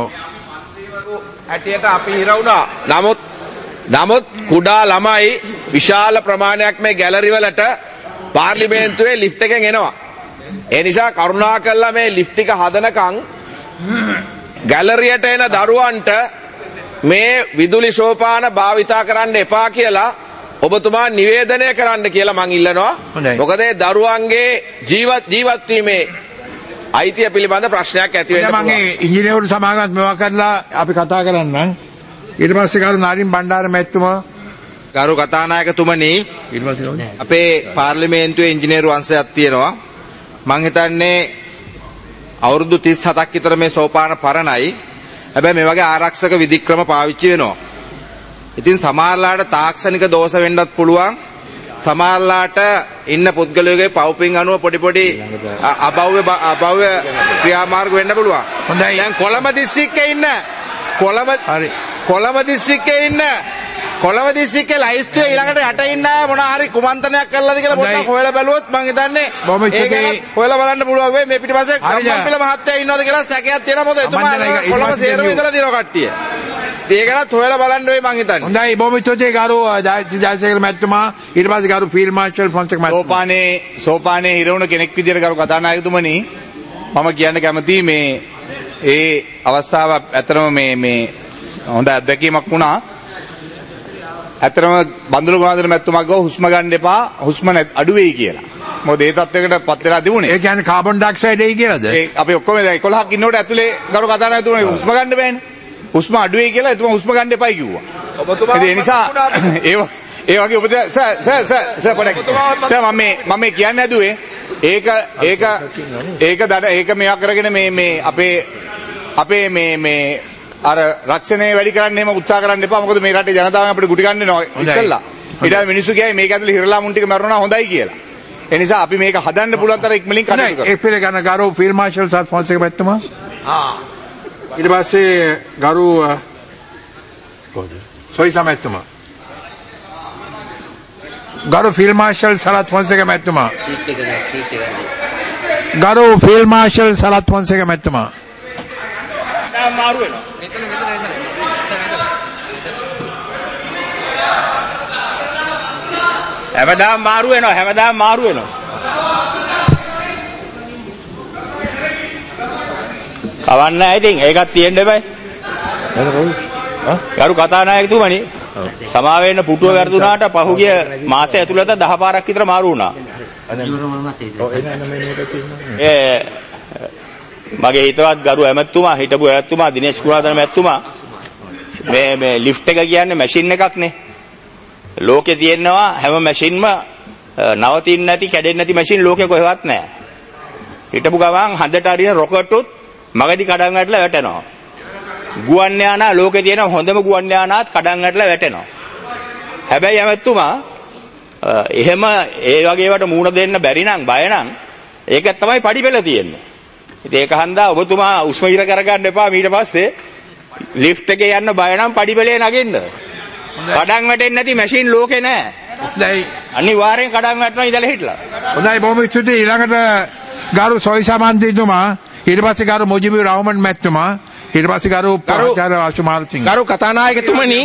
ඇටියට අපි හිර වුණා. නමුත් කුඩා ළමයි විශාල ප්‍රමාණයක් මේ ගැලරි වලට පාර්ලිමේන්තුවේ ලිෆ්ට් එකෙන් එනවා. ඒ නිසා කරුණාකරලා මේ ලිෆ්ට් එක හදනකම් ගැලරියට එන දරුවන්ට මේ විදුලි සෝපාන භාවිතා කරන්න එපා කියලා ඔබතුමා නිවේදනය කරන්න කියලා මං ඉල්ලනවා. මොකද ඒ දරුවන්ගේ ජීවත් වීමේ අයිතිය පිළිබඳ ප්‍රශ්නයක් ඇති වෙන්න පුළුවන්. මම ඉංජිනේරු සමාගමත් මේවා කරලා අපි කතා කරන්නම්. ඊට පස්සේ ගරු නාරින් බණ්ඩාර මහත්මයා ගරු කතානායකතුමනි අපේ පාර්ලිමේන්තුවේ ඉංජිනේරු අංශයක් තියෙනවා. මං හිතන්නේ අවුරුදු 37ක් විතර මේ සෝපාන පරණයි. හැබැයි මේ වගේ ආරක්ෂක විධික්‍රම පාවිච්චි වෙනවා. ඉතින් සමහරලාට තාක්ෂණික දෝෂ වෙන්නත් පුළුවන්. සමහරලාට ඉන්න පුද්ගලයාගේ පවුපින් අනුව පොඩි අභව්‍ය ක්‍රියාමාර්ග වෙන්න පුළුවන්. හොඳයි. දැන් කොළඹ දිස්ත්‍රික්කයේ ඉන්න කොළඹ දිස්ත්‍රික්කයේ ලයිස්තුවේ ඊළඟට යට ඉන්න අය මොනවා හරි කුමන්ත්‍රණයක් කරලාද කියලා පොඩ්ඩක් හොයලා බැලුවොත් මං හිතන්නේ ඒක හොයලා බලන්න පුළුවන් වෙයි. මේ පිටිපස්සේ කම්මන්පිල මහත්තයා ඉන්නවද කියලා සැකයක් තියෙනවා. මොකද එතුමා කොළඹ සේරම ඉඳලා දිනව කට්ටිය. ඒකනත් හොයලා බලන්න වෙයි මං හිතන්නේ. හොඳයි බොහොම ස්තුතියි ගරු ජයසේකර මැතිතුමා. ඊට පස්සේ ගරු ෆීල්ඩ් මාර්ෂල් ෆොන්සේක මැතිතුමා. සෝපානේ හිරවුණ කෙනෙක් විදියට ගරු කතානායකතුමනි මම කියන්න කැමතියි මේ ඒ අවස්ථාව ඇත්තටම මේ හොඳ අත්දැකීමක් වුණා. ඇත්තටම බන්දුල ගුණාධර මැතිතුමා ගාව හුස්ම ගන්න එපා හුස්ම අඩු වෙයි කියලා. මොකද ඒ තත්වයකට පත් වෙලා තිබුණේ. ඒ කියන්නේ කාබන් ඩයොක්සයිඩ් එයි කියලාද? ඒ අපි ඔක්කොම 11ක් ඉන්නකොට ඇතුලේ ගරු කතානායකතුමා හුස්ම ගන්න බෑනේ. හුස්ම අඩු වෙයි කියලා එතුමා හුස්ම ගන්න එපයි කිව්වා. ඒ නිසා ඒ වගේ සර් මම කියන්න හැදුවේ ඒක මෙයා කරගෙන මේ අපේ මේ අර රක්ෂණය වැඩි කරන්න එහෙම උත්සාහ කරන්න එපා. මොකද මේ රටේ ජනතාව අපිට ගුටි ගන්න වෙනවා ඉස්සෙල්ලා. ඊට පස්සේ මිනිස්සු කියයි මේක ඇතුලේ හිරලා මුන් ටික මරනවා හොඳයි කියලා. ඒ නිසා අපි මේක හදන්න පුළුවන් තරම් ඉක්මනින් කටයුතු කරමු. ඒ පිළිගන්න ගරු ෆීල්ඩ් මාර්ෂල් සර් ෆොන්සේක මැතිතුමා. ඊට පස්සේ ගරු සොයිසා මැතිතුමා. ගරු ෆීල්ඩ් මාර්ෂල් සරත් ෆොන්සේක මැතිතුමා. ගරු ෆීල්ඩ් මාර්ෂල් සරත් ෆොන්සේක මැතිතුමා. මාරු වෙනවා. හැමදාම මාරු වෙනවා. කවන්න නැහැ ඉතින් ඒකත් තියෙන්න බෑ. ගරු කතානායකතුමනි සමා වෙන්න පුටුව වැරදුනාට පහුගිය මාසය ඇතුළත 10 පාරක් විතර මාරු වුණා. මගේ හිතවත් ගරු ඇමතුමා හිටපු ඇමතුමා දිනේෂ් කුණාදන මැතිතුමා මේ ලිෆ්ට් එක කියන්නේ මැෂින් එකක් නේ. ලෝකේ තියෙනවා හැම මැෂින්ම නවතින්නේ නැති කැඩෙන්නේ නැති මැෂින් ලෝකේ කොහෙවත් නැහැ. හිටපු ගමන් හදට අරින රොකට්ටුත් මගදී කඩන් වැටලා වැටෙනවා. ගුවන් යානා ලෝකේ තියෙන හොඳම ගුවන් යානාත් කඩන් වැටලා වැටෙනවා. හැබැයි ඇමතුමා එහෙම ඒ වගේ වට මූණ දෙන්න බැරි නම් බය නම් ඒක තමයි පඩිපෙළ තියෙන්නේ. ඉතින් ඒක හන්දා ඔබතුමා උස්ම ඉර කරගන්න එපා. ඊට පස්සේ ලිෆ්ට් එකේ යන්න බය නම් පඩිපෙළේ නගින්න. කඩන් වැටෙන්නේ නැති මැෂින් ලෝකේ නැහැ. දැයි අනිවාර්යෙන් කඩන් වැටෙනවා ඉඳලා හිටලා. හොඳයි බොහොම ස්තුතියි. ඊළඟට ගරු සොයිසා මන්ත්‍රීතුමා ඊට පස්සේ ගරු මුජිබුර් රහමන් මැතිතුමා ඊට පස්සේ ගරු ආචාර්ය ආශුමාල් සිංහ. ගරු කතානායකතුමනි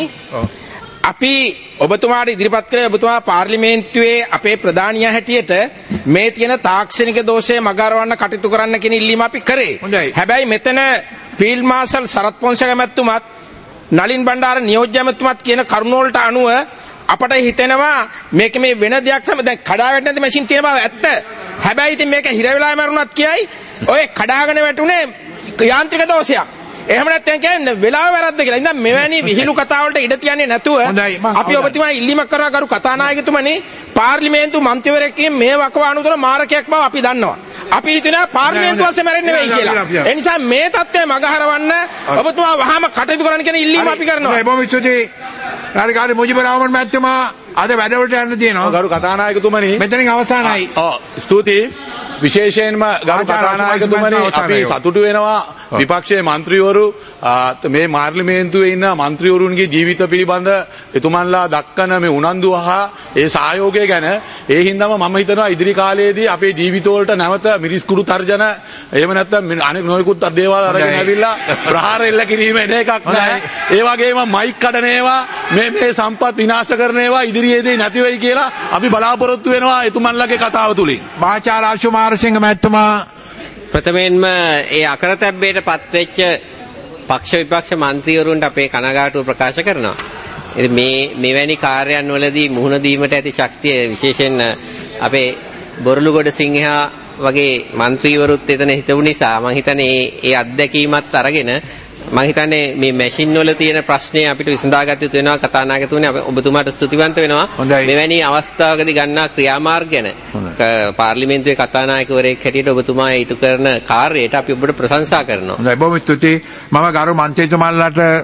අපි ඔබතුමාට ඉදිරිපත් කළේ ඔබතුමා පාර්ලිමේන්තුවේ අපේ ප්‍රධානියා හැටියට මේ තියෙන තාක්ෂණික දෝෂය මගහරවන්න කටයුතු කරන්න කියන ඉල්ලීම අපි කරේ. හැබැයි මෙතන ෆීල්ඩ් මාර්ෂල් සරත් පොන්සේක මැතිතුමත් නලින් බණ්ඩාර නියෝජ්‍ය මැතිතුමත් කියන කරුණ වලට අනුව අපට හිතෙනවා මේක මේ වෙන දෙයක් සම දැන් කඩා වැටෙන නැති මැෂින් තියෙන බව ඇත්ත. හැබැයි ඉතින් මේක හිර වෙලා මරුණත් කියයි ඔය කඩාගෙන වැටුනේ යාන්ත්‍රික දෝෂයක්. එහෙම නැත්නම් කියන්නේ වෙලාව වැරද්ද කියලා. ඉතින් මෙවැනි විහිළු කතා වලට ඉඩ තියන්නේ නැතුව අපි ඔබතුමා ඉල්ලීමක් කරා කරු කතානායකතුමනි පාර්ලිමේන්තු මන්ත්‍රීවරයෙක්ගෙන් මේ වකවානු තුන මාරකයක් බව අපි දන්නවා. අපි හිතනවා පාර්ලිමේන්තුව වශයෙන් මැරෙන්නේ වෙයි කියලා. ඒ නිසා මේ தත්ත්වය මගහරවන්න ඔබතුමා වහාම කටයුතු කරන්න කියන ඉල්ලීම අපි කරනවා. බොහොම ස්තුතියි. ගාරි මුජිබුර් රහමන් මැතිතුමා අද වැඩවලට යන්න තියෙනවා. ගරු කතානායකතුමනි මෙතනින් අවසానයි. ස්තුතියි. විශේෂයෙන්ම ගරු කතානායකතුමනි අපි සතුටු වෙනවා විපක්ෂයේ മന്ത്രിවරු මේ පාර්ලිමේන්තුවේ ඉන්න മന്ത്രിවරුන්ගේ ජීවිත පිළිබඳ එතුමන්ලා දක්වන මේ උනන්දුව හා ඒ සහයෝගය ගැන ඒ හින්දාම මම හිතනවා ඉදිරි කාලයේදී අපේ ජීවිතවලට නැවත මිරිස් කුඩු තර්ජන එහෙම නැත්නම් අනෙක් නොයෙකුත් දේවල් අරගෙන ඇවිල්ලා ප්‍රහාර එල්ල කිරීම එන එකක් නැහැ. ඒ වගේම මයික් කඩන ඒවා මේ සම්පත් විනාශ කරන ඒවා ඉදිරියේදී නැති වෙයි කියලා අපි බලාපොරොත්තු වෙනවා එතුමන්ලගේ කතාව තුලින්. ආචාර්ය ආශුමාල් සිංහ මැතිතුමා ප්‍රථමයෙන්ම ඒ අකරතැබ්බේට පත්වෙච්ච පක්ෂ විපක්ෂ මන්ත්‍රීවරුන්ට අපේ කනගාටුව ප්‍රකාශ කරනවා. ඉතින් මෙවැනි කාර්යයන් වලදී මුහුණ දීමට ඇති ශක්තිය විශේෂයෙන් අපේ බොරළුගොඩ සිංහා වගේ මන්ත්‍රීවරුත් එතන හිටපු නිසා මම හිතන්නේ ඒ අත්දැකීමත් අරගෙන මම හිතන්නේ මේ මැෂින් වල තියෙන ප්‍රශ්නේ අපිට විසඳාගත යුතු වෙනවා. කතානායකතුමනි ඔබතුමාට ස්තුතිවන්ත වෙනවා. මෙවැනි අවස්ථාවකදී ගන්නා ක්‍රියාමාර්ග ගැන පාර්ලිමේන්තුවේ කතානායකවරයෙක් හැටියට ඔබතුමා ඊට කරන කාර්යයට අපි ඔබට ප්‍රශංසා කරනවා. හොඳයි බොහොම ස්තුතියි. මම ගරු මන්ත්‍රීතුමාලාට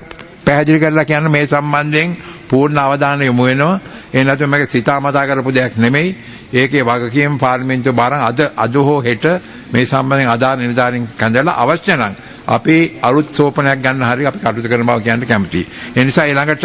පැහැදිලි කරලා කියන්න මේ සම්බන්ධයෙන් පූර්ණ අවධානය යොමු වෙනවා. ඒ නැත්නම් මේක සිතාමතා කරපු දෙයක් නෙමෙයි. ඒකේ වගකීම් පාර්ලිමේන්තුව බාරන් අද හෝ හෙට මේ සම්බන්ධයෙන් අදාළ නිලධාරීන් කැඳවලා අවශ්‍ය නම් අපි අලුත් සෝපනයක් ගන්න හරි අපි කටයුතු කරන බව කියන්න කැමතියි. ඒ නිසා ඊළඟට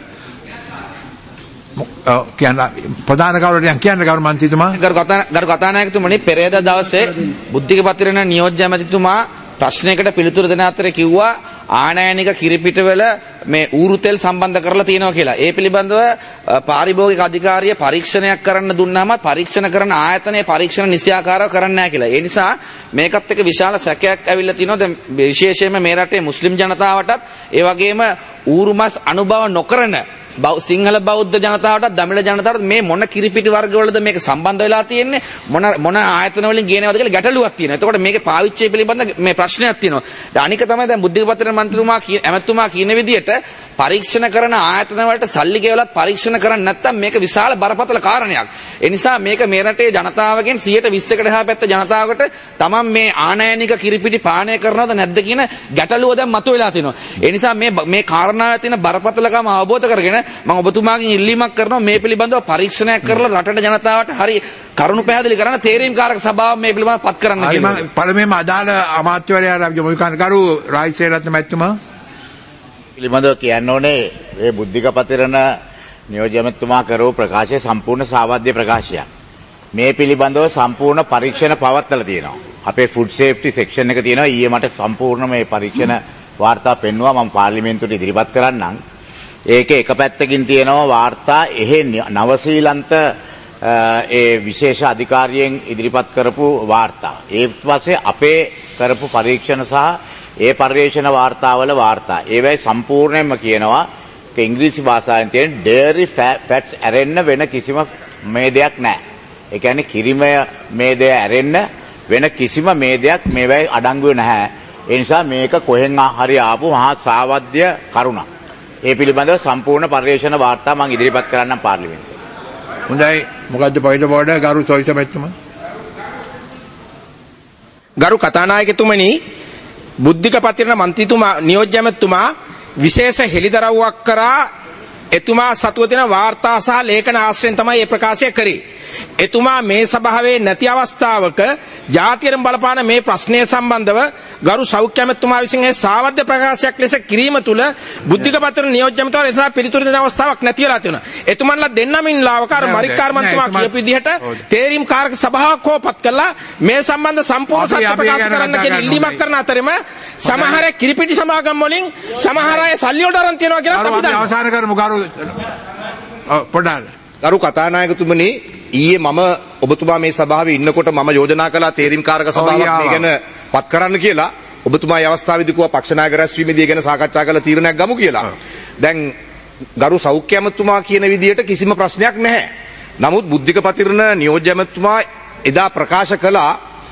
ප්‍රධාන කවුරුද කියන්නේ ගරු මන්ත්‍රීතුමා ගරු කතානායකතුමනි පෙරේදා දවසේ බුද්ධික පතිරණ නියෝජ්‍ය ඇමතිතුමා ප්‍රශ්නයකට පිළිතුරු දෙන අතර කිව්වා ආනයනික කිරිපිටවල මේ ඌරු තෙල් සම්බන්ධ කරලා තියෙනවා කියලා. ඒ පිළිබඳව පාරිභෝගික අධිකාරිය පරීක්ෂණයක් කරන්න දුන්නාම පරීක්ෂණ කරන ආයතනයේ පරීක්ෂණ නිසියාකාරව කරන්නේ නැහැ කියලා. ඒ නිසා මේකත් එක්ක විශාල සැකයක් ඇවිල්ලා තිනවා. දැන් විශේෂයෙන්ම මේ රටේ මුස්ලිම් ජනතාවටත් ඒ වගේම ඌරු මස් අනුභව නොකරන සිංහල බෞද්ධ ජනතාවටත් දමිළ ජනතාවට මේ මොන කිරිපිටි වර්ගවලද මේක සම්බන්ධ වෙලා තියෙන්නේ මොන ආයතන වලින් ගේනවද කියලා ගැටලුවක් තියෙනවා. එතකොට මේකේ පාවිච්චිය පිළිබඳ මේ ප්‍රශ්නයක් තියෙනවා. අනික තමයි දැන් බුද්ධික පත්‍රන මන්ත්‍රීතුමා ඇමතුමා කියන විදිහට පරීක්ෂණ කරන ආයතන වලට සල්ලි ගෙවලත් පරීක්ෂණ කරන්නේ නැත්නම් මේක විශාල බරපතල කාරණයක්. ඒ නිසා මේක මේ රටේ ජනතාවගෙන් 120කට එහා පැත්ත ජනතාවකට තමන් මේ ආනයනික කිරිපිටි පානය කරනවද නැද්ද කියන ගැටලුව දැන් මතුවලා තිනවා. ඒ නිසා මේ කාරණාවේ තියෙන බරපතලකම අවබෝධ කරගෙන මම ඔබතුමාගෙන් ඉල්ලීමක් කරනවා මේ පිළිබඳව පරීක්ෂණයක් කරලා රටේ ජනතාවට හරි කරුණු පැහැදිලි කරන තේරීම්කාරක සභාව මේ පිළිබඳව පත් කරන්න කියලා. මම පළමුවෙන්ම අදාළ අමාත්‍යවරයා යොමු කරන කරු රාජසේනරත්න මැතිතුමා පිළිබඳව කියන්න ඕනේ මේ බුද්ධික පතිරණ නියෝජ්‍ය ඇමතිතුමා කරව ප්‍රකාශය සම්පූර්ණ සාවද්‍ය ප්‍රකාශයක්. මේ පිළිබඳව සම්පූර්ණ පරීක්ෂණ පවත්වලා තියෙනවා. අපේ ෆුඩ් සේෆ්ටි සෙක්ෂන් එක තියෙනවා. ඊයේ මට සම්පූර්ණ මේ පරීක්ෂණ වාර්තා පෙන්වුවා. මම පාර්ලිමේන්තුවට ඉදිරිපත් කරන්නම්. ඒකේ එක පැත්තකින් තියෙනවා වාර්තා එහෙ නවසීලන්ත ඒ විශේෂ අධිකාරියෙන් ඉදිරිපත් කරපු වාර්තා. ඒ පස්සේ අපේ කරපු පරීක්ෂණ සහ ඒ පර්යේෂණ වාර්තාවල වාර්තා. ඒවයි සම්පූර්ණයෙන්ම කියනවා ඉංග්‍රීසි භාෂාවෙන් තියෙන dairy fats ඇරෙන්න වෙන කිසිම මේදයක් නැහැ. ඒ කියන්නේ කිරිමය මේදය ඇරෙන්න වෙන කිසිම මේදයක් මේවයි අඩංගුව නැහැ. ඒ නිසා මේක කොහෙන් හරි ආපු මහා සාවද්‍ය කරුණක්. ඒ පිළිබඳව සම්පූර්ණ පර්යේෂණ වාර්තා මම ඉදිරිපත් කරන්නම් පාර්ලිමේන්තුවේ. හොඳයි මොකද්ද පොයින්ට් ඔෆ් ඕඩර් ගරු සොයිස මැතිතුමා. ගරු කතානායකතුමනි බුද්ධික පතිරණ මන්ත්‍රීතුමා නියෝජ්‍ය ඇමතිතුමා විශේෂ හෙළිදරව්වක් කරා එතුමා සතුව තියෙන වාර්තා සහ ලේඛන ආශ්‍රයෙන් තමයි මේ ප්‍රකාශය කරේ. එතුමා මේ සභාවේ නැති අවස්ථාවක ජාතියෙන් බලපාන මේ ප්‍රශ්නය සම්බන්ධව ගරු සෞඛ්‍ය ඇමතිතුමා විසින් ඒ සාවද්‍ය ප්‍රකාශයක් ලෙස කිරීම තුළ බුද්ධික පතිරණ නියෝජ්‍ය ඇමතිතුමා එතන පිළිතුරු දෙන අවස්ථාවක් නැති වෙලා තියෙනවා. එතුමන්ලා දෙන්නමින් ලාවකාර මරික්කාර මන්ත්‍රීතුමා කියපු විදිහට තේරීම් කාරක සභාවක් හොපත් කළා මේ සම්බන්ධ සම්පූර්ණ සත්‍ය ප්‍රකාශ කරන්න කියන ඉල්ලීමක් කරන අතරෙම සමහර කිරිපිටි සමාගම් වලින් සමහර අය සල්ලි වලට අරන් තියනවා කියලා අපි දන්නවා. අවසන් කරමු ගරු පොඩ්ඩක් ගරු කතානායකතුමනි ඊයේ මම ඔබතුමා මේ සභාවේ ඉන්නකොට මම යෝජනා කළා තේරීම්කාරක සභාවක් මේ ගැන පත් කරන්න කියලා. ඔබතුමා මේ අවස්ථාවේදී කිව්වා පක්ෂ නායක රැස්වීමේදී ගැන සාකච්ඡා කරලා තීරණයක් ගමු කියලා. දැන් ගරු සෞඛ්‍ය ඇමතුමා කියන විදිහට කිසිම ප්‍රශ්නයක් නැහැ. නමුත් බුද්ධික පතිරණ නියෝජ්‍ය ඇමතුමා එදා ප්‍රකාශ කළා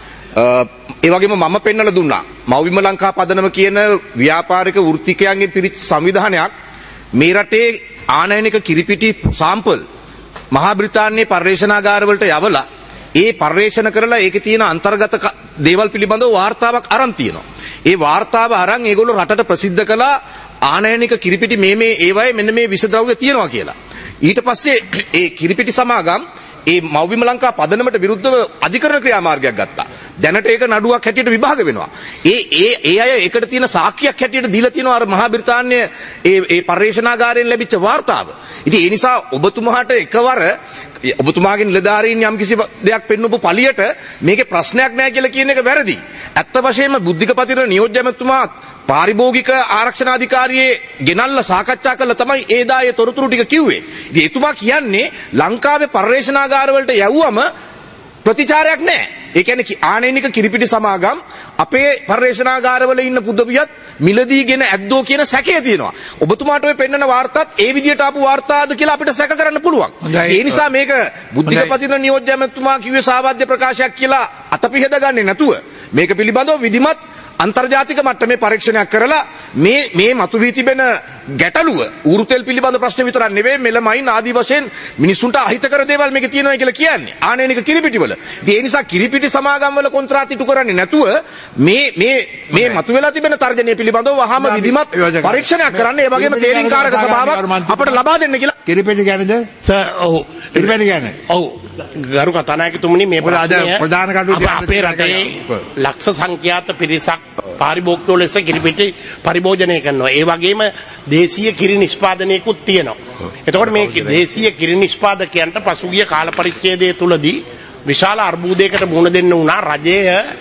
ඒ වගේම මම පෙන්නලා දුන්නා. මව්බිම ලංකා පදනම කියන ව්‍යාපාරික වෘත්තිකයන්ගෙන් පිරිච්ච සංවිධානයක් මේ රටේ ආනයනික කිරිපිටි සාම්පල් මහා බ්‍රිතාන්‍යයේ පර්යේෂණාගාරවලට යවලා ඒ පර්යේෂණ කරලා ඒකේ තියෙන අන්තර්ගත දේවල් පිළිබඳව වාර්තාවක් අරන් තියෙනවා. ඒ වාර්තාව අරන් ඒගොල්ලෝ රටට ප්‍රසිද්ධ කළා ආනයනික කිරිපිටි මේ ඒවායේ මෙන්න මේ විෂද්‍රව්‍ය තියෙනවා කියලා. ඊට පස්සේ ඒ කිරිපිටි සමාගම් ඒ මව්බිම ලංකා පදනමට විරුද්ධව අධිකරණ ක්‍රියාමාර්ගයක් ගත්තා. දැනට ඒක නඩුවක් හැටියට විභාග වෙනවා. ඒ අය ඒකට තියෙන සාක්ෂියක් හැටියට දීලා තියෙනවා අර මහා බ්‍රිතාන්‍ය ඒ පර්යේෂණාගාරයෙන් ලැබිච්ච වාර්තාව. ඉතින් ඒ නිසා ඔබතුමාට එකවර ඔබතුමාගේ නිලධාරීන් යම් කිසි දෙයක් පෙන්වපු පළියට මේකේ ප්‍රශ්නයක් නැහැ කියලා කියන එක වැරදි. ඇත්ත වශයෙන්ම බුද්ධික පතිරණ නියෝජ්‍ය ඇමතුමා පාරිභෝගික ආරක්ෂණ අධිකාරියේ ගෙනල්ලා සාකච්ඡා කළා තමයි ඒ දායේ තොරතුරු ටික කිව්වේ. ඉතින් එතුමා කියන්නේ ලංකාවේ පර්යේෂණාගාර වලට යවුවම ප්‍රතිචාරයක් නැහැ. ඒ කියන්නේ ආනයනික කිරිපිටි සමාගම් අපේ පර්යේෂණාගාරවල ඉන්න පුදවියත් මිලදීගෙන ඇද්දෝ කියන සැකය තියෙනවා. ඔබතුමාට ඔය පෙන්වන වාර්තාත් ඒ විදියට ආපු වාර්තාද කියලා අපිට සැක කරන්න පුළුවන්. ඒ නිසා මේක බුද්ධික පතිරණ නියෝජ්‍ය ඇමතුමා කිව්වේ සාවද්‍ය ප්‍රකාශයක් කියලා අතපිහද ගන්නේ නැතුව මේක පිළිබඳව විධිමත් අන්තර්ජාතික මට්ටමේ පරීක්ෂණයක් කරලා මේ මතුවී තිබෙන ගැටලුව ඌරුතෙල් පිළිබඳ ප්‍රශ්න විතරක් නෙවෙයි මෙලමයින් ආදී වශයෙන් මිනිසුන්ට අහිතකර දේවල් මේකේ තියෙනවා කියලා කියන්නේ ආනයනික කිරිපිටිවල. ඉතින් ඒ නිසා කිරිපිටි සමාගම් වල කොන්ත්‍රාත් ඉටු කරන්නේ නැතුව මේ මතුවලා තිබෙන තර්ජනය පිළිබඳව වහාම විධිමත් පරීක්ෂණයක් කරන්න ඒ වගේම තේරීම්කාරක සභාවක් අපට ලබා දෙන්න කියලා. කිරිපිටි කියන්නේද? ඔව්. කිරිපිටි කියන්නේ. ඔව්. ගරු කතානායකතුමනි මේ ප්‍රධාන කටයුතු අපේ රටේ ලක්ෂ සංඛ්‍යාත පිරිසක් පාරිභෝගිකයෝ ලෙස කිරිපිටි පරිභෝජනය කරනවා. ඒ වගේම දේශීය කිරි නිෂ්පාදනයකුත් තියෙනවා. එතකොට මේ දේශීය කිරි නිෂ්පාදකයන්ට පසුගිය කාල පරිච්ඡේදය තුලදී විශාල අර්බුදයකට මුහුණ දෙන්න වුණා. රජය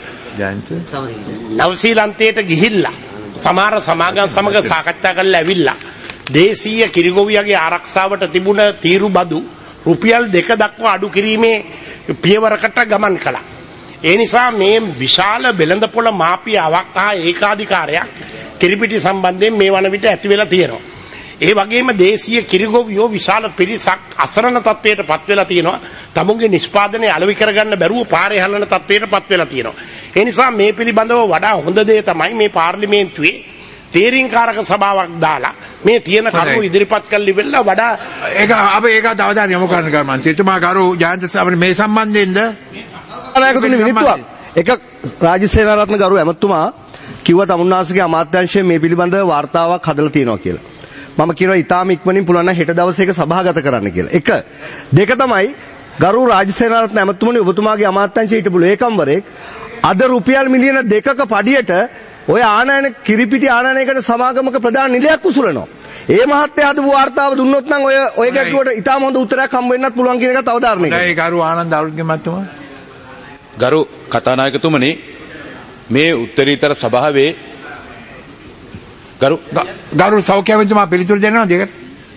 නවසීලන්තයට ගිහිල්ලා සමහර සමාගම් සමග සාකච්ඡා කරලා ඇවිල්ලා දේශීය කිරිගොවියගේ ආරක්ෂාවට තිබුණ තීරු බදු රුපියල් 2 දක්වා අඩු කිරීමේ පියවරකට ගමන් කළා. ඒ නිසා මේ විශාල වෙළඳපොළ මාපියාවක් හා ඒකාධිකාරයක් කිරිපිටි සම්බන්ධයෙන් මේ වන විට ඇති වෙලා තියෙනවා. ඒ වගේම දේශීය කිරිගොවියෝ විශාල පිරිසක් අසරණ තත්ත්වයට පත් වෙලා තියෙනවා. තමුන්ගේ නිෂ්පාදනය අලෙවි කරගන්න බැරුව පාරේ හැලෙන තත්ත්වයට පත් වෙලා තියෙනවා. ඒ නිසා මේ පිළිබඳව වඩා හොඳ දේ තමයි මේ පාර්ලිමේන්තුවේ තේරීම්කාරක සභාවක් දාලා මේ තියෙන කරුණු ඉදිරිපත් කරලා ඉවරලා වඩා ඒක අපි ඒක අවධානය යොමු කරන්න ගමන් චේතුමා ගරු ජයන්ත සමර මේ සම්බන්ධයෙන්ද අනායකතුනි මිනිත්තුවක් එක රාජ්‍ය සේනාරත්න ගරු ඇමතුමා කිව්වා තමුන්නාසගේ අමාත්‍යාංශයේ මේ පිළිබඳව වාර්තාවක් හදලා තියෙනවා කියලා. මම කියනවා ඊටාම ඉක්මනින් පුළුවන් නම් හෙට දවසේ ඒක සභාගත කරන්න කියලා. එක දෙක තමයි ගරු රාජ්‍ය සේනාරත්න ඇමතුමනි ඔබතුමාගේ අමාත්‍යාංශයේ හිටපු ලේකම්වරයෙක් අද රුපියල් මිලියන 2ක පඩියට ඔය ආනයන කිරිපිටි ආනයනයකට සමාගමක ප්‍රධාන නිලයක් උසුලනවා. ඒ මහත්තයා හදපු වාර්තාව දුන්නොත් නම් ඔය ගැටලුවට ඊටාම හොඳ උත්තරයක් හම්බ වෙන්නත් පුළුවන් කියන එකත් අවධාරණය කරනවා. ඒ ගරු ආනන්ද අරුණගේ මහත්මයා. ගරු කතානායකතුමනි මේ උත්තරීතර සභාවේ ගරු සෞඛ්‍ය මන්ත්‍රීතුමා පිළිතුරු දෙනවා දෙකට.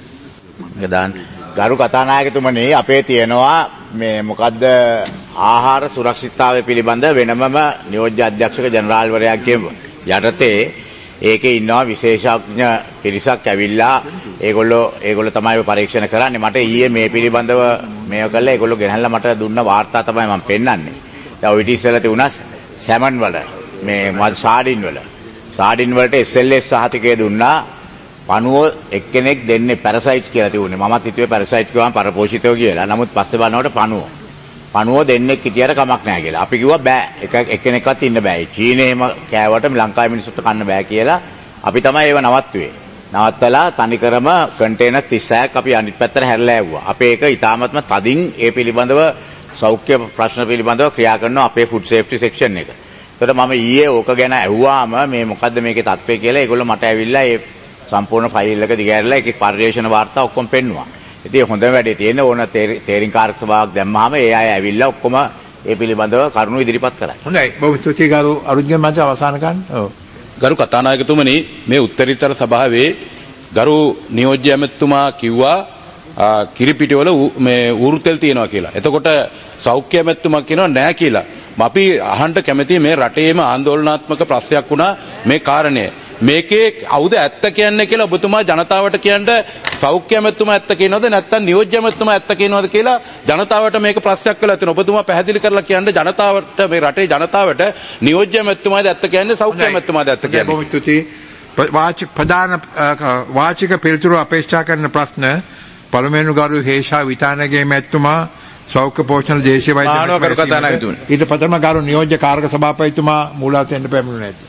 ගරු කතානායකතුමනි අපේ තියෙනවා මේ මොකද්ද ආහාර සුරක්ෂිතතාවය පිළිබඳ වෙනමම නියෝජ්‍ය අධ්‍යක්ෂක ජනරාල්වරයාගේ යටතේ ඒකේ ඉන්නවා විශේෂඥ පිරිසක් ඇවිල්ලා ඒගොල්ලෝ තමයි පරීක්ෂණ කරන්නේ. මට ඊයේ මේ පිළිබඳව මේව කළා ඒගොල්ලෝ ගෙනල්ලා මට දුන්න වාර්තා තමයි මම පෙන්නන්නේ. දැන් ඔය ඉතිස්සලා තිබුණා සැමන් වල මේ සාඩින් වලට SLS සහතිකය දුන්නා. පණුව එක්කෙනෙක් දෙන්නේ පැරසයිට්ස් කියලා තිබුණේ. මමත් හිතුවේ පැරසයිට්ස් කියවම පරපෝෂිතව කියලා. නමුත් පස්සේ බලනකොට පණුව දෙන්නෙක් හිටියට කමක් නැහැ කියලා. අපි කිව්වා බෑ. එක්කෙනෙක්වත් ඉන්න බෑ. චීනේ එහෙම කෑවට ලංකාවේ මිනිස්සුන්ට කන්න බෑ කියලා අපි තමයි ඒව නවත්තුවේ. නවත්තලා තනිකරම කන්ටේනර් 36ක් අපි අනිත් පැත්තට හැරලා ඇව්වා. අපේ ඒක ඊටාමත්ම තදින් ඒ පිළිබඳව සෞඛ්‍ය ප්‍රශ්න පිළිබඳව ක්‍රියා කරනවා අපේ ෆුඩ් සේෆ්ටි සෙක්ෂන් එක. ඒකට මම ඊයේ ඕක ගැන ඇහුවාම මේ මොකද්ද මේකේ තත්ත්වය කියලා ඒගොල්ලෝ මට ඇවිල්ලා ඒ සම්පූර්ණ ෆයිල් එක දිගහැරලා ඒකේ පරිශන වාර්තා ඔක්කොම පෙන්නුවා. ඉතින් හොඳ වැඩේ තියෙන ඕන තේරීම්කාරක සභාවක් දැම්මහම ඒ අය ඇවිල්ලා ඔක්කොම ඒ පිළිබඳව කරුණු ඉදිරිපත් කරයි. හොඳයි. බොහොම ස්තුතියි ගරු අරුණ්ගේ මහත්තයා අවසන් කරන්න. ඔව්. ගරු කතානායකතුමනි මේ උත්තරීතර සභාවේ ගරු නියෝජ්‍ය ඇමතුමා කිව්වා කිරිපිටිවල මේ ඌරුතෙල් තියෙනවා කියලා. එතකොට සෞඛ්‍ය ඇමතුමා කියනවා නෑ කියලා. අපි අහන්න කැමති මේ රටේම ආందోලනාත්මක ප්‍රශ්නයක් වුණා මේ කාරණය. මේකේ අවුද ඇත්ත කියන්නේ කියලා ඔබතුමා ජනතාවට කියන්න සෞඛ්‍ය ඇමතුමා ඇත්ත කියනවද නැත්නම් නියෝජ්‍ය ඇමතුමා ඇත්ත කියනවද කියලා ජනතාවට මේක ප්‍රශ්නයක් කරලා තියෙනවා. ඔබතුමා පැහැදිලි කරලා කියන්න ජනතාවට මේ රටේ ජනතාවට නියෝජ්‍ය ඇමතුමාද ඇත්ත කියන්නේ සෞඛ්‍ය ඇමතුමාද ඇත්ත කියන්නේ. බොහොම ස්තුතියි. ප්‍රධාන වාචික පිළිතුරු අපේක්ෂා කරන ප්‍රශ්න පළමුවෙනි ගරු හේෂා විතානගේ මැතිතුමා සෞඛ්‍ය පෝෂණ දේශීය වෛද්‍ය ඊට පතරම ගරු නියෝජ්‍ය කාර්ක සභාපතිතුමා මූලාසනෙට පැමිණුණා ඇත.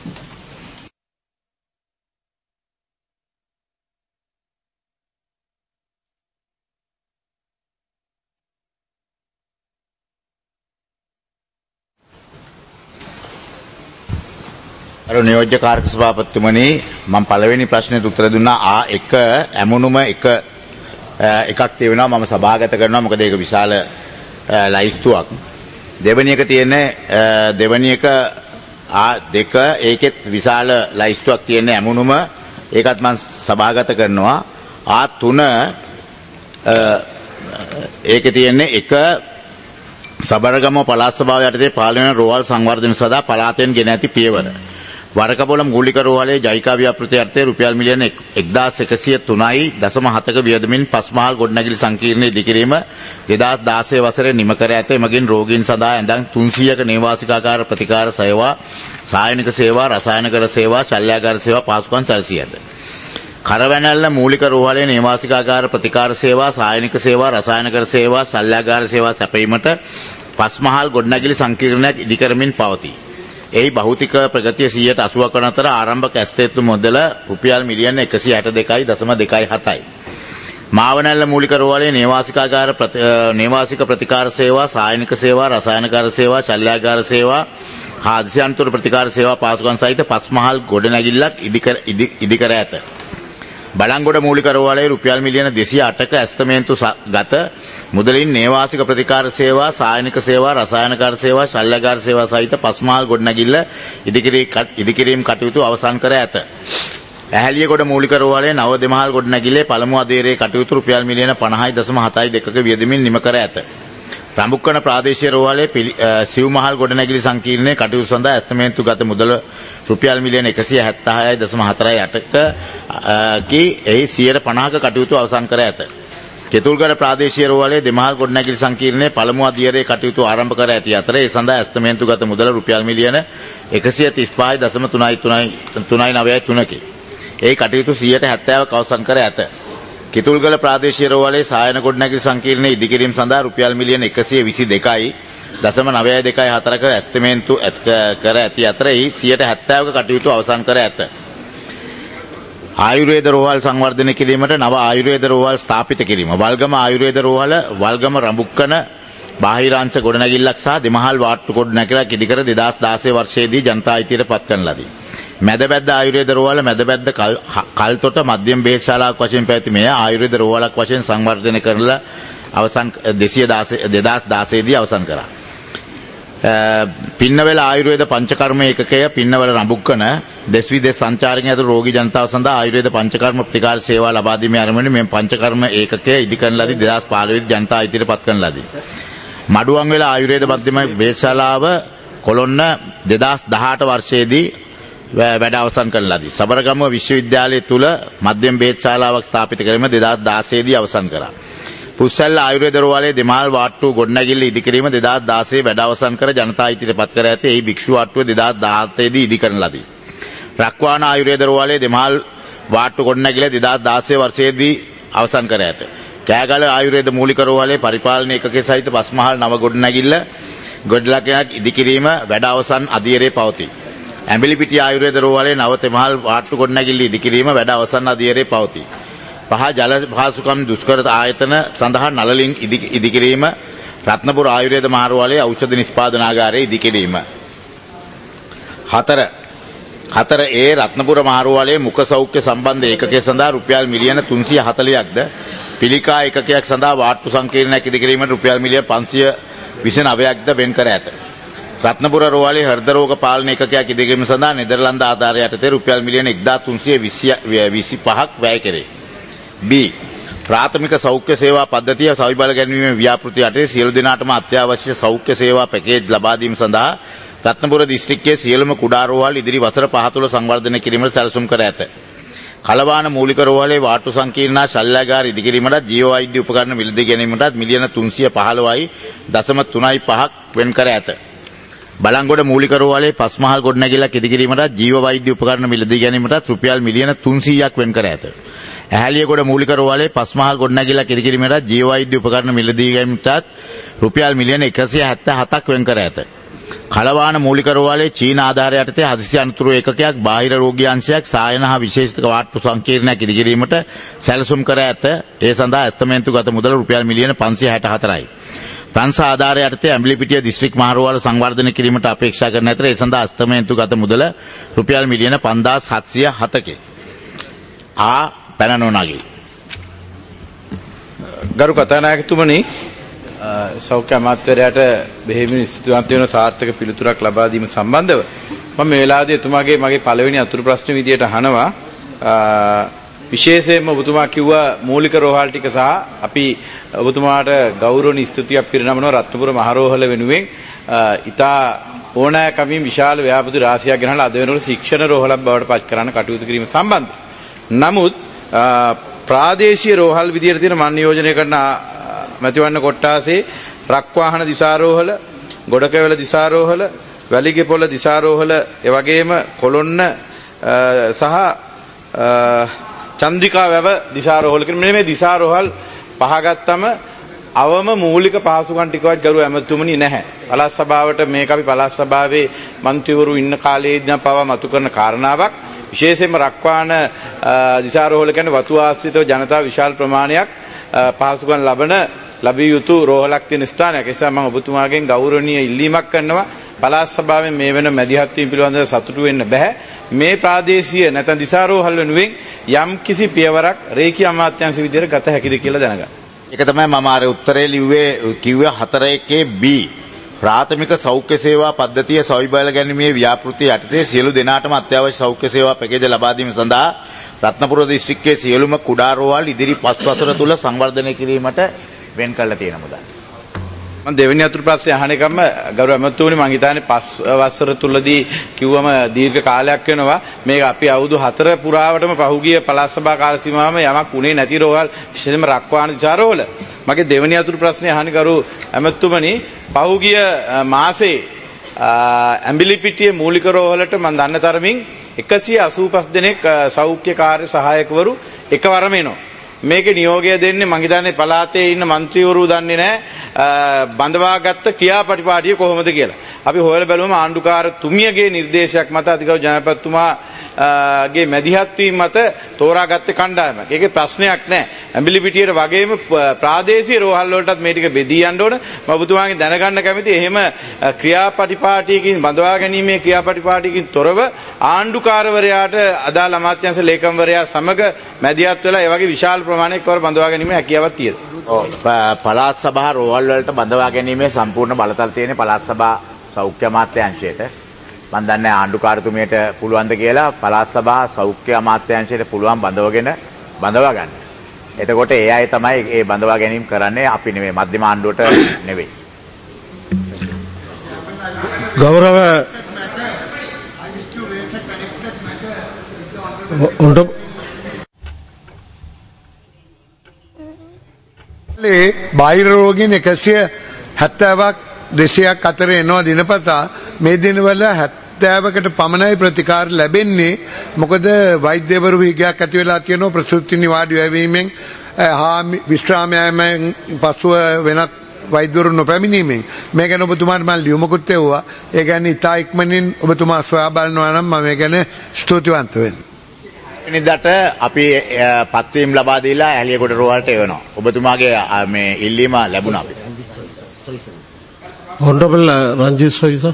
අර නියෝජ්‍ය කාර්ක සභාපතිතුමනි මම පළවෙනි ප්‍රශ්නෙට උත්තර දුන්නා එක ඇමුණුම එකක් තියෙනවා මම සභාගත කරනවා මොකද ඒක විශාල ලයිස්තුවක්. දෙවෙනි එක තියෙන්නේ දෙවෙනි එක දෙක ඒකෙත් විශාල ලයිස්තුවක් තියෙන ඇමුණුම ඒකත් මම සභාගත කරනවා. තුන ඒකේ තියෙන්නේ එක සබරගම පළාත් සභාව යටතේ පාලන රෝහල් සංවර්ධන සඳහා පළාතෙන් ගෙන ඇති පියවර. වරකපොළ මූලික රෝහලේ ජයිකා ව්‍යාපෘති අර්ථයේ රුපියල් මිලියන 1103.7ක වියදමින් පස්මහල් ගොඩනැගිලි සංකීර්ණය ඉදිකිරීම 2016 වසරේ නිම කර ඇත. එමගින් රෝගීන් සඳහා ඇඳන් 300ක නේවාසිකාකාර ප්‍රතිකාර සේවා, සායනික සේවා, රසායනික සේවා, ශල්‍යාගාර සේවා පහසුකම් සැලසී ඇත. කරවැනැල්ල මූලික රෝහලේ නේවාසිකාකාර ප්‍රතිකාර සේවා, සායනික සේවා, රසායනික සේවා, ශල්‍යාගාර සේවා සැපයීමට පස්මහල් ගොඩනැගිලි සංකීර්ණයක් ඉදිකරමින් පවතී. එහි භෞතික ප්‍රගතිය 80% වන අතර ආරම්භක ඇස්තේත්තු මුදල රුපියල් මිලියන 162.27යි. මාවනැල්ල මූලික රෝහලේ නේවාසික ප්‍රතිකාර සේවා, සායනික සේවා, රසායනික සේවා, ශල්‍යාගාර සේවා, හාදිසියන්තර ප්‍රතිකාර සේවා පාසුකම් සහිත පස්මහල් ගොඩනැගිල්ලක් ඉදිකර ඇත. බලංගොඩ මූලික රෝහලේ රුපියල් මිලියන 208ක ඇස්තමේන්තු ගත මුදලින් නේවාසික ප්‍රතිකාර සේවා, සායනික සේවා, රසායනික සේවා, ශල්‍යගාර සේවා සහිත පස්මහල් ගොඩනැගිල්ල ඉදිකිරීම කටයුතු අවසන් කර ඇත. ඇහැලියගොඩ මූලික රෝහලේ නව දෙමහල් ගොඩනැගිල්ලේ පළමු අධීරයේ කටයුතු රුපියල් මිලියන 50.72ක වියදමින් නිම කර ඇත. රඹුක්කන ප්‍රාදේශීය රෝහලේ සිව්මහල් ගොඩනැගිලි සංකීර්ණයේ කටයුතු සඳහා ඇස්තමේන්තු ගත මුදල රුපියල් මිලියන 176.48ක එහි 50%ක කටයුතු අවසන් කර ඇත. කෙතුල්ගල ප්‍රාදේශීය රෝහලේ දෙමහල් ගොඩනැගිලි සංකීර්ණයේ පළමු අධීරයේ කටයුතු ආරම්භ කර ඇති අතර ඒ සඳහා ඇස්තමේන්තු ගත මුදල රුපියල් මිලියන 135.393ක ඒ කටයුතු 70%ක අවසන් කර ඇත. කිතුල්ගල ප්‍රාදේශීය රෝහලේ සායන ගොඩනැගිලි සංකීර්ණයේ ඉදිකිරීම සඳහා රුපියල් මිලියන 122.924ක ඇස්තමේන්තු කර ඇති අතර එහි 70%ක කටයුතු අවසන් කර ඇත. ආයුර්වේද රෝහල් සංවර්ධනය කිරීමට නව ආයුර්වේද රෝහල් ස්ථාපිත කිරීම. වල්ගම ආයුර්වේද රෝහල වල්ගම රඹුක්කන බාහිරාංශ ගොඩනැගිල්ලක් සහ දෙමහල් වාට්ටු ගොඩනැගිල්ලක් ඉදිකර 2016 වර්ෂයේදී ජනතා අයිතියට පත් කරන ලදී. මැදබැද්ද ආයුර්වේද රෝහල මැදබැද්ද කල්තොට මධ්‍යම බෙහෙත් ශාලාවක් වශයෙන් පැවති මෙය ආයුර්වේද රෝහලක් වශයෙන් සංවර්ධනය කරලා අවසන් 2016 දී අවසන් කරා. පින්නවල ආයුර්වේද පංචකර්ම ඒකකය පින්නවල රඹුක්කන දෙස් විදේශ සංචාරකයන් ඇතුළු රෝගී ජනතාව සඳහා ආයුර්වේද පංචකර්ම ප්‍රතිකාර සේවා ලබා දීමේ අරමුණින් මේ පංචකර්ම ඒකකය ඉදිකරන ලදී 2015 දී ජනතා අයිතියට පත් කරන ලදී. මඩුවන්වල ආයුර්වේද මධ්‍යම බෙහෙත් ශාලාව කොළොන්න 2018 වර්ෂයේදී වැඩ අවසන් කරන ලදී. සබරගමුව විශ්වවිද්‍යාලය තුල මධ්‍යම බෙහෙත් ශාලාවක් ස්ථාපිත කිරීම 2016 දී අවසන් කරා. පුස්සැල්ල ආයුර්වේද රෝහලේ දෙමහල් වාට්ටු ගොඩනැගිල්ල ඉදිකිරීම 2016 වැඩ අවසන් කර ජනතා අයිතියට පත් කර ඇත. එහි භික්ෂු වාට්ටුව 2017 දී ඉදිකරන ලදී. රක්වාන ආයුර්වේද රෝහලේ දෙමහල් වාට්ටු ගොඩනැගිල්ල 2016 වර්ෂයේදී අවසන් කර ඇත. කෑගල ආයුර්වේද මූලික රෝහලේ පරිපාලන ඒකකයේ සහිත පස්මහල් නව ගොඩනැගිල්ලක් ඉදිකිරීම වැඩ අවසන් අධීරයේ පවතී. ඇඹිලිපිටිය ආයුර්වේද රෝහලේ නව තෙමහල් වාට්ටු ගොඩනැගිල්ල ඉදිකිරීම වැඩ අවසන් අධීරයේ පවතී. පහ ජල පහසුකම් දුෂ්කර ආයතන සඳහා නළලින් ඉදිකිරීම රත්නපුර ආයුර්වේද මහරෝහලේ ඖෂධ නිෂ්පාදනාගාරයේ ඉදිකිරීම. 4 ඒ රත්නපුර මහරෝහලේ මුඛ සෞඛ්‍ය සම්බන්ධ ඒකකය සඳහා රුපියල් මිලියන 340ක්ද පිළිකා ඒකකයක් සඳහා වාට්ටු සංකීර්ණයක් ඉදිකිරීමට රුපියල් මිලියන 529ක්ද වෙන් කර ඇත. රත්නපුර රෝහලේ හෘද රෝග පාලන ඒකකයක් ඉදිකිරීම සඳහා නෙදර්ලන්ත ආධාරය යටතේ රුපියල් මිලියන 1325ක් වැය කෙරේ. B. ප්‍රාථමික සෞඛ්‍ය සේවා පද්ධතිය සවිබල ගැනීමේ ව්‍යාපෘති යටතේ සියලු දෙනාටම අත්‍යවශ්‍ය සෞඛ්‍ය සේවා පැකේජ් ලබා දීම සඳහා රත්නපුර දිස්ත්‍රික්කයේ සියලුම කුඩා රෝහල් ඉදිරි වසර 5 තුළ සංවර්ධනය කිරීමට සැලසුම් කර ඇත. කලවාන මූලික රෝහලේ වාට්ටු සංකීර්ණ ශල්‍යගාර ඉදිකිරීමට ජීව වෛද්‍ය උපකරණ මිලදී ගැනීමට මිලියන 315.35ක් වෙන් කර ඇත. බලංගොඩ මූලික රෝහලේ පස්මහල් ගොඩනැගිල්ලක් ඉදිකිරීමට ජීව වෛද්‍ය උපකරණ මිලදී ගැනීමට රුපියල් මිලියන 300ක් වෙන් කර ඇත. ඇහැලියගොඩ මූලික රෝහලේ පස්මහල් ගොඩනැගිල්ලක් ඉදිකිරීමට ජීව වෛද්‍ය උපකරණ මිලදී ගැනීමට රුපියල් මිලියන 177ක් වෙන් කර ඇත. කලවාන මූලික රෝහලේ චීන ආධාරය යටතේ හදිසි අනතුරු ඒකකයක් බාහිර රෝගී අංශයක් සායන හා විශේෂිත වාට්ටු සංකීර්ණයක් ඉදිකිරීමට සැලසුම් කර ඇත. ඒ සඳහා ඇස්තමේන්තු ගත මුදල රුපියල් මිලියන 564යි. ප්‍රංශ ආධාරය යටතේ ඇඹිලිපිටිය දිස්ත්‍රික් මහරෝහල සංවර්ධනය කිරීමට අපේක්ෂා කරන අතර ඒ සඳහා ඇස්තමේන්තු ගත මුදල රුපියල් මිලියන 5707ක. පැන නොනගී. ගරු කතානායකතුමනි, සෞඛ්‍ය අමාත්‍යවරයාට බෙහෙවින් ස්තුතිවන්ත වෙන සාර්ථක පිළිතුරක් ලබා දීම සම්බන්ධව මම මේ වෙලාවේදී එතුමාගේ මගේ පළවෙනි අතුරු ප්‍රශ්න විදියට අහනවා. විශේෂයෙන්ම ඔබතුමා කිව්වා මූලික රෝහල් ටික සහ අපි ඔබතුමාට ගෞරවනීය ස්තුතියක් පිරිනමනවා රත්නපුර මහරෝහල වෙනුවෙන් ඉතා ඕනෑකමින් විශාල ව්‍යාපෘති රාශියක් ගෙනහලා අද වෙනකොට ශික්ෂණ රෝහලක් බවට පත් කරන්න කටයුතු කිරීම සම්බන්ධ. නමුත් ප්‍රාදේශීය රෝහල් විදියට තියෙන මන් නියෝජනය කරන මැතිවරණ කොට්ටාසේ රක්වාහන දිසාරෝහල, ගොඩකැවල දිසාරෝහල, වැලිගෙපොළ දිසාරෝහල, ඒ වගේම කොළොන්න සහ චන්ද්‍රිකා වැව දිසාරෝහල කියන මෙන්න මේ දිසාරෝහල් පහ ගත්තම අවම මූලික පහසුකම් ටිකවත් ගරු ඇමතුමනි නැහැ. පළාත් සභාවට මේක අපි පළාත් සභාවේ മന്ത്രിවරු ඉන්න කාලයේදී පවා මතු කරන කාරණාවක්. විශේෂයෙන්ම රක්වාන දිසාරෝහල කියන්නේ වතු ආශ්‍රිතව ජනතාව විශාල ප්‍රමාණයක් පහසුකම් ලැබිය යුතු රෝහලක් තියෙන ස්ථානයක්. ඒ නිසා මම ඔබතුමාගෙන් ගෞරවනීය ඉල්ලීමක් කරනවා. පළාත් සභාවෙන් මේ වෙන මැදිහත් වීම පිළිබඳව සතුටු වෙන්න බෑ. මේ ප්‍රාදේශීය නැත්නම් දිසාරෝහල් වෙනුවෙන් යම් කිසි පියවරක් රේඛීය අමාත්‍යාංශ විදියට ගත හැකිද කියලා දැනගන්න. ඒක තමයි මම අර උත්තරේ කිව්වේ 4.1B ප්‍රාථමික සෞඛ්‍ය සේවා පද්ධතිය සවිබල ගැනීමේ ව්‍යාපෘතිය යටතේ සියලු දෙනාටම අත්‍යවශ්‍ය සෞඛ්‍ය සේවා පැකේජ ලබා දීම සඳහා රත්නපුර දිස්ත්‍රික්කයේ සියලුම කුඩා රෝහල් ඉදිරි 5 වසර තුල සංවර්ධනය කිරීමට වෙන් කරලා තියෙන මුදල්. මම දෙවෙනි අතුරු ප්‍රශ්නේ අහන එකම ගරු ඇමතුමනි මම හිතන්නේ 5 වසර තුලදී කිව්වම දීර්ඝ කාලයක් වෙනවා. මේක අපි අවුරුදු 4 පුරාවටම පහුගිය පළාත් සභා කාල සීමාවම යමක් උනේ නැති රෝහල් විශේෂයෙන්ම රක්වාන දිසාරෝහල. මගේ දෙවෙනි අතුරු ප්‍රශ්නේ අහන ගරු ඇමතුමනි පහුගිය මාසේ ඇඹිලිපිටියේ මූලික රෝහලට මම දන්න තරමින් 185 දෙනෙක් සෞඛ්‍ය කාර්ය සහායකවරු එකවරම එනවා. මේකේ නියෝගය දෙන්නේ මං හිතන්නේ පළාතේ ඉන්න മന്ത്രിවරු දන්නේ නැහැ බඳවාගත්ත ක්‍රියාපටිපාටිය කොහොමද කියලා. අපි හොයලා බැලුවම ආණ්ඩුකාර තුමියගේ නිර්දේශයක් මත අධිකරු ජනාධිපතිතුමාගේ මැදිහත් වීම මත තෝරාගත්තේ කණ්ඩායමක්. ඒකේ ප්‍රශ්නයක් නැහැ. ඇඹිලිපිටියට වගේම ප්‍රාදේශීය රෝහල් වලටත් මේ ටික බෙදී යන්න ඕන. මම ඔබතුමාගෙන් දැනගන්න කැමතියි එහෙම ක්‍රියාපටිපාටියකින් බඳවා ගැනීමේ ක්‍රියාපටිපාටියකින් තොරව ආණ්ඩුකාරවරයාට අදාළ අමාත්‍යාංශ ලේකම්වරයා සමග මැදිහත් වෙලා ඒ වගේ විශාල ප්‍රමාණයක් කවර බඳවා ගැනීමේ හැකියාවක් තියෙනවා. පළාත් සභා රෝහල් වලට බඳවා ගැනීමේ සම්පූර්ණ බලතල තියෙන පළාත් සභා සෞඛ්‍ය අමාත්‍යාංශයට මම දන්නේ ආණ්ඩුකාරතුමියට පුළුවන්ද කියලා පළාත් සභා සෞඛ්‍ය අමාත්‍යාංශයට පුළුවන් බඳවා ගන්න. එතකොට ඒ අය තමයි ඒ බඳවා ගැනීම කරන්නේ අපි නෙමෙයි මධ්‍යම ආණ්ඩුවට නෙවෙයි. ගෞරව බාහිර රෝගීන් 170ක් 200ක් අතර එනවා දිනපතා. මේ දිනවල 70කට පමණයි ප්‍රතිකාර ලැබෙන්නේ. මොකද වෛද්‍යවරු විගයක් ඇති වෙලා තියෙනවා ප්‍රසූති නිවාඩු යැවීමෙන් විශ්‍රාම යාමෙන් පසුව වෙනත් වෛද්‍යවරු නොපැමිණීමෙන්. මේ ගැන ඔබතුමාට මම ලියුමකුත් එවුවා. ඒ කියන්නේ ඉතා ඉක්මනින් ඔබතුමා සොයා බලනවා නම් මම මේ ගැන ස්තුතිවන්ත වෙනවා. වෙනිදාට අපි පත්වීම් ලබා දීලා ඇලියගොඩ රෝහලට එවනවා. ඔබතුමාගේ මේ ඉල්ලීම ලැබුණා අපිට. Honorable Ranjit Soisa.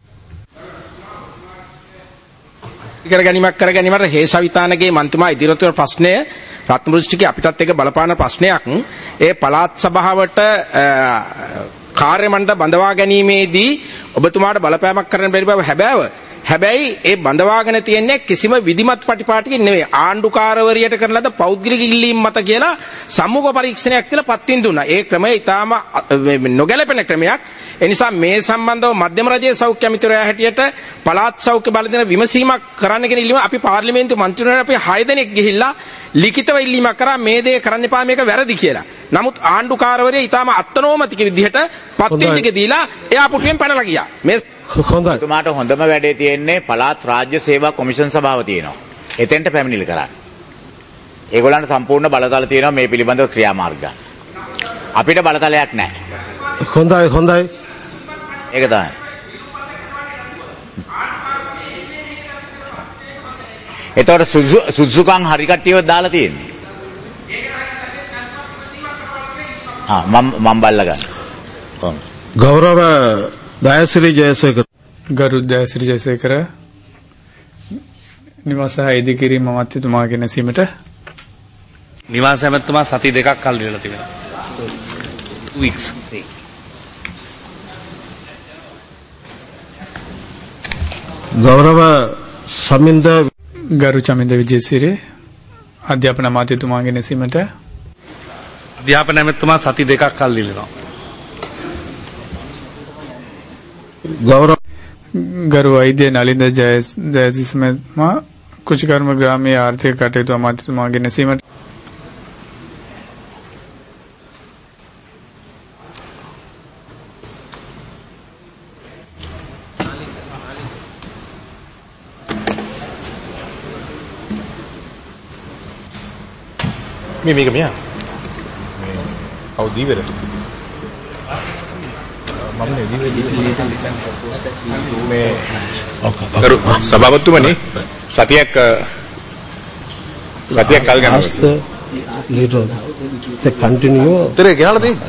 කරගැනීමට හේසවිතානගේ මන්ත්‍රීතුමා ඉදිරියට වන ප්‍රශ්නය රත්නපුර දිස්ත්‍රික්කයේ අපිටත් එක බලපාන ප්‍රශ්නයක්. ඒ පළාත් සභාවට කාර්ය මණ්ඩල බඳවා ගැනීමේදී ඔබතුමාට බලපෑමක් කරන්න බැරි බව හැබැයි ඒ බඳවාගෙන තියෙන්නේ කිසිම විධිමත් පටිපාටිකින් නෙවෙයි ආණ්ඩුකාරවරියට කරන ලද පෞද්ගලික ඉල්ලීම් මත කියලා සම්මුඛ පරීක්ෂණයක් කියලා පත්වින් දුන්නා. ඒ ක්‍රමය ඊටාම නොගැලපෙන ක්‍රමයක්. ඒ නිසා මේ සම්බන්ධව මධ්‍යම රජයේ සෞඛ්‍ය අමාත්‍යවරයා හැටියට පළාත් සෞඛ්‍ය බලදින විමසීමක් කරන්න කියන ඉල්ලීම අපි පාර්ලිමේන්තු මන්ත්‍රීවරුන් අපි 6 දෙනෙක් ගිහිල්ලා ලිඛිතව ඉල්ලීමක් කරා මේ දේ කරන්න එපා මේක වැරදි කියලා. නමුත් ආණ්ඩුකාරවරිය ඊටාම අත්නෝමතික විදිහට පත්වින් ටික දීලා එයා පුටුවෙන් පැනලා ගියා. මේ ඔබතුමාට හොඳම වැඩේ තියෙන්නේ පළාත් රාජ්‍ය සේවා කොමිෂන් සභාව තියෙනවා. එතෙන්ට පැමිණිලි කරන්න. ඒගොල්ලන්ට සම්පූර්ණ බලතල තියෙනවා මේ පිළිබඳව ක්‍රියාමාර්ග ගන්න. අපිට බලතලයක් නැහැ. හොඳයි. ඒක තමයි. එතකොට සුසුකම් හරි කට්ටියව දාලා තියෙන්නේ. මම බල්ලා ගන්න. ගෞරව දයසිරි ජයසේකර. ගරු දයසිරි ජයසේකර නිවාස ඉදිකිරීම අමාත්‍යතුමාගේ නැසීමට නිවාස ඇමතුමා සති 2ක් කල් ඉඳලා තිබෙනවා. 2 weeks. ගෞරව සමින්ද ගරු චමින්ද විජේසිරි අධ්‍යාපන අමාත්‍යතුමාගේ නැසීමට අධ්‍යාපන ඇමතුමා සති 2ක් කල් ඉඳලා ගරු වෛද්‍ය නලින්ද ජයසිස්මතුමා කුෂිකර්ම ග්‍රාමීය ආර්ථික කටයුතු අමාත්‍යතුමාගේ නැසීමට මේක මෙයා කවුද දීවර මම නේ මේ කරු සභාපතිතුමනි සතියක් කල් ගන්නවා later the continue තේරෙ ගෙනල්ලා තියෙන්නේ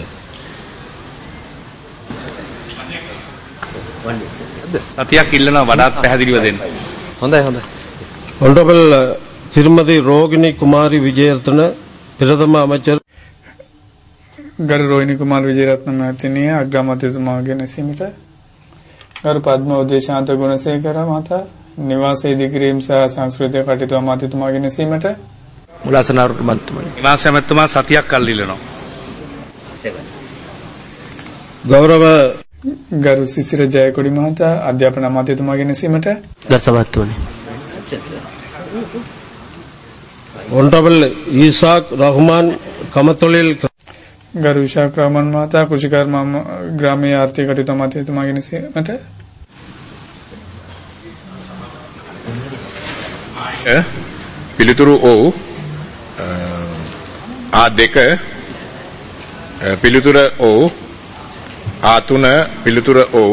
සතියක් ඉල්ලනවා වඩාත් පැහැදිලිව දෙන්න හොඳයි honorable Srimati Rogini Kumari Vijayarthana ප්‍රථම අමාත්‍ය ගරු රෝහිණි කුමාර විජේරත්න මහත්මිය අග්‍රාමාත්‍යතුමාගේ නැසීමට ගරු පද්ම උදේශාන්ත ගුණසේකර මහතා නිවාස ඉදිකිරීම සහ සංස්කෘතික කටයුතු අමාත්‍යතුමාගේ නැසීමට මුලාසනාරු මහත්මයා නිවාස ඇමතුමා සතියක් කල් ඉල්ලනවා ගෞරව ගරු සිසිර ජයකොඩි මහතා අධ්‍යාපන අමාත්‍යතුමාගේ නැසීමට දසවත්තුනි Honorable Ishaq Rahman Kamatolil ගරු ඉෂාක් රහමන් මහතා කුෂිකර්ම ග්‍රාමීය ආර්ථික කටයුතු අමාත්‍යතුමාගේ නැසීමට පිළිතුරු ඔව් A2 පිළිතුර ඔව් A3 පිළිතුර ඔව්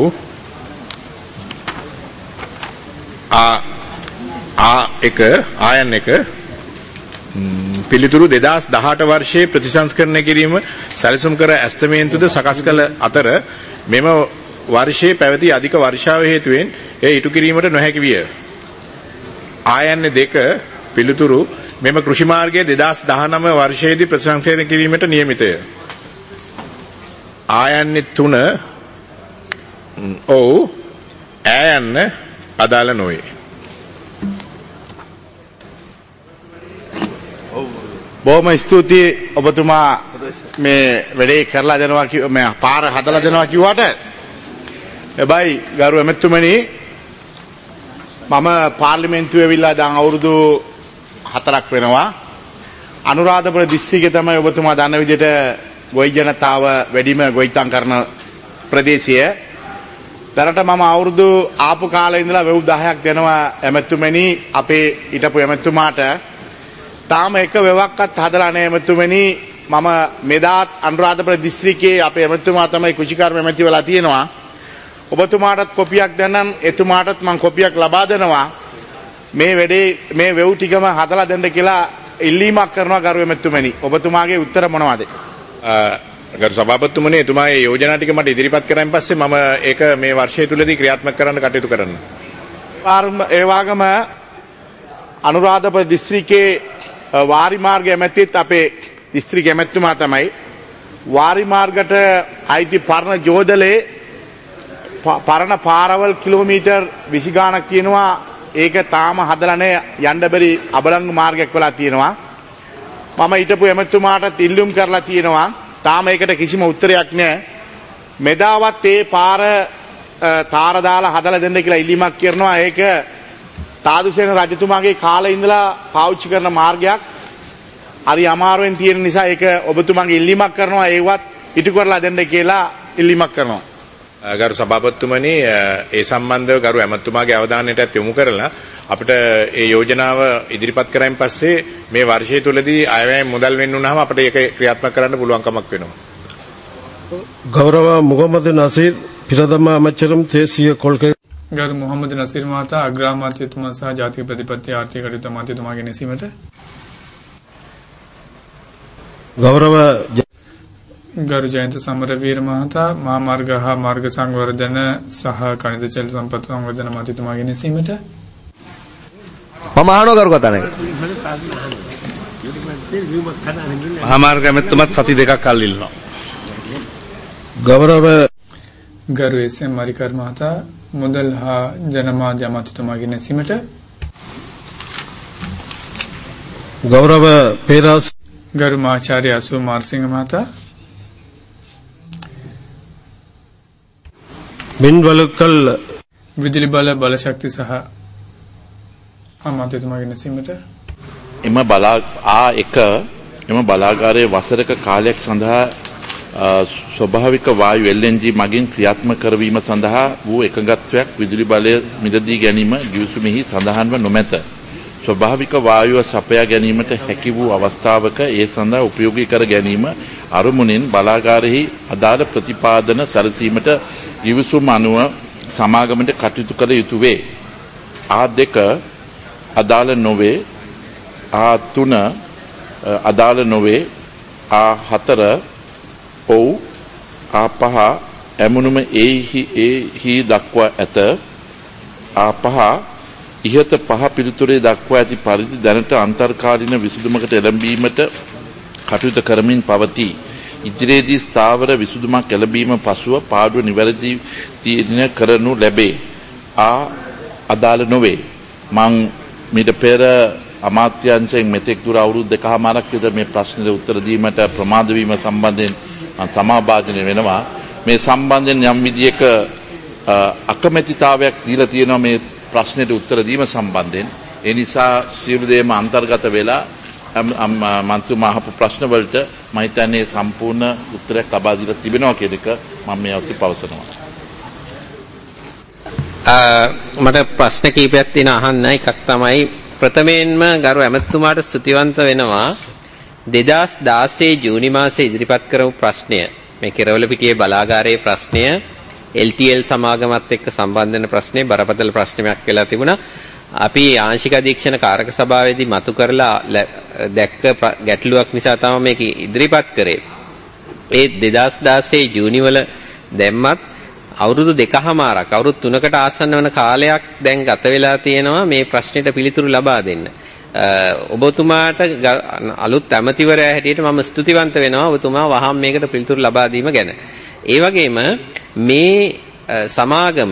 A1 ආයන් 1 පිළිතුරු 2018 වර්ෂයේ ප්‍රතිසංස්කරණය කිරීම සැලසුම් කර ඇස්තමේන්තුද සකස් කළ අතර මෙම වර්ෂයේ පැවති අධික වර්ෂාව හේතුවෙන් එය ඉටු කිරීමට නොහැකි විය. ආයන්නේ 2 පිළිතුරු මෙම කෘෂි මාර්ගය 2019 වර්ෂයේදී ප්‍රතිසංස්කරණය කිරීමට නියමිතය. ආයන්නේ 3 ඔව් ආයන්න අදාළ නොවේ. බොහොම ස්තුතියි ඔබතුමා මේ වැඩේ කරලා දෙනවා මේ පාර හදලා දෙනවා කිව්වට හැබැයි ගරු එමෙතුමනි මම පාර්ලිමේන්තුවේ ඇවිල්ලා දැන් අවුරුදු 4ක් වෙනවා අනුරාධපුර දිස්ත්‍රික්කයේ තමයි ඔබතුමා දන්න විදිහට ගොවි ජනතාව වැඩිම ගොවිතැන් කරන ප්‍රදේශය. දැනට මම අවුරුදු ආපු කාලේ ඉඳලා වෙව් 10ක් දෙනවා එමෙතුමනි අපේ ඊටපු එමෙතුමාට තාම එක වෙවක්වත් හදලා නැහැ එමෙතුමනි මම මෙදාත් අනුරාධපුර දිස්ත්‍රික්කයේ අපේ එමෙතුමා තමයි කුෂිකර්ම එමෙති වෙලා තියෙනවා ඔබතුමාටත් කොපියක් දෙන්නම් එතුමාටත් මම කොපියක් ලබා දෙනවා මේ වැඩේ මේ වෙව් ටිකම හදලා දෙන්න කියලා ඉල්ලීමක් කරනවා ගරු එමෙතුමනි ඔබතුමාගේ උත්තර මොනවද ගරු සභාපතිතුමනි එතුමාගේ යෝජනා ටික මට ඉදිරිපත් කරායින් පස්සේ මම ඒක මේ වර්ෂය තුලදී ක්‍රියාත්මක කරන්න කටයුතු කරන්න ඒ වගේම අනුරාධපුර දිස්ත්‍රික්කයේ වාරි මාර්ගය ඇමතිත් අපේ දිස්ත්‍රික් ඇමතුමා තමයි වාරි මාර්ගයට අයිති පරණ ජෝදලේ පරණ පාරවල් කිලෝමීටර් 20 ගාණක් තියෙනවා ඒක තාම හදලා නැහැ යන්න බැරි අබලංගු මාර්ගයක් වෙලා තියෙනවා මම ඊටපු ඇමතුමාට ඉල්ලුම් කරලා තියෙනවා තාම ඒකට කිසිම උත්තරයක් නැහැ මෙදාවත් ඒ පාර තාර දාලා හදලා දෙන්න කියලා ඉල්ලීමක් කරනවා ඒක තාදුසේන රජතුමාගේ කාලේ ඉඳලා පාවිච්චි කරන මාර්ගයක් හරි අමාරුවෙන් තියෙන නිසා ඒක ඔබතුමාගේ ඉල්ලීමක් කරනවා ඒවත් ඉටු කරලා දෙන්න කියලා ඉල්ලීමක් කරනවා ගරු සභාපතිතුමනි ඒ සම්බන්ධව ගරු ඇමතුමාගේ අවධානයටත් යොමු කරලා අපිට ඒ යෝජනාව ඉදිරිපත් කරායින් පස්සේ මේ වර්ෂය තුලදී අයවැය මුදල් වෙන්න උනහම අපිට ඒක ක්‍රියාත්මක කරන්න පුළුවන්කමක් වෙනවා ගෞරව මුගමද නසීර් ප්‍රථම அமைச்சரும் தேசிய கொள்கை ගරු මොහම්මද් නසීර් මහතා අග්‍රාමාත්‍යතුමා සහ ජාතික ප්‍රතිපත්ති ආර්ථික කටයුතු අමාත්‍යතුමාගේ නැසීමට ගෞරව ගරු ජයන්ත සමරවීර මහතා මහා මාර්ග හා මාර්ග සංවර්ධන සහ කනිද ජල සම්පත් සංවර්ධන අමාත්‍යතුමාගේ නැසීමට මම අහනවා ගරු කතානායක මහා මාර්ග ඇමතුමත් සති දෙකක් කල් ඉල්ලනවා ගෞරව ගරු එස්.එම්. මරිකර් මහතා මුදල් හා ජනමාධ්‍ය අමාත්‍යතුමාගේ නැසීමට ගෞරව පේරාස් ගරු මාචාර්ය අසු මාර්සිංහ මහතා මින්වලකල් විදුලි බල බලශක්ති සහ අමාත්‍යතුමාගේ නැසීමට එම බලාගාරයේ වසරක කාලයක් සඳහා ස්වභාවික වායු LNG මගින් ක්‍රියාත්මක කරවීම සඳහා වූ එකඟත්වයක් විදුලි බලය මිලදී ගැනීම ගිවිසුමෙහි සඳහන්ව නොමැත. ස්වභාවික වායුව සපයා ගැනීමට හැකි වූ අවස්ථාවක ඒ සඳහා උපයෝගී කර ගැනීම අරමුණෙන් බලාගාරෙහි අදාළ ප්‍රතිපාදන සැලසීමට ගිවිසුම අනුව සමාගමට කටයුතු කළ යුතු වේ. A2 අදාළ නොවේ. A3 අදාළ නොවේ. A4 ඔව්. A5 ඇමුණුම එහි දක්වා ඇත. A5 ඉහත පහ පිළිතුරේ දක්වා ඇති පරිදි දැනට අන්තර්කාලීන විසඳුමකට එළඹීමට කටයුතු කරමින් පවතී. ඉදිරියේදී ස්ථාවර විසඳුමක් එළඹීම පසුව පාඩුව නිවැරදි තීරණය කරනු ලැබේ. අදාළ නොවේ. මං මීට පෙර අමාත්‍යාංශයෙන් මෙතෙක් දුර අවුරුදු 2කමාරක් විතර මේ ප්‍රශ්නෙට උත්තර දීමට ප්‍රමාද වීම සම්බන්ධයෙන් මම සමාභාජනය වෙනවා. මේ සම්බන්ධයෙන් යම් විදියක අකමැතිතාවයක් දීලා තියෙනවා මේ ප්‍රශ්නෙට උත්තර දීම සම්බන්ධයෙන්. ඒ නිසා සියලු දේම අන්තර්ගත වෙලා මන්ත්‍රීතුමා අහපු ප්‍රශ්න වලට මම හිතන්නේ සම්පූර්ණ උත්තරයක් ලබා දීලා තිබෙනවා කියන එක මම මේ අවස්ථාවේ පවසනවා. මට ප්‍රශ්න කීපයක් තියෙන අහන්න. එකක් තමයි ප්‍රථමයෙන්ම ගරු ඇමතුමාට ස්තුතිවන්ත වෙනවා 2016 ජූනි මාසයේ ඉදිරිපත් කරපු ප්‍රශ්නය මේ කෙරවල පිටියේ බලාගාරයේ ප්‍රශ්නය LTL සමාගමත් එක්ක සම්බන්ධ වෙන ප්‍රශ්නේ බරපතල ප්‍රශ්නයක් වෙලා තිබුණා. අපි ආංශික අධීක්ෂණ කාරක සභාවේදී මතු කරලා දැක්ක ගැටලුවක් නිසා තමයි මේක ඉදිරිපත් කරේ. ඒ 2016 ජූනි වල දැම්මත් අවුරුදු 2කමාරක් අවුරුදු 3කට ආසන්න වන කාලයක් දැන් ගත වෙලා තියෙනවා මේ ප්‍රශ්නෙට පිළිතුරු ලබා දෙන්න. ඔබතුමාට අලුත් ඇමතිවරයා හැටියට මම ස්තුතිවන්ත වෙනවා ඔබතුමා වහාම මේකට පිළිතුරු ලබා දීම ගැන. ඒ වගේම මේ සමාගම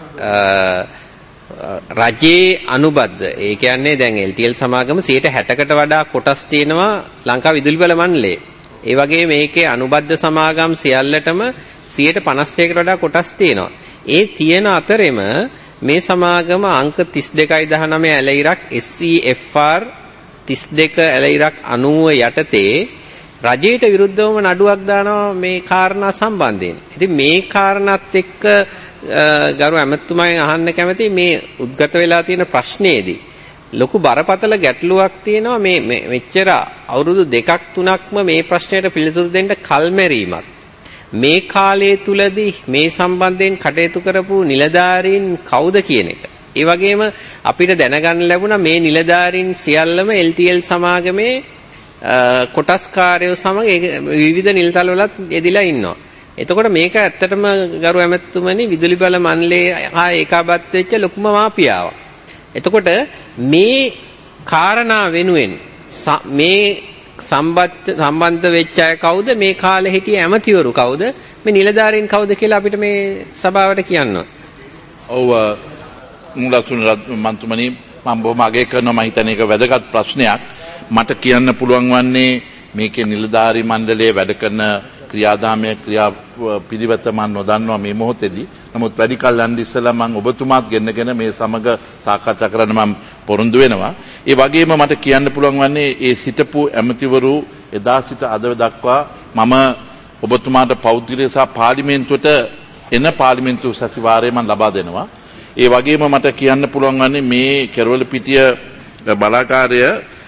රජයේ අනුබද්ධ ඒ කියන්නේ දැන් LTL සමාගම 60%කට වඩා කොටස් තියෙනවා ලංකා විදුලි බල මණ්ඩලයේ. ඒ වගේ මේකේ අනුබද්ධ සමාගම් සියල්ලටම 50%කට වඩා කොටස් තියෙනවා. ඒ තියෙන අතරෙම මේ සමාගම අංක 32.19 ඇලයිරක් SCFR 32 ඇලයිරක් 90 යටතේ රජයට විරුද්ධවම නඩුවක් දානවා මේ කාරණා සම්බන්ධයෙන්. ඉතින් මේ කාරණාත් එක්ක ගරු ඇමතුමාගෙන් අහන්න කැමති මේ උද්ගත වෙලා තියෙන ප්‍රශ්නේදී ලොකු බරපතල ගැටලුවක් තියෙනවා මේ මෙච්චර අවුරුදු 2-3ක්ම මේ ප්‍රශ්නෙට පිළිතුරු දෙන්න කල්මැරීමක්. මේ කාලය තුලදී මේ සම්බන්ධයෙන් කටයුතු කරපු නිලධාරීන් කවුද කියන එක. ඒ වගේම අපිට දැනගන්න ලැබුණා මේ නිලධාරීන් සියල්ලම LTL සමාගමේ කොටස්කාරයෝ සමග විවිධ නිලතලවලත් යෙදිලා ඉන්නවා. එතකොට මේක ඇත්තටම ගරු ඇමතුමනි විදුලි බල මණ්ඩලයේ හා ඒකාබද්ධ වෙච්ච ලොකුම මාපියාවක්. එතකොට මේ කාරණා වෙනුවෙන් මේ සම්බන්ධ වෙච්ච අය කවුද මේ කාලේ හිටිය ඇමතිවරු කවුද මේ නිලධාරීන් කවුද කියලා අපිට මේ සභාවට කියන්න. ඔව් මුලසුන් මන්තුමනි මම බොහොම අගය කරනවා. මම හිතන්නේ ඒක වැදගත් ප්‍රශ්නයක්. මට කියන්න පුළුවන් වන්නේ මේකේ නිලධාරී මණ්ඩලයේ වැඩ කරන ක්‍රියාදාමයේ පිළිවෙත මම නොදන්නවා මේ මොහොතේදී. නමුත් වැඩි කල් යන්න ඉස්සෙල්ලා මම ඔබතුමාත් ගෙන්නගෙන මේ සමග සාකච්ඡා කරන්න මම පොරොන්දු වෙනවා. ඒ වගේම මට කියන්න පුළුවන් වන්නේ ඒ සිටපු ඇමතිවරු එදා සිට අද දක්වා මම ඔබතුමාට පෞද්ගලික සහ පාර්ලිමේන්තුවට එන පාර්ලිමේන්තු සැසිවාරය මම ලබා දෙනවා. ඒ වගේම මට කියන්න පුළුවන් වන්නේ මේ කෙරවල පිටිය බලාකාරය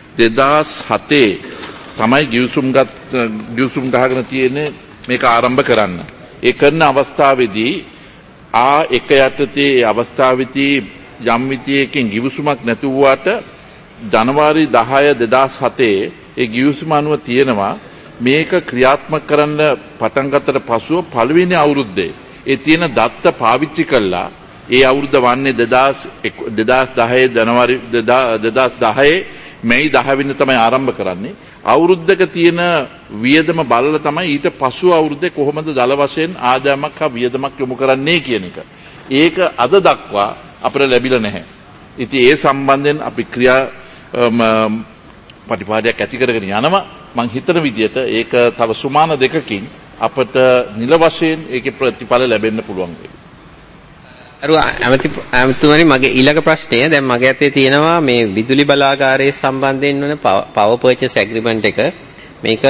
2007 තමයි ගිවිසුම් ගහගෙන තියෙන්නේ මේක ආරම්භ කරන්න. ඒ කරන අවස්ථාවේදී එක යටතේ අවස්ථාවේදී යම් විදියකින් ගිවිසුමක් නැති වුණාට ජනවාරි 10 2007 ඒ ගිවිසුම අනුව තියෙනවා මේක ක්‍රියාත්මක කරන්න පටන් ගත්තට පසුව පළවෙනි අවුරුද්දේ ඒ තියෙන දත්ත පාවිච්චි කළා. ඒ අවුරුද්ද වන්නේ 2010 ජනවාරි 2010 මැයි 10 වෙනිදා තමයි ආරම්භ කරන්නේ. අවුරුද්දක තියෙන වියදම බලලා තමයි ඊට පසු අවුරුද්දේ කොහොමද දල වශයෙන් ආදායමක් හා වියදමක් යොමු කරන්නේ කියන එක. ඒක අද දක්වා අපිට ලැබිලා නැහැ. ඉතින් ඒ සම්බන්ධයෙන් අපි ප්‍රතිපාදයක් ඇති කරගෙන යනවා. මම හිතන විදිහට ඒක තව සුමාන දෙකකින් අපට නිල වශයෙන් ඒකේ ප්‍රතිඵල ලැබෙන්න පුළුවන් වෙයි. ඇමතුමනි මගේ ඊළඟ ප්‍රශ්නය දැන් මගේ අතේ තියෙනවා මේ විදුලි බලාගාරයේ සම්බන්ධයෙන් වන power purchase agreement එක මේක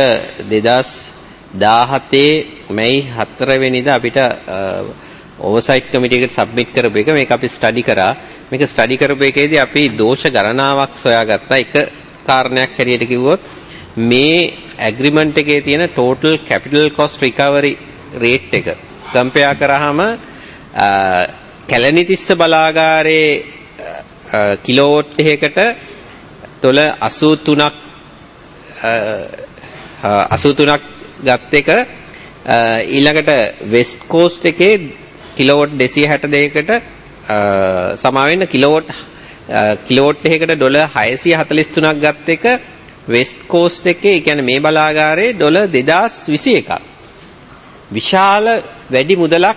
2017 මැයි 4 වෙනිදා අපිට ඕවර්සයිට් කමිටි එකට සබ්මිට් කරපු එක මේක අපි ස්ටඩි කරා මේක ස්ටඩි කරපු එකේදී අපි දෝෂ ගණනාවක් සොයාගත්තා එක කාරණයක් හැටියට කිව්වොත් මේ ඇග්‍රීමන්ට් එකේ තියෙන total capital cost recovery rate එක කම්පෙයාර් කරාම කැලණිතිස්ස බලාගාරයේ කිලෝවොට් එකකට $83ක් ගත් එක ඊළඟට වෙස්ට් කෝස්ට් එකේ කිලෝවොට් 262කට සමා වෙන්න කිලෝවොට් එකකට $643ක් ගත් එක වෙස්ට් කෝස්ට් එකේ ඒ කියන්නේ මේ බලාගාරයේ $2021ක් විශාල වැඩි මුදලක්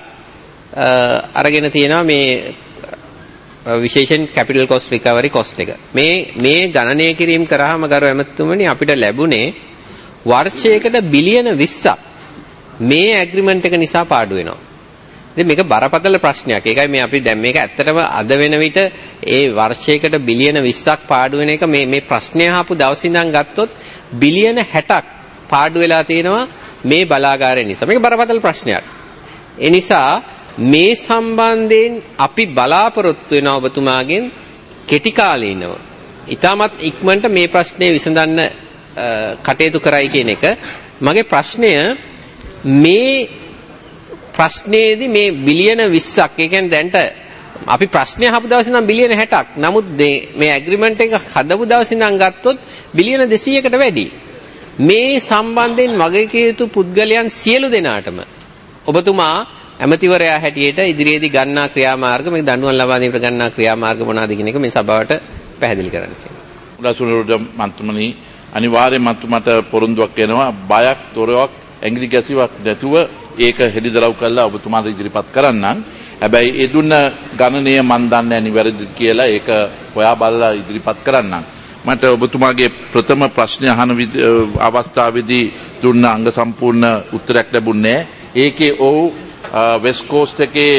අරගෙන තියෙනවා මේ විශේෂයෙන් කැපිටල් කොස්ට් රිකවරි කොස්ට් එක. මේ ගණනය කිරීම කරාම ගරු ඇමතුමනි අපිට ලැබුණේ වර්ෂයකට බිලියන 20ක් මේ ඇග්‍රීමන්ට් එක නිසා පාඩු වෙනවා. ඉතින් මේක බරපතල ප්‍රශ්නයක්. ඒකයි මේ අපි දැන් මේක ඇත්තටම අද වෙන විට ඒ වර්ෂයකට බිලියන 20ක් පාඩු වෙන එක මේ ප්‍රශ්නය ආපු දවස් ඉඳන් ගත්තොත් බිලියන 60ක් පාඩු වෙලා තියෙනවා මේ බලාගාරය නිසා. මේක බරපතල ප්‍රශ්නයක්. ඒ නිසා මේ සම්බන්ධයෙන් අපි බලාපොරොත්තු වෙනවා ඔබතුමාගෙන් කෙටි කාලීනව ඊටමත් ඉක්මනට මේ ප්‍රශ්නේ විසඳන්න කටයුතු කරයි කියන එක. මගේ ප්‍රශ්නය මේ ප්‍රශ්නේදී මේ බිලියන 20ක් ඒ කියන්නේ දැන්ට අපි ප්‍රශ්නේ අහපු දවසේ නම් බිලියන 60ක්. නමුත් මේ ඇග්‍රීමන්ට් එක හදපු දවසේ ඉඳන් ගත්තොත් බිලියන 200කට වැඩි. මේ සම්බන්ධයෙන් වගකීම් යුතු පුද්ගලයන් සියලු දෙනාටම ඔබතුමා ඇමතිවරයා හැටියට ඉදිරියේදී ගන්නා ක්‍රියාමාර්ග මේ දඬුවම් ලබා දීමට ගන්නා ක්‍රියාමාර්ග මොනවාද කියන එක මේ සභාවට පැහැදිලි කරන්න කියලා. උදාසුනරුද මන්ත්‍රමනි අනිවාර්යයෙන් මන්ත්‍රමට පොරොන්දුවක් වෙනවා බයක් තොරවක් ඇඟිලි ගැසීමක් නැතුව ඒක හෙළිදරව් කළා ඔබතුමාට ඉදිරිපත් කරන්නම්. හැබැයි ඒ දුන්න ගණනය මන් දන්නේ නිවැරදිද කියලා ඒක හොයා බලලා ඉදිරිපත් කරන්නම්. මට ඔබතුමාගේ ප්‍රථම ප්‍රශ්නය අහන අවස්ථාවේදී දුන්න අංග සම්පූර්ණ උත්තරයක් ලැබුණේ ඒකේ ඔව් වෙස්ට් කෝස්ට් එකේ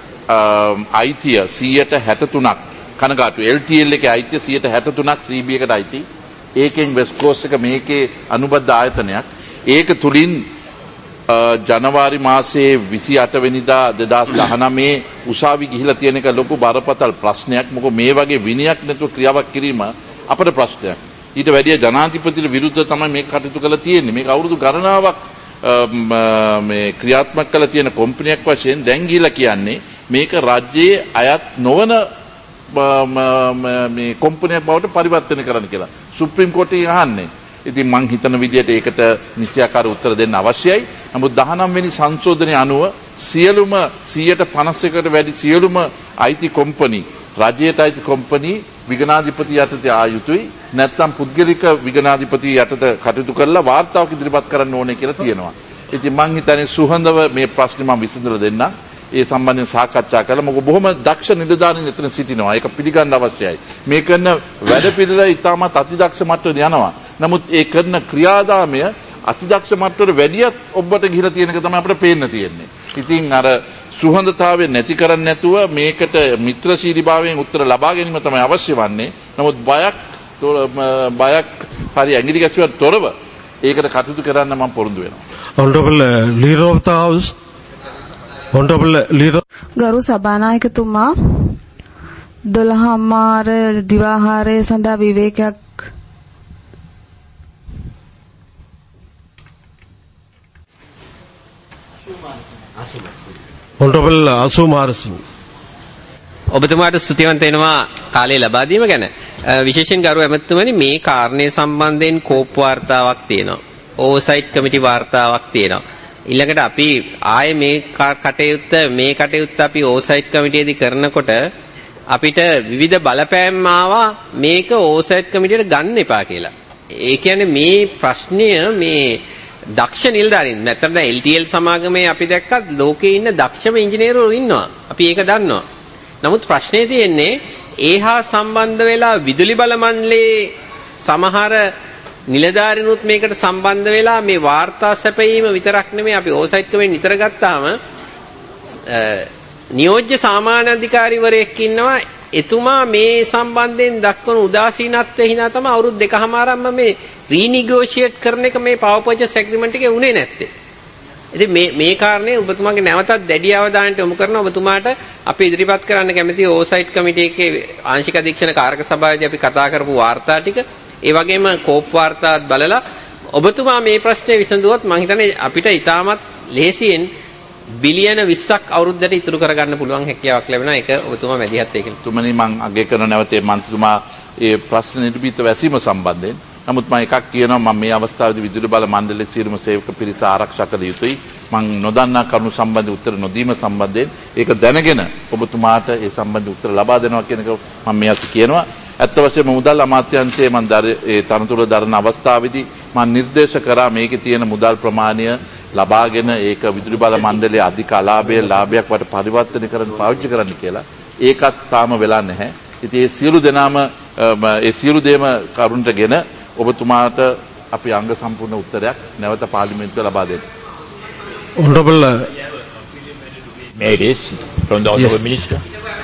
අයිතිය 163ක් කනගාටු LTL එකේ අයිතිය 163ක් CB එකට අයිති. ඒකෙන් වෙස්ට් කෝස්ට් එක මේකේ අනුබද්ධ ආයතනයක්. ඒක තුලින් ජනවාරි මාසයේ 28 වෙනිදා 2019 උසාවි ගිහිලා තියෙන එක ලොකු බරපතල ප්‍රශ්නයක්. මොකද මේ වගේ විනයක් නැතුව ක්‍රියාවක් කිරීම අපේ ප්‍රශ්නයක්. ඊට වැඩිය ජනාධිපතිට විරුද්ධව තමයි මේක කටයුතු කරලා තියෙන්නේ. මේක අවුරුදු ගණනාවක් මේ ක්‍රියාත්මක කළ තියෙන කම්පැනියක් වශයෙන් දැන් ගිහිලා කියන්නේ මේක රාජ්‍යයේ අයත් නොවන මේ කම්පැනියක් බවට පරිවර්තනය කරන්න කියලා. සුප්‍රීම කෝර්ටේ අහන්නේ. ඉතින් මං හිතන විදිහට ඒකට නිසියාකාර උත්තර දෙන්න අවශ්‍යයි. නමුත් 19 වෙනි සංශෝධනය අනුව සියලුම 151කට වැඩි සියලුම අයිති කම්පැනි රාජ්‍යයට අයිති කම්පැනි විගණාධිපති යටතේ ආ යුතුයි. නැත්නම් පුද්ගලික විගණාධිපති යටතේ කටයුතු කරලා වාර්තාවක් ඉදිරිපත් කරන්න ඕනේ කියලා තියෙනවා. ඉතින් මං හිතන්නේ සුහඳව මේ ප්‍රශ්නේ මම විසඳලා දෙන්නම්. ඒ සම්බන්ධයෙන් සාකච්ඡා කළා. මොකද බොහොම දක්ෂ නිලධාරීන් එතන සිටිනවා. ඒක පිළිගන්න අවශ්‍යයි. මේ කරන වැඩ පිළිවෙල ඉතාමත් අතිදක්ෂ මට්ටමට යනවා. නමුත් ඒ කරන ක්‍රියාදාමය අතිදක්ෂ මට්ටමට වැඩියත් ඔබට ගිහිලා තියෙන එක තමයි අපිට පේන්න තියෙන්නේ. ඉතින් අර සුහඳතාවය නැති කරන්නේ නැතුව මේකට මිත්‍රශීලීභාවයෙන් උත්තර ලබා ගැනීම තමයි අවශ්‍ය වන්නේ. නමුත් බයක් හරි ඇඟිලි ගැසීමක් තොරව ඒකට කටයුතු කරන්න මම පොරොන්දු වෙනවා. Honorable Leader of the House. Honorable Leader. ගරු සභානායකතුමා 12 මාර දිවාහාරය සඳහා විවේකයක් Honorable Asu Marasin. ඔබතුමාට ස්තුතිවන්ත වෙනවා කාලය ලබා දීම ගැන. විශේෂයෙන් ගරු ඇමතුමනි මේ කාරණේ සම්බන්ධයෙන් කෝප් වාර්තාවක් තියෙනවා. ඕවර්සයිට් කමිටි වාර්තාවක් තියෙනවා. ඊළඟට අපි ආයේ මේ කටයුත්ත අපි ඕවර්සයිට් කමිටියේදී කරනකොට අපිට විවිධ බලපෑම් ආවා මේක ඕවර්සයිට් කමිටියට ගන්න එපා කියලා. ඒ කියන්නේ මේ ප්‍රශ්නය මේ දක්ෂ නිලධාරීන් නැත්නම් LTL සමාගමේ අපි දැක්කත් ලෝකේ ඉන්න දක්ෂම ඉංජිනේරුවෝ ඉන්නවා. අපි ඒක දන්නවා. නමුත් ප්‍රශ්නේ තියෙන්නේ ඒහා සම්බන්ධ වෙලා විදුලි බල මණ්ඩලයේ සමහර නිලධාරීනුත් මේකට සම්බන්ධ වෙලා මේ වාර්තා සැපයීම විතරක් නෙමෙයි අපි ඕවර්සයිට් කමිටුවෙන් නිතර ගත්තාම නියෝජ්‍ය සාමාන්‍ය අධිකාරිවරයෙක් ඉන්නවා. එතුමා මේ සම්බන්ධයෙන් දක්වන උදාසීනත්වය හිනා තමයි අවුරුදු 2කමාරක්ම මේ රීනිගෝෂියේට් කරන එක මේ පවර් පර්චේස් ඇග්‍රීමන්ට් එකේ උනේ නැත්තේ. ඉතින් මේ කාරණේ ඔබතුමාගේ නැවතත් දැඩි අවධානයට යොමු කරන ඔබතුමාට අපි ඉදිරිපත් කරන්න කැමති ඕසයිට් කමිටු එකේ ආංශික අධීක්ෂණ කාරක සභාවේදී අපි කතා කරපු වාර්තා ටික ඒ වගේම කෝප් වාර්තාවත් බලලා ඔබතුමා මේ ප්‍රශ්නේ විසඳුවොත් මම හිතන්නේ අපිට ඉතාමත් ලේසියෙන් බිලියන 20ක් අවුරුද්දට ඉතුරු කරගන්න පුළුවන් හැකියාවක් ලැබෙනවා. ඒක ඔබතුමා මැදිහත් ඒකනේ. තුමනි මම අගය කරන නැවතේ මන්ත්‍රීතුමා ඒ ප්‍රශ්න නිර්භීත වැසීම සම්බන්ධයෙන්. නමුත් මම එකක් කියනවා මම මේ අවස්ථාවේදී විදුලි බල මණ්ඩලයේ සියලුම සේවක පිරිස ආරක්ෂා කළ යුතුයි. මම නොදන්නා කරුණු සම්බන්ධ උත්තර නොදීම සම්බන්ධයෙන් ඒක දැනගෙන ඔබතුමාට ඒ සම්බන්ධ උත්තර ලබා දෙනවා කියන එක මම මේ අත කියනවා. ඇත්ත වශයෙන්ම මුදල් අමාත්‍යාංශයේ මම ඒ තනතුර දරන අවස්ථාවේදී මම නිර්දේශ කරා මේකේ තියෙන මුදල් ප්‍රමාණය ලබාගෙන ඒක විදුලි බල මණ්ඩලයේ අධික ලාභයක් වට පරිවර්තනය කරන්න පාවිච්චි කරන්න කියලා. ඒකත් තාම වෙලා නැහැ. ඉතින් ඒ සියලු දෙනාම ඒ සියලු දේම කරුණටගෙන ඔබතුමාට අපි අංග සම්පූර්ණ උත්තරයක් නැවත පාර්ලිමේන්තුවේ ලබා දෙන්න. Honorable Mayor from the Honorable Minister.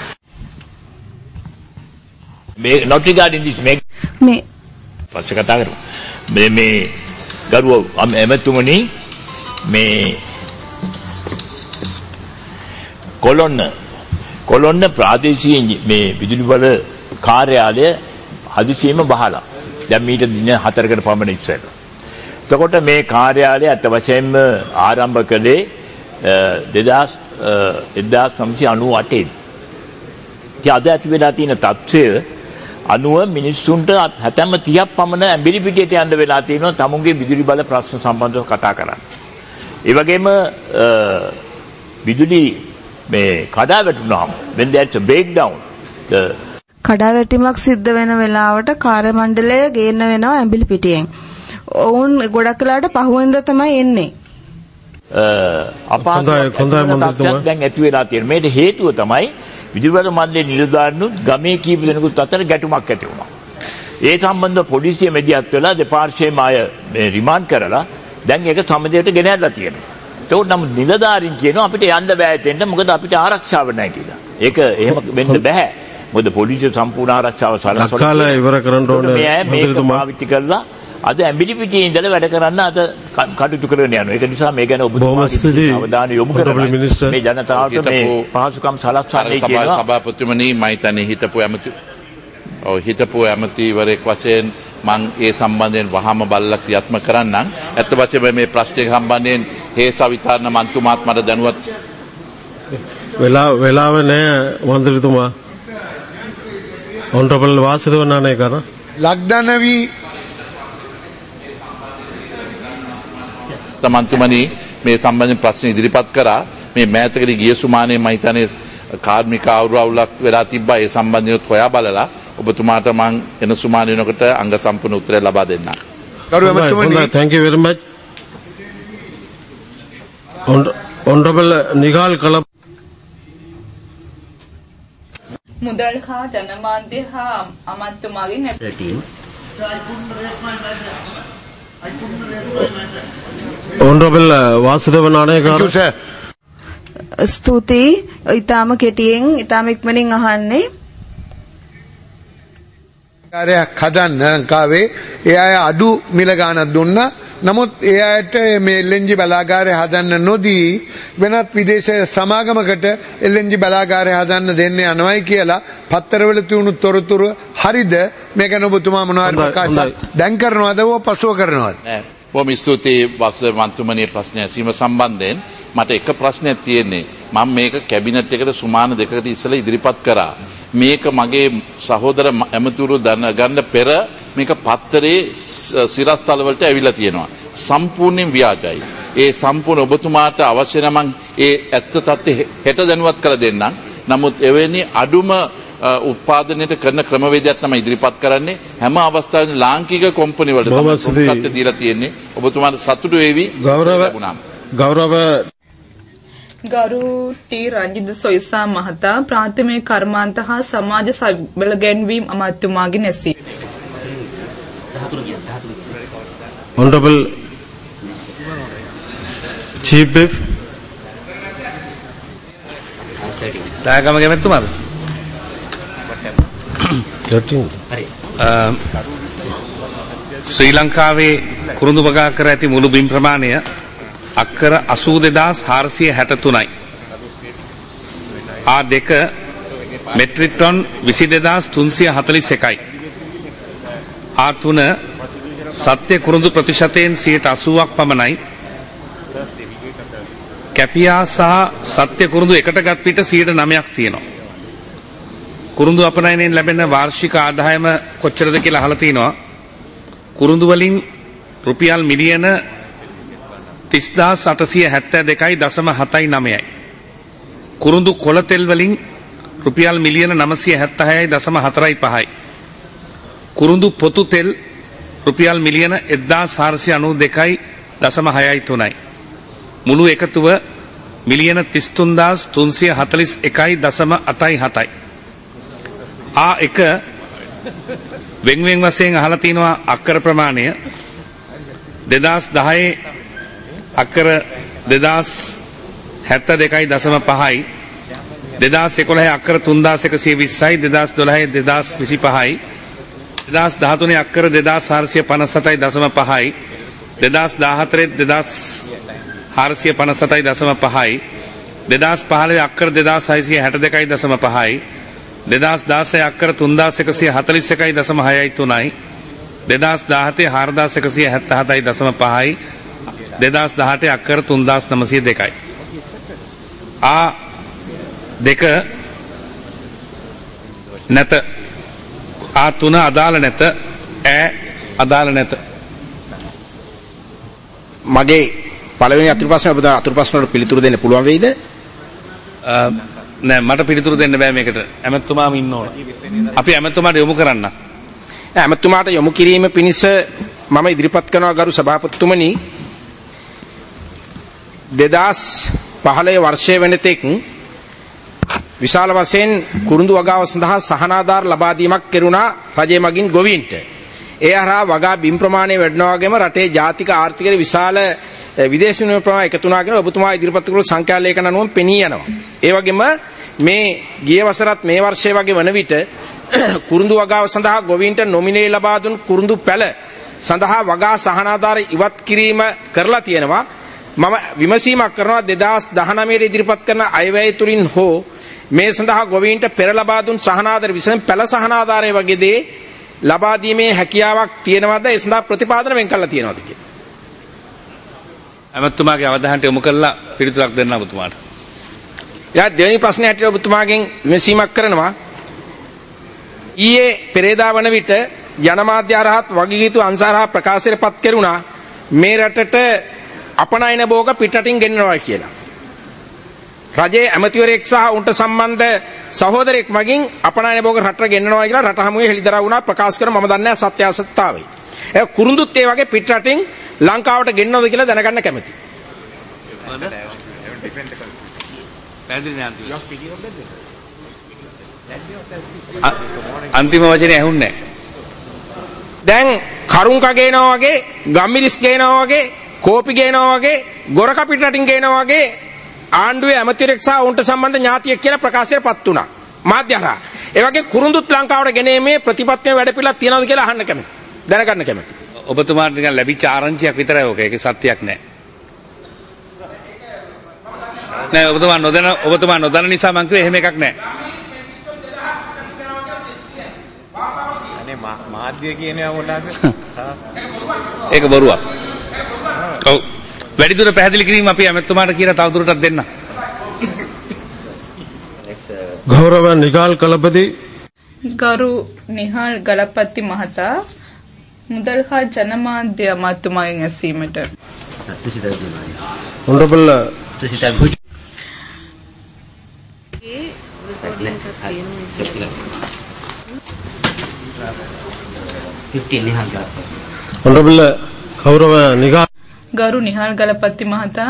Not regarding this මේ පස්සේ කතා කරමු. මේ ගරුව එමෙතුමනි මේ කොළොන්න ප්‍රාදේශීය මේ විදුලි බල කාර්යාලය හදිසියෙම බහලා දැන් මීට දින 4කට පමණ ඉස්සෙල්ලා. එතකොට මේ කාර්යාලය අත වශයෙන්ම ආරම්භ කළේ 1998 දී. අද ඇති වෙලා තියෙන තත්ත්වය අනුව මිනිස්සුන්ට හැතැම්ම 30ක් පමණ ඇඹිලි පිටියට යන්න වෙලා තියෙනවා තමුන්ගේ විදුලි බල ප්‍රශ්න සම්බන්ධව කතා කරන්න. ඒ වගේම විදුලි මේ කඩා වැටුනහම when there's a breakdown කඩාවැටීමක් සිද්ධ වෙන වෙලාවට කාර්ය මණ්ඩලය ගේන්න වෙනවා ඇඹිලි පිටියෙන්. ඔවුන් ගොඩක් වෙලාවට පහුවෙන්ද තමයි එන්නේ. දැන් ඇති වෙලා තියෙන මේට හේතුව තමයි විදුලි බල මණ්ඩලයේ නිලධාරීනුත් ගමේ කීප දෙනෙකුත් අතර ගැටුමක් ඇති වුණා. ඒ සම්බන්ධව පොලිසිය මැදිහත් වෙලා දෙපාර්ශ්වයේම අය මේ රිමාන්ඩ් කරලා දැන් ඒක සමදයට ගෙනල්ලා තියෙනවා. ඒකෝට නම් නිලධාරීන් කියනවා අපිට යන්න බෑ එතෙන්ට මොකද අපිට ආරක්ෂාව නැහැ කියලා. ඒක එහෙම වෙන්න බෑ. මොකද පොලිසිය සම්පූර්ණ ආරක්ෂාව සලසලා ඉවර කරන්න ඕනේ. මේක පාවිච්චි කරලා අද ඇඹිලි පිටියේ ඉඳලා වැඩ කරන්න අද කටයුතු කරගෙන යනවා. ඒක නිසා මේ ගැන ඔබතුමාගේ අවධානය යොමු කරලා මේ ජනතාවට මේ පහසුකම් සලස්වන්නේ කියනවා. සභාපතිතුමනි මම හිතන්නේ හිටපු ඇමතිවරයෙක් වශයෙන් මම ඒ සම්බන්ධයෙන් වහම බලලා ක්‍රියාත්මක කරන්නම්. ඇත්ත වශයෙන්ම මේ ප්‍රශ්නේ සම්බන්ධයෙන් හේසා විතරන මන්ත්‍රීතුමාත් මට දැනුවත් වෙලාව නැහැ මන්ත්‍රීතුමා. Honorable වාසිදව නායකර ලක්දනවි තමන්තුමනි මේ සම්බන්ධයෙන් ප්‍රශ්න ඉදිරිපත් කරා. මේ මෑතකදී ගිය සුමානේ මම හිතන්නේ කාර්මික අවුලක් වෙලා තිබ්බා. ඒ සම්බන්ධයෙන් හොයා බලලා ඔබතුමාට මම එන සුමානේ වෙනකොට අංග සම්පූර්ණ උත්තරය ලබා දෙන්නම්. Thank you very much. Honorable නිගාල් කලප මුදල් හා ජනමාධ්‍ය හා අමාත්‍යතුමාගෙන් Honorable වාසුදේව නායකර ස්තුතියි. ඊටාම කෙටියෙන් ඊටාම ඉක්මනින් අහන්නේ කාර්යයක් හදන්න ලංකාවේ ඒ අය අඩු මිල ගාණක් දුන්නා. නමුත් ඒ අයට මේ LNG බලාගාරය හදන්න නොදී වෙනත් විදේශ සමාගමකට LNG බලාගාරය හදන්න දෙන්න යනවායි කියලා පත්තරවල තියුණු තොරතුරු හරිද? මේක ඔබතුමා මොනවද ප්‍රකාශ දැන් කරනවද ඕ පසුව කරනවද? බොහොම ස්තුතියි වාසුදේව මන්ත්‍රීතුමනි ප්‍රශ්නය ඇසීම සම්බන්ධයෙන් මට එක ප්‍රශ්නයක් තියෙන්නේ. මම මේක කැබිනට් එකට සුමාන දෙකකට ඉස්සෙල්ලා ඉදිරිපත් කරා. මේක මගේ සහෝදර ඇමතිවරු ගන්න පෙර මේක පත්තරේ සිරස්තල වලට ඇවිල්ලා තියෙනවා. සම්පූර්ණයෙන් ව්‍යාජයි. ඒ සම්පූර්ණ ඔබතුමාට අවශ්‍ය නම් ඒ ඇත්ත තත්ත්වය හෙට දැනුවත් කර දෙන්නම්. නමුත් එවැනි අඩුම උත්පාදනයට කරන ක්‍රමවේදයක් තමයි ඉදිරිපත් කරන්නේ. හැම අවස්ථාවෙම ලාංකික කම්පැනි වලට තමයි ප්‍රමුඛත්වය දීලා තියෙන්නේ. ඔබතුමාට සතුටු වේවි. ගෞරව ගරු ටී රංජිත සොයිසා මහතා ප්‍රාථමික කර්මාන්ත හා සමාජ සබල ගැන්වීම් අමාත්‍යතුමාගෙන් ඇසී. Honorable Chief Whip දායකම කැමැතුමාද? ශ්‍රී ලංකාවේ කුරුඳු වගා කර ඇති මුළු බිම් ප්‍රමාණය අක්කර 82463යි. A2 metric ton 22341යි. A3 සත්‍ය කුරුඳු ප්‍රතිශතයෙන් 80ක් පමණයි. කැපියා සහ සත්‍ය කුරුඳු එකටගත් විට 9ක් තියෙනවා. කුරුඳු අපනයනයෙන් ලැබෙන වාර්ෂික ආදායම කොච්චරද කියලා අහලා තිනවා. කුරුඳු වලින් රුපියල් මිලියන 30872.79යි. කුරුඳු කොළ තෙල් වලින් රුපියල් මිලියන 976.45යි. කුරුඳු පොතු තෙල් රුපියල් මිලියන 1492.63යි. මුළු එකතුව මිලියන 33341.87යි. A1 වෙන්වෙන් වශයෙන් අහලා තිනවා අක්කර ප්‍රමාණය 2010 අක්කර 2072.5යි. 2011 අක්කර 3120යි. 2012 2025යි. 2013 අක්කර 2457.5යි. 2014 2457.5යි. 2015 අක්කර 2662.5යි. 2016 අක්කර 3141.6යි 3යි. 2017 4177.5යි. 2018 අක්කර 3902යි. A2 නැත. A3 අදාළ නැත. අදාළ නැත. මගේ පළවෙනි අතුරු ප්‍රශ්න ඔබ අතුරු ප්‍රශ්න වලට පිළිතුරු දෙන්න පුළුවන් වෙයිද? නෑ මට පිළිතුරු දෙන්න බෑ මේකට. ඇමතුමාම ඉන්න ඕන. අපි ඇමතුමාට යොමු කරන්න. ඇමතුමාට යොමු කිරීම පිණිස මම ඉදිරිපත් කරනවා ගරු සභාපතිතුමනි 2015 වර්ෂයේ වෙනතෙක් විශාල වශයෙන් කුරුඳු වගාව සඳහා සහනාධාර ලබා දීමක් කෙරුණා රජය මගින් ගොවීන්ට. ඒ හරහා වගා බිම් ප්‍රමාණය වැඩිනවා වගේම රටේ ජාතික ආර්ථිකයේ විශාල විදේශ විනිමය ප්‍රමාණය එකතු වුණා කියන ඔබතුමා ඉදිරිපත් කරපු සංඛ්‍යා ලේඛන අනුව පෙනී යනවා. ඒ වගේම මේ ගිය වසරත් මේ වර්ෂයේ වගේ වන විට කුරුඳු වගාව සඳහා ගොවීන්ට නොමිනේල් ලබා දුන් කුරුඳු පැල සඳහා වගා සහනාධාර ඉවත් කිරීම කරලා තියෙනවා. මම විමසීමක් කරනවා 2019 ඉදිරිපත් කරන අයවැය තුලින් හෝ මේ සඳහා ගොවීන්ට පෙර ලබා දුන් සහනාධාර විශේෂයෙන් පැල සහනාධාරය වගේ දේ ලබා දීමේ හැකියාවක් තියෙනවද? ඒ සඳහා ප්‍රතිපාදන වෙන් කරලා තියෙනවද කියලා. ඇමතුමාගේ අවධානයට යොමු කරලා පිළිතුරක් දෙන්න ඔබතුමාට. දෙවෙනි ප්‍රශ්නේ හැටියට ඔබතුමාගෙන් විමසීමක් කරනවා. ඊයේ පෙරේදා වන විට ජනමාධ්‍ය හරහත් වගකීතු අංශහරහා ප්‍රකාශයට පත් කෙරුණා මේ රටට අපනයන භෝග පිටරටින් ගෙන්නනවා කියලා. රජයේ ඇමතිවරයෙක් සහ උන්ට සම්බන්ධ සහෝදරයෙක් මගින් අපනයන භෝග රටට ගෙන්නනවා කියලා රට හමුවේ හෙළිදරව් වුණා ප්‍රකාශ කරන මම දන්නේ සත්‍යාසත්‍යතාවය. ඒ කුරුඳුත් ඒ වගේ පිටරටින් ලංකාවට ගෙන්නනවද කියලා දැනගන්න කැමතියි. අන්තිම වචනේ ඇහුන්නේ නැහැ. දැන් කරුංක ගේනවා වගේ, ගම්මිරිස් ගේනවා වගේ, කෝපි ගේනවා වගේ, ගොරක පිටරටින් ගේනවා වගේ ආණ්ඩුවේ ඇමතිවරයෙක් සහ උන්ට සම්බන්ධ ඥාතියෙක් කියලා ප්‍රකාශයට පත් වුණා. මාධ්‍ය හරහා. ඒ වගේ කුරුඳුත් ලංකාවට ගෙනීමේ ප්‍රතිපත්තිය වැඩපිළිවෙලක් තියනවද කියලා අහන්න කැමතියි. දැනගන්න කැමතියි. ඔබතුමාට නිකන් ලැබිච්ච ආරංචියක් විතරයි ඔක. ඒකේ සත්‍යයක් නැහැ. නෑ ඔබතුමා නොදන්න නිසා මං කිව්වේ එහෙම එකක් නැහැ. අනේ මාධ්‍ය කියන්නේ මොනවාද? ඒක බොරුවක්. ඔව්. වැඩිදුර පැහැදිලි කිරීම අපි ඇමතුමාට කියලා තවදුරටත් දෙන්න. ගෞරව නිගාල් කලපති ගරු නිහාල් ගලපති මහතා මුදල් හා ජනමාධ්‍ය අමාත්‍යතුමාගෙන් ඇසීමට honorable honorable ගෞරව නිගාල් ගරු නිහාල් ගලපති මහතා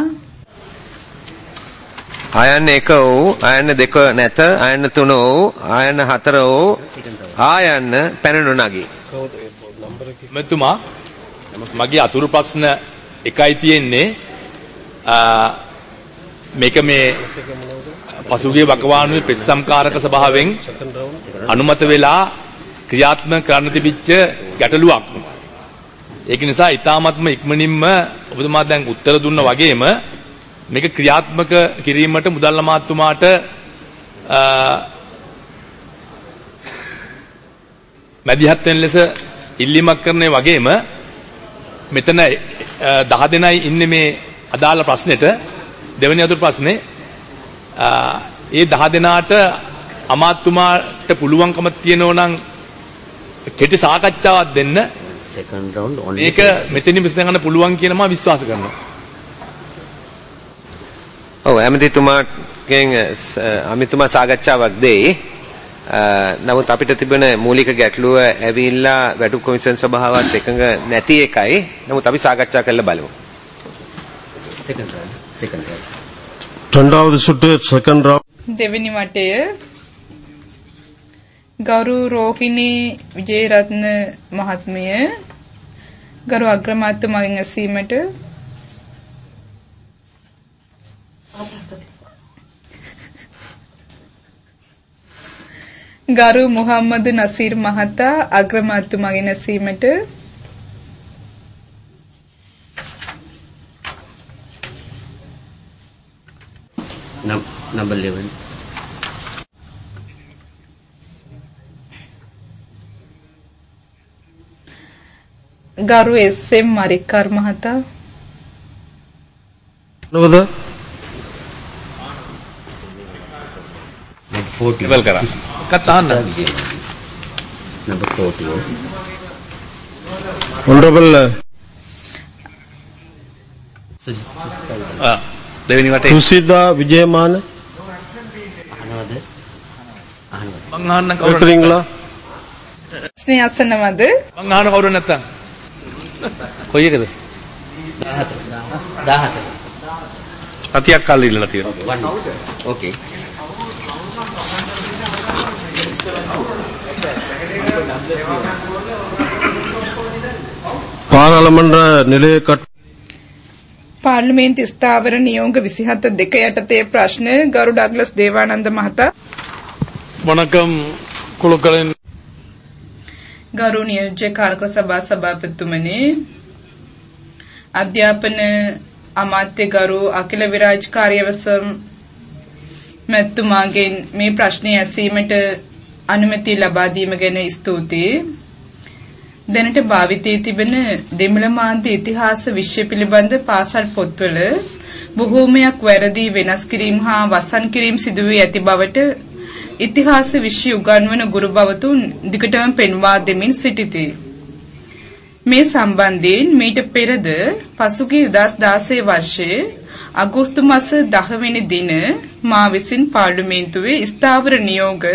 ආයන 1 වූ ආයන 2 නැත ආයන 3 වූ ආයන 4 වූ ආයන පැනනු නගී. මෙතුමා මගේ අතුරු ප්‍රශ්න එකයි තියෙන්නේ මේක මේ පසුගිය වකවානුවේ පෙත්සම්කාරක සභාවෙන් අනුමත වෙලා ක්‍රියාත්මක කරන්න තිබිච්ච ගැටලුවක්. ඒක නිසා ඊ타මත්ම ඉක්මනින්ම ඔබතුමා දැන් උත්තර දුන්න වගේම මේක ක්‍රියාත්මක කිරීමට මුදල් අමාත්‍යතුමාට මැදිහත් වෙන ලෙස ඉල්ලීමක් කරන්නේ වගේම මෙතන 10 දෙනයි ඉන්නේ මේ අදාළ ප්‍රශ්නෙට. දෙවෙනි අතුරු ප්‍රශ්නේ ඒ 10 දෙනාට අමාත්‍යතුමාට පුළුවන්කම තියෙනවා නම් කෙටි සාකච්ඡාවක් දෙන්න. මේක මෙතනින් විසඳ ගන්න පුළුවන් කියලා මම විශ්වාස කරනවා. ඔව් ඇමතිතුමාගෙන් අමිතුමා සාකච්ඡාවක් දෙයි. නමුත් අපිට තිබෙන මූලික ගැටලුව ඇවිල්ලා වැටු කොමිෂන් සභාවත් එකඟ නැති එකයි. නමුත් අපි සාකච්ඡා කරලා බලමු. இரண்டாவது சுற்று செகண்ட் ரவுண்ட் දෙවෙනි වටය ගරු රෝහිණී විජේරත්න මහත්මිය ගරු අග්‍රාමාත්‍යතුමාගෙන් ඇසීමට ගරු මුහම්මද් නසීර් මහතා අග්‍රාමාත්‍යතුමාගෙන් ඇසීමට number 11 ගරු එස්.එම්. මරික්කර් මහතා නවද number 40 ඉවල් කරා එකත් අහන්න number 40 honorable දෙවෙනි වටේ සුසිදා විජයමාන අහනවද මං අහන්න කවුරුද එක්රින්ගලා ප්‍රශ්නේ අසනවද මං අහන කවුරු නැත්තම් කොයි එකද 17 සතියක් කල් ඉල්ලලා තියෙනවා okay පාර්ලිමේන්තු නිලයේ පාර්ලිමේන්තු ස්ථාවර නියෝග 27 2 යටතේ ප්‍රශ්න ගරු ඩග්ලස් දේවානන්ද මහතා වණකම් කුලකලෙන් ගරු නියෝජ්‍ය කාර්ක සභා සභාපතිතුමනි අධ්‍යාපන අමාත්‍ය ගරු අකිල විරාජ් කාර්යවසම් මැතිතුමාගෙන් මේ ප්‍රශ්නය ඇසීමට අනුමැතිය ලබා දීම ගැන ස්තුතියි. දැනට භාවිතයේ තිබෙන දෙමළ මාධ්‍ය ඉතිහාස විෂය පිළිබඳ පාසල් පොත්වල බොහෝමයක් වැරදි වෙනස් කිරීම හා වසන් කිරීම සිදු වී ඇති බවට ඉතිහාස විෂය උගන්වන ගුරු භවතුන් දිගටම පෙන්වා දෙමින් සිටිති. මේ සම්බන්ධයෙන් මීට පෙරද පසුගිය 2016 වර්ෂයේ අගෝස්තු මාස 10 වෙනි දින මා විසින් පාර්ලිමේන්තුවේ ස්ථාවර නියෝග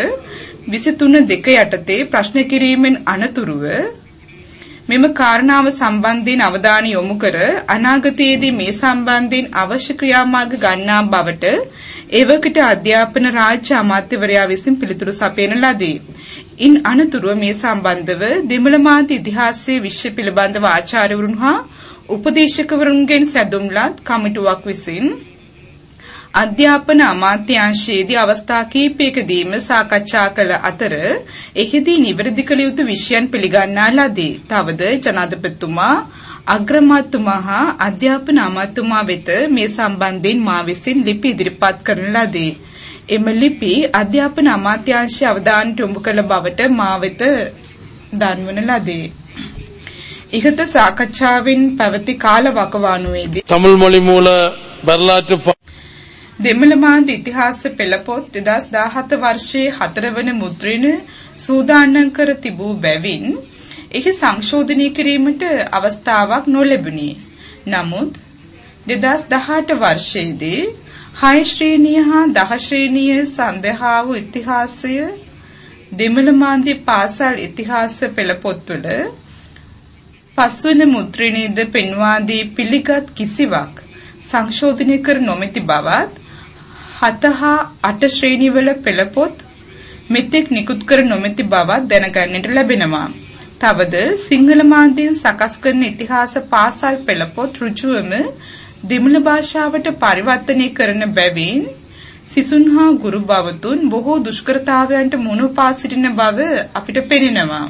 23 යටතේ ප්‍රශ්න කිරීමෙන් අනතුරුව මෙම කාරණාව සම්බන්ධයෙන් අවධානය යොමු කර අනාගතයේදී මේ සම්බන්ධයෙන් අවශ්‍ය ක්‍රියාමාර්ග ගන්නා බවට එවකට අධ්‍යාපන රාජ්‍ය අමාත්‍යවරයා විසින් පිළිතුරු සපයන ලදී. ඉන් අනතුරුව මේ සම්බන්ධව දෙමළ මාධ්‍ය ඉතිහාසයේ විෂය පිළිබඳව ආචාර්යවරුන් හා උපදේශකවරුන්ගෙන් සැදුම්ලත් කමිටුවක් විසින් අධ්‍යාපන අමාත්‍යාංශයේදී අවස්ථා කිහිපයකදීම සාකච්ඡා කළ අතර එහිදී නිවැරදි කළ යුතු විෂයන් පිළිගන්නා ලදී. තවද ජනාධිපතිතුමා අග්‍රාමාත්‍යතුමා හා අධ්‍යාපන අමාත්‍යතුමා වෙත මේ සම්බන්ධයෙන් මා විසින් ලිපි ඉදිරිපත් කරන ලදී. එම ලිපි අධ්‍යාපන අමාත්‍යාංශය අවධානයට යොමු කළ බවට මා වෙත දන්වන ලදී. ඉහත සාකච්ඡාවෙන් පැවති කාල වකවානුවේදී தமிழ் மொழி மூல வரலாற்று දෙමළ මාධ්‍ය ඉතිහාස පෙළපොත් 2017 වර්ෂයේ 4 වන මුද්‍රණය සූදානම් කර තිබූ බැවින් එහි සංශෝධනය කිරීමට අවස්ථාවක් නොලැබුණි. නමුත් 2018 වර්ෂයේදී 6 ශ්‍රේණිය හා 10 ශ්‍රේණිය සඳහා වූ ඉතිහාසය දෙමළ මාධ්‍ය පාසල් ඉතිහාස පෙළපොත්වල පස්වන මුද්‍රණයේද පෙන්වා දී පිළිගත් කිසිවක් සංශෝධනය කර නොමැති බවත් 7 හා 8 ශ්‍රේණිවල පෙළපොත් මෙතෙක් නිකුත් කර නොමැති බවත් දැනගන්නට ලැබෙනවා. තවද සිංහල මාධ්‍යයෙන් සකස් කරන ඉතිහාස පාසල් පෙළපොත් ඍජුවම දෙමළ භාෂාවට පරිවර්තනය කරන බැවින් සිසුන් හා ගුරු භවතුන් බොහෝ දුෂ්කරතාවයන්ට මුහුණ පා සිටින බව අපිට පෙනෙනවා.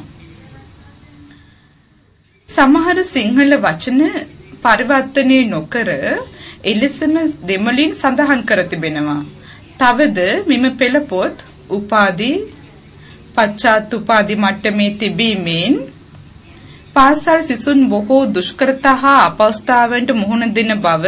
සමහර සිංහල වචන පරිවර්තනය නොකර එලෙසම දෙමළින් සඳහන් කර තිබෙනවා. තවද මෙම පෙළ පොත් උපාධි පශ්චාත් උපාධි මට්ටමේ තිබීමෙන් පාසල් සිසුන් බොහෝ දුෂ්කරතා හා අපහසුතාවයන්ට මුහුණ දෙන බව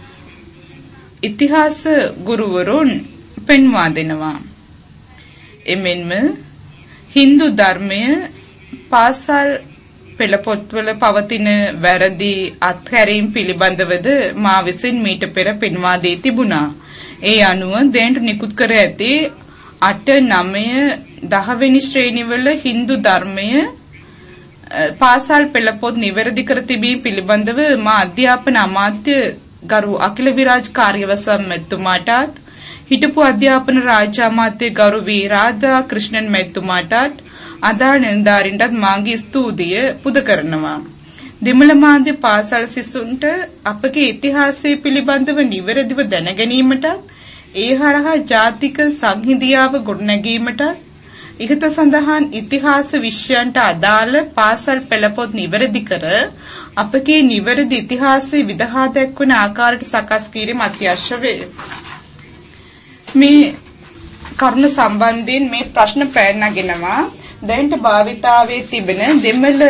ඉතිහාස ගුරුවරුන් පෙන්වා දෙනවා. එමෙන්ම Hindu ධර්මය පාසල් පෙළ පොත්වල පවතින වැරදි අත්හැරීම් පිළිබඳවද මා විසින් මීට පෙර පෙන්වා දී තිබුණා. ඒ අනුව දැනට නිකුත් කර ඇති 8, 9, 10 වෙනි ශ්‍රේණිවල Hindu ධර්මය පාසල් පෙළ පොත් නිවැරදි කර තිබීම පිළිබඳව මා අධ්‍යාපන අමාත්‍ය ගරු අකිල විරාජ් කාර්යවසම් මැතිතුමාටත් හිටපු අධ්‍යාපන රාජ්‍ය අමාත්‍ය ගරු වී රාධා ක්‍රිෂ්ණන් මැතිතුමාටත් අදාළ නිලධාරීන්ටත් මාගේ ස්තුතිය පුද කරනවා. දෙමළ මාධ්‍ය පාසල් සිසුන්ට අපගේ ඉතිහාසය පිළිබඳව නිවැරදිව දැන ගැනීමටත් ඒ හරහා ජාතික සංහිඳියාව ගොඩනැගීමටත් ඉහත සඳහන් ඉතිහාස විෂයන්ට අදාළ පාසල් පෙළපොත් නිවැරදි කර අපගේ නිවැරදි ඉතිහාසය විදහා දැක්වන ආකාරයට සකස් කිරීම අත්‍යවශ්‍ය වේ. මේ කරුණ සම්බන්ධයෙන් මේ ප්‍රශ්න පැනනගෙනවා. දැනට භාවිතාවේ තිබෙන දෙමළ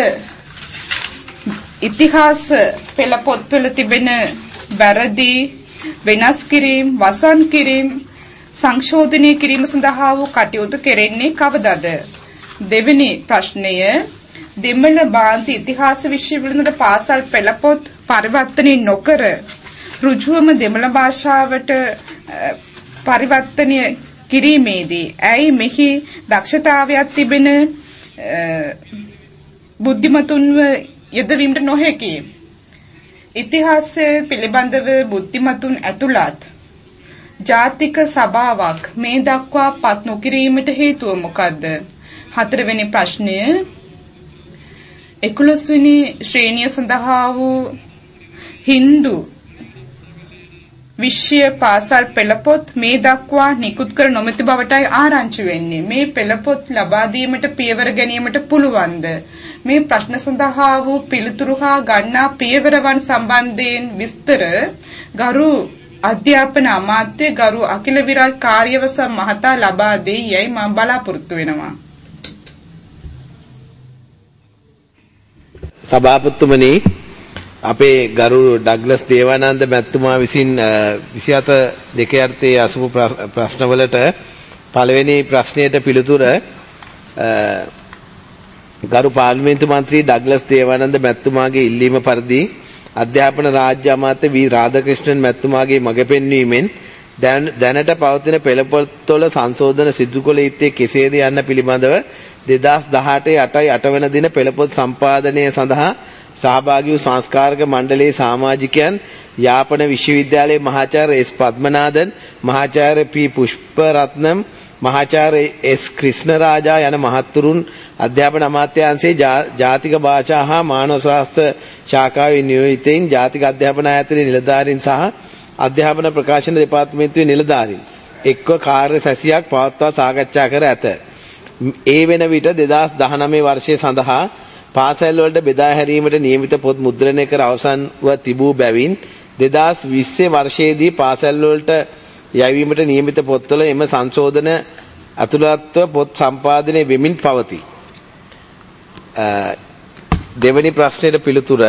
ඉතිහාස පෙළපොත්වල තිබෙන වැරදි වෙනස් කිරීම, වසන් කිරීම, සංශෝධනය කිරීම සඳහා වූ කටයුතු කෙරෙන්නේ කවදද? දෙවෙනි ප්‍රශ්නය දෙමළ බාන්ති ඉතිහාස විෂය පිළිබඳ පාසල් පෙළපොත් පරිවර්තනය නොකර ඍජුවම දෙමළ භාෂාවට පරිවර්තනය කිරීමේදී ඇයි මෙහි දක්ෂතාවයක් තිබෙන බුද්ධිමතුන්ව යෙදවීමට නොහැකි? ඉතිහාසය පිළිබඳව බුද්ධිමතුන් ඇතුළත් ජාතික සභාවක් මේ දක්වා පත් නොකිරීමට හේතුව මොකද්ද? 4 වෙනි ප්‍රශ්නය 11 වෙනි ශ්‍රේණිය සඳහා වූ Hindu විෂය පාසල් පෙළපොත් මේ දක්වා නිකුත් කර නොමැති බවටයි ආරංචි වෙන්නේ. මේ පෙළපොත් ලබා දීමට පියවර ගැනීමට පුළුවන්ද? මේ ප්‍රශ්න සඳහා වූ පිළිතුරු හා ගන්නා පියවරවන් සම්බන්ධයෙන් විස්තර ගරු අධ්‍යාපන අමාත්‍ය ගරු අකිල විරාජ් කාර්යවසම් මහතා ලබා දෙයි යයි මම බලාපොරොත්තු වෙනවා. සභාපතිතුමනි, අපේ ගරු ඩග්ලස් දේවානන්ද මැතිතුමා විසින් 27 අසපු ප්‍රශ්නවලට පළවෙනි ප්‍රශ්නයට පිළිතුර ගරු පාර්ලිමේන්තු මන්ත්‍රී ඩග්ලස් දේවානන්ද මැතිතුමාගේ ඉල්ලීම පරිදි අධ්‍යාපන රාජ්‍ය අමාත්‍ය වී රාධාක්‍රිෂ්ණන් මැතිතුමාගේ මඟ පෙන්වීමෙන් දැනට පවතින පෙළපොත්වල සංශෝධන සිදු කළ යුත්තේ කෙසේද යන්න පිළිබඳව 2018 8 වෙනි දින පෙළපොත් සම්පාදනය සඳහා සහභාගී වූ සංස්කාරක මණ්ඩලයේ සමාජිකයන් යාපන විශ්වවිද්‍යාලයේ මහාචාර්ය එස් පද්මනාදන්, මහාචාර්ය පී පුෂ්පරත්නම්, මහාචාර්ය එස් ක්‍රිෂ්ණරාජා යන මහත්තුරුන් අධ්‍යාපන අමාත්‍යාංශයේ ජාතික භාෂා හා මානව ශාස්ත්‍ර ශාඛාවේ නියෝජිතයින්, ජාතික අධ්‍යාපන ආයතනයේ නිලධාරීන් සහ අධ්‍යාපන ප්‍රකාශන දෙපාර්තමේන්තුවේ නිලධාරීන් එක්ව කාර්ය සැසියක් පවත්වා සාකච්ඡා කර ඇත. ඒ වෙන විට 2019 වර්ෂය සඳහා පාසල් වලට බෙදා හැරීමට නියමිත පොත් මුද්‍රණය කර අවසන්ව තිබූ බැවින් 2020 වර්ෂයේදී පාසල් වලට යැවීමට නියමිත පොත්වල එම සංශෝධන අතුලත්ව පොත් සම්පාදනය වෙමින් පවතී. දෙවැනි ප්‍රශ්නයට පිළිතුර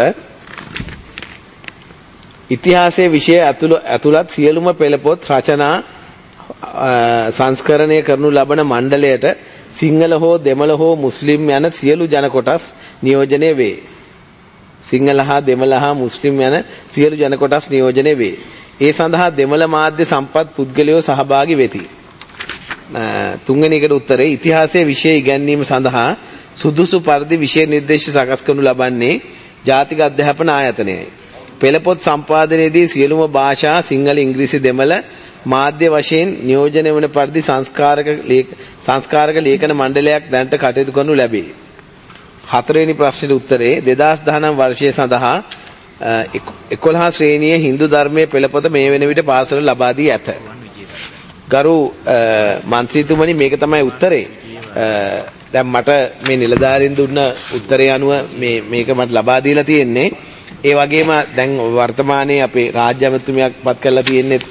ඉතිහාසයේ විෂය ඇතුළත් සියලුම පෙළපොත් රචනා සංස්කරණය කරනු ලබන මණ්ඩලයට සිංහල හෝ දෙමළ හෝ මුස්ලිම් යන සියලු ජන කොටස් නියෝජනය වේ. සිංහල හා දෙමළ හා මුස්ලිම් යන සියලු ජන කොටස් නියෝජනය වේ. ඒ සඳහා දෙමළ මාධ්‍ය සම්පත් පුද්ගලයෝ සහභාගී වෙති. තුන්වෙනි එකට උත්තරේ ඉතිහාසයේ විෂය ඉගැන්වීම සඳහා සුදුසු පරිදි විෂය නිර්දේශ සකස් කරනු ලබන්නේ ජාතික අධ්‍යාපන ආයතනයයි. පෙළපොත් සම්පාදනයේදී සියලුම භාෂා සිංහල, ඉංග්‍රීසි, දෙමළ මාධ්‍ය වශයෙන් නියෝජනය වන පරිදි සංස්කාරක ලේඛන මණ්ඩලයක් දැනට කටයුතු කරනු ලැබේ. 4 වෙනි ප්‍රශ්නෙට උත්තරේ 2019 වර්ෂය සඳහා 11 ශ්‍රේණියේ Hindu ධර්මයේ පෙළපොත මේ වෙන විට පාසල ලබා දී ඇත. ගරු මන්ත්‍රීතුමනි මේක තමයි උත්තරේ. දැන් මට මේ නිලධාරීන් දුන්න උත්තරය අනුව මේක මට ලබා දීලා තියෙන්නේ. ඒ වගේම දැන් වර්තමානයේ අපේ රාජ්‍ය ඇමතුමියක් පත් කරලා තියෙන්නේ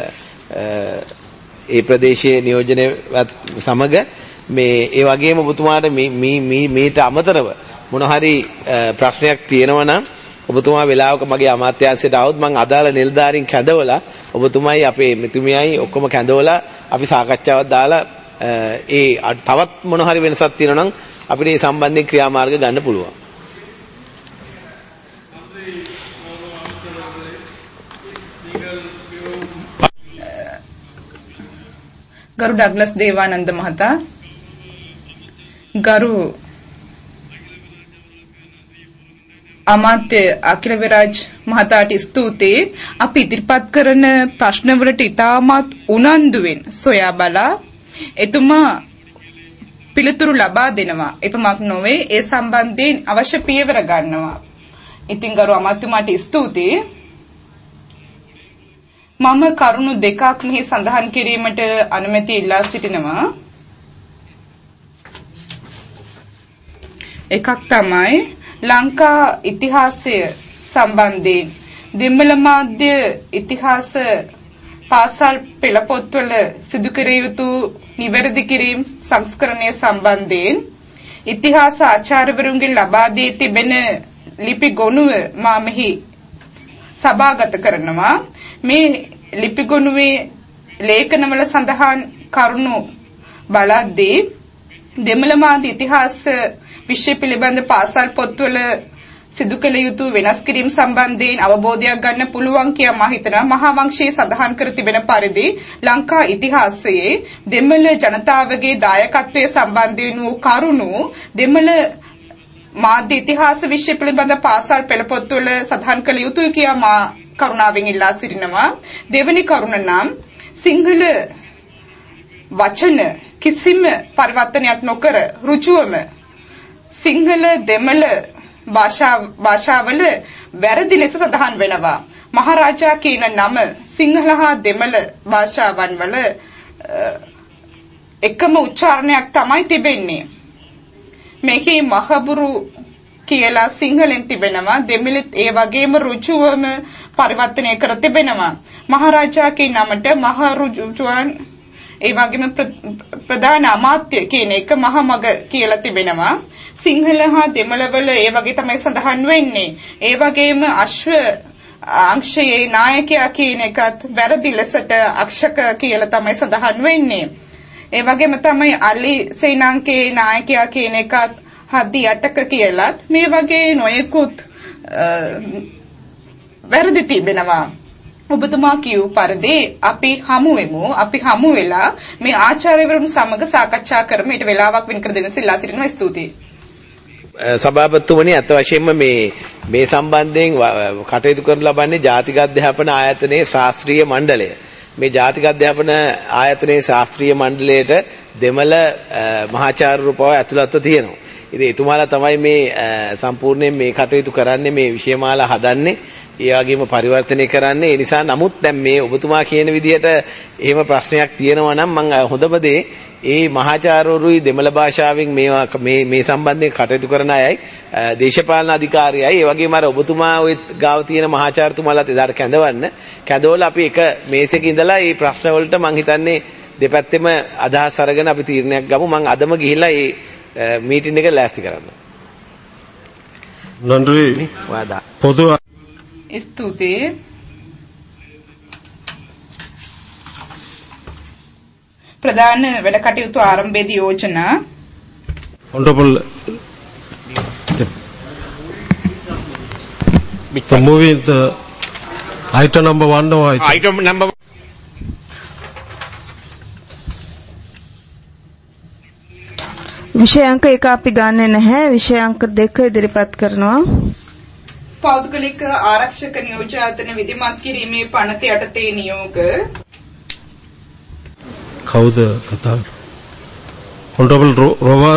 ඒ ප්‍රදේශයේ නියෝජනයත් සමග මේ ඒ වගේම ඔබතුමාට මේට අමතරව මොන හරි ප්‍රශ්නයක් තියෙනවා නම් ඔබතුමා වෙලාවක මගේ අමාත්‍යාංශයට આવොත් මම අදාළ නිලධාරීන් කැඳවලා ඔබතුමයි අපේ මෙතුමියයි ඔක්කොම කැඳවලා අපි සාකච්ඡාවක් දාලා ඒ තවත් මොන හරි වෙනසක් තියෙනවා නම් අපිට මේ සම්බන්ධයෙන් ක්‍රියාමාර්ග ගන්න පුළුවන්. ගරු ඩග්ලස් දේවානන්ද මහතා, ගරු අමාත්‍ය අකිල විරාජ් මහතාට ස්තුතියි. අපි ඉදිරිපත් කරන ප්‍රශ්න වලට ඉතාමත් උනන්දුවෙන් සොයා බලා එතුමා පිළිතුරු ලබා දෙනවා. එපමණක් නොවේ ඒ සම්බන්ධයෙන් අවශ්‍ය පියවර ගන්නවා. ඉතින් ගරු අමාත්‍යතුමාට ස්තුතියි. මම කරුණු දෙකක් මෙහි සඳහන් කිරීමට අනුමැති ඉල්ලා සිටිනවා. එකක් තමයි ලංකා ඉතිහාසය සම්බන්ධයෙන් දෙමළ මාධ්‍ය ඉතිහාස පාසල් පෙළපොත්වල සිදු කර යුතු නිවැරදි කිරීම සංස්කරණය සම්බන්ධයෙන් ඉතිහාස ආචාර්යවරුන්ගෙන් ලබා දී තිබෙන ලිපි ගොනුව මා මෙහි සභාගත කරනවා. මේ ලිපි ගොනුවේ ලේඛනවල සඳහන් කරුණු බලද්දී දෙමළ මාධ්‍ය ඉතිහාස විෂය පිළිබඳ පාසල් පොත්වල සිදු කළ යුතු වෙනස් කිරීම සම්බන්ධයෙන් අවබෝධයක් ගන්න පුළුවන් කියලා මා හිතනවා. මහා වංශයේ සඳහන් කර තිබෙන පරිදි ලංකා ඉතිහාසයේ දෙමළ ජනතාවගේ දායකත්වයේ සම්බන්ධයෙන් වූ කරුණු දෙමළ මාධ්‍ය ඉතිහාස විෂය පිළිබඳ පාසල් පෙළපොත්වල සඳහන් කළ යුතුයි කියලා මා කරුණාවෙන් ඉල්ලා සිටිනවා. දෙවෙනි කරුණ නම් සිංහල වචන කිසිම පරිවර්තනයක් නොකර ඍජුවම සිංහල දෙමළ භාෂාවල වැරදි ලෙස සඳහන් වෙනවා. මහරජා කියන නම සිංහල හා දෙමළ භාෂාවන් වල එකම උච්චාරණයක් තමයි තිබෙන්නේ. මෙහි මහබුරු කියලා සිංහලෙන් තිබෙනවා. දෙමළෙත් ඒ වගේම ඍජුවම පරිවර්තනය කර තිබෙනවා. මහරජා කියන නමට මහ ඍජුවන් ඒ වගේම ප්‍රධාන අමාත්‍ය කියන එක මහමග කියලා තිබෙනවා. සිංහල හා දෙමළ වල ඒ වගේ තමයි සඳහන් වෙන්නේ. ඒ වගේම අශ්ව අංශයේ නායකයා කියන එකත් වැරදි ලෙසට අක්ෂක කියලා තමයි සඳහන් වෙන්නේ. ඒ වගේම තමයි අලි සේනාංකේ නායකයා කියන එකත් හදි අටක කියලාත් මේ වගේ නොයෙකුත් වැරදි තිබෙනවා. ඔබතුමා කියු පරිදි අපි හමු වෙමු. අපි හමු වෙලා මේ ආචාර්යවරුන් සමග සාකච්ඡා කරමු. ඊට වෙලාවක් වෙන් කර දෙන්න සිල්ලා සිටිනවා. ස්තුතියි. සභාපතිතුමනි, අත වශයෙන්ම මේ සම්බන්ධයෙන් කටයුතු කරනු ලබන්නේ ජාතික අධ්‍යාපන ආයතනයේ ශාස්ත්‍රීය මණ්ඩලය. මේ ජාතික අධ්‍යාපන ආයතනයේ ශාස්ත්‍රීය මණ්ඩලයට දෙමළ මහාචාර්යවරු පවා ඇතුළත්ව තියෙනවා. ඉතින් එතුමාලා තමයි මේ සම්පූර්ණයෙන් මේ කටයුතු කරන්නේ, මේ විෂයමාලා හදන්නේ, ඒ වගේම පරිවර්තනය කරන්නේ. ඒ නිසා නමුත් දැන් මේ ඔබතුමා කියන විදිහට එහෙම ප්‍රශ්නයක් තියෙනවා නම් මම හොඳම දේ ඒ මහාචාර්යවරුයි දෙමළ භාෂාවෙන් මේ සම්බන්ධයෙන් කටයුතු කරන අයයි දේශපාලන අධිකාරියයි ඒ වගේම අර ඔබතුමා ඔය ගාව තියෙන මහාචාර්යතුමාලාත් එදාට කැඳවලා අපි එක මේසෙක ඉඳලා මේ ප්‍රශ්න වලට මම හිතන්නේ දෙපැත්තෙම අදහස් අරගෙන අපි තීරණයක් ගමු. මම අදම ගිහිල්ලා මේ මීටින් එක ලෑස්ති කරන්න. නන්දි පොදු ස්තුතියි. ප්‍රධාන වැඩ කටයුතු ආරම්භයේදී යෝජනා honorable the moving the item number 1 or item number විෂය අංක 1 අපි ගන්නෙ නැහැ. විෂය අංක 2 ඉදිරිපත් කරනවා. පෞද්ගලික ආරක්ෂක නියෝජායතන විධිමත් කිරීමේ පනත යටතේ නියෝග කවුද කතා honorable Rowan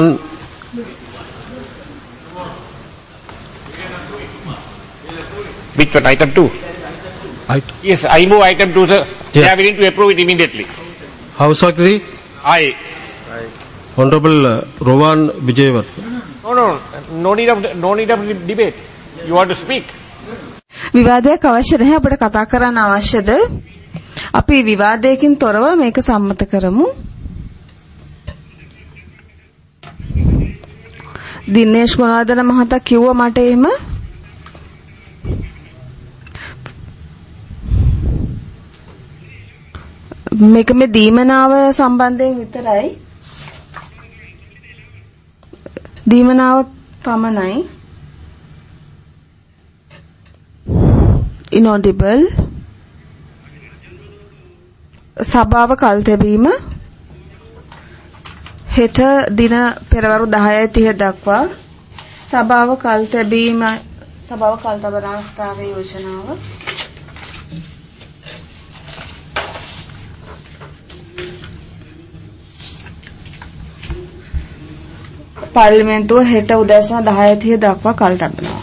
Which one? Item 2? Yes, I move item 2, sir. They are willing to approve it immediately. House Secretary? Aye. Honorable Rowan Vijayवर्th. No need of debate. You want to speak? විවාදයක් අවශ්‍ය නැහැ අපිට කතා කරන්න අවශ්‍යද? අපි විවාදයකින් තොරව මේක සම්මත කරමු. දිනේෂ් ගුණවර්ධන මහතා කිව්වා මට එහෙම. මේක මේ දීමනාව සම්බන්ධයෙන් විතරයි. දීමනාව පමණයි. inaudible සභාව කල් තැබීම හෙට දින පෙරවරු 10:30 දක්වා සභාව කල් තැබීම සභාව කල් තබන අවස්ථාවේ යෝජනාව පාර්ලිමේන්තුව හෙට උදෑසන 10:30 දක්වා කල් තබනවා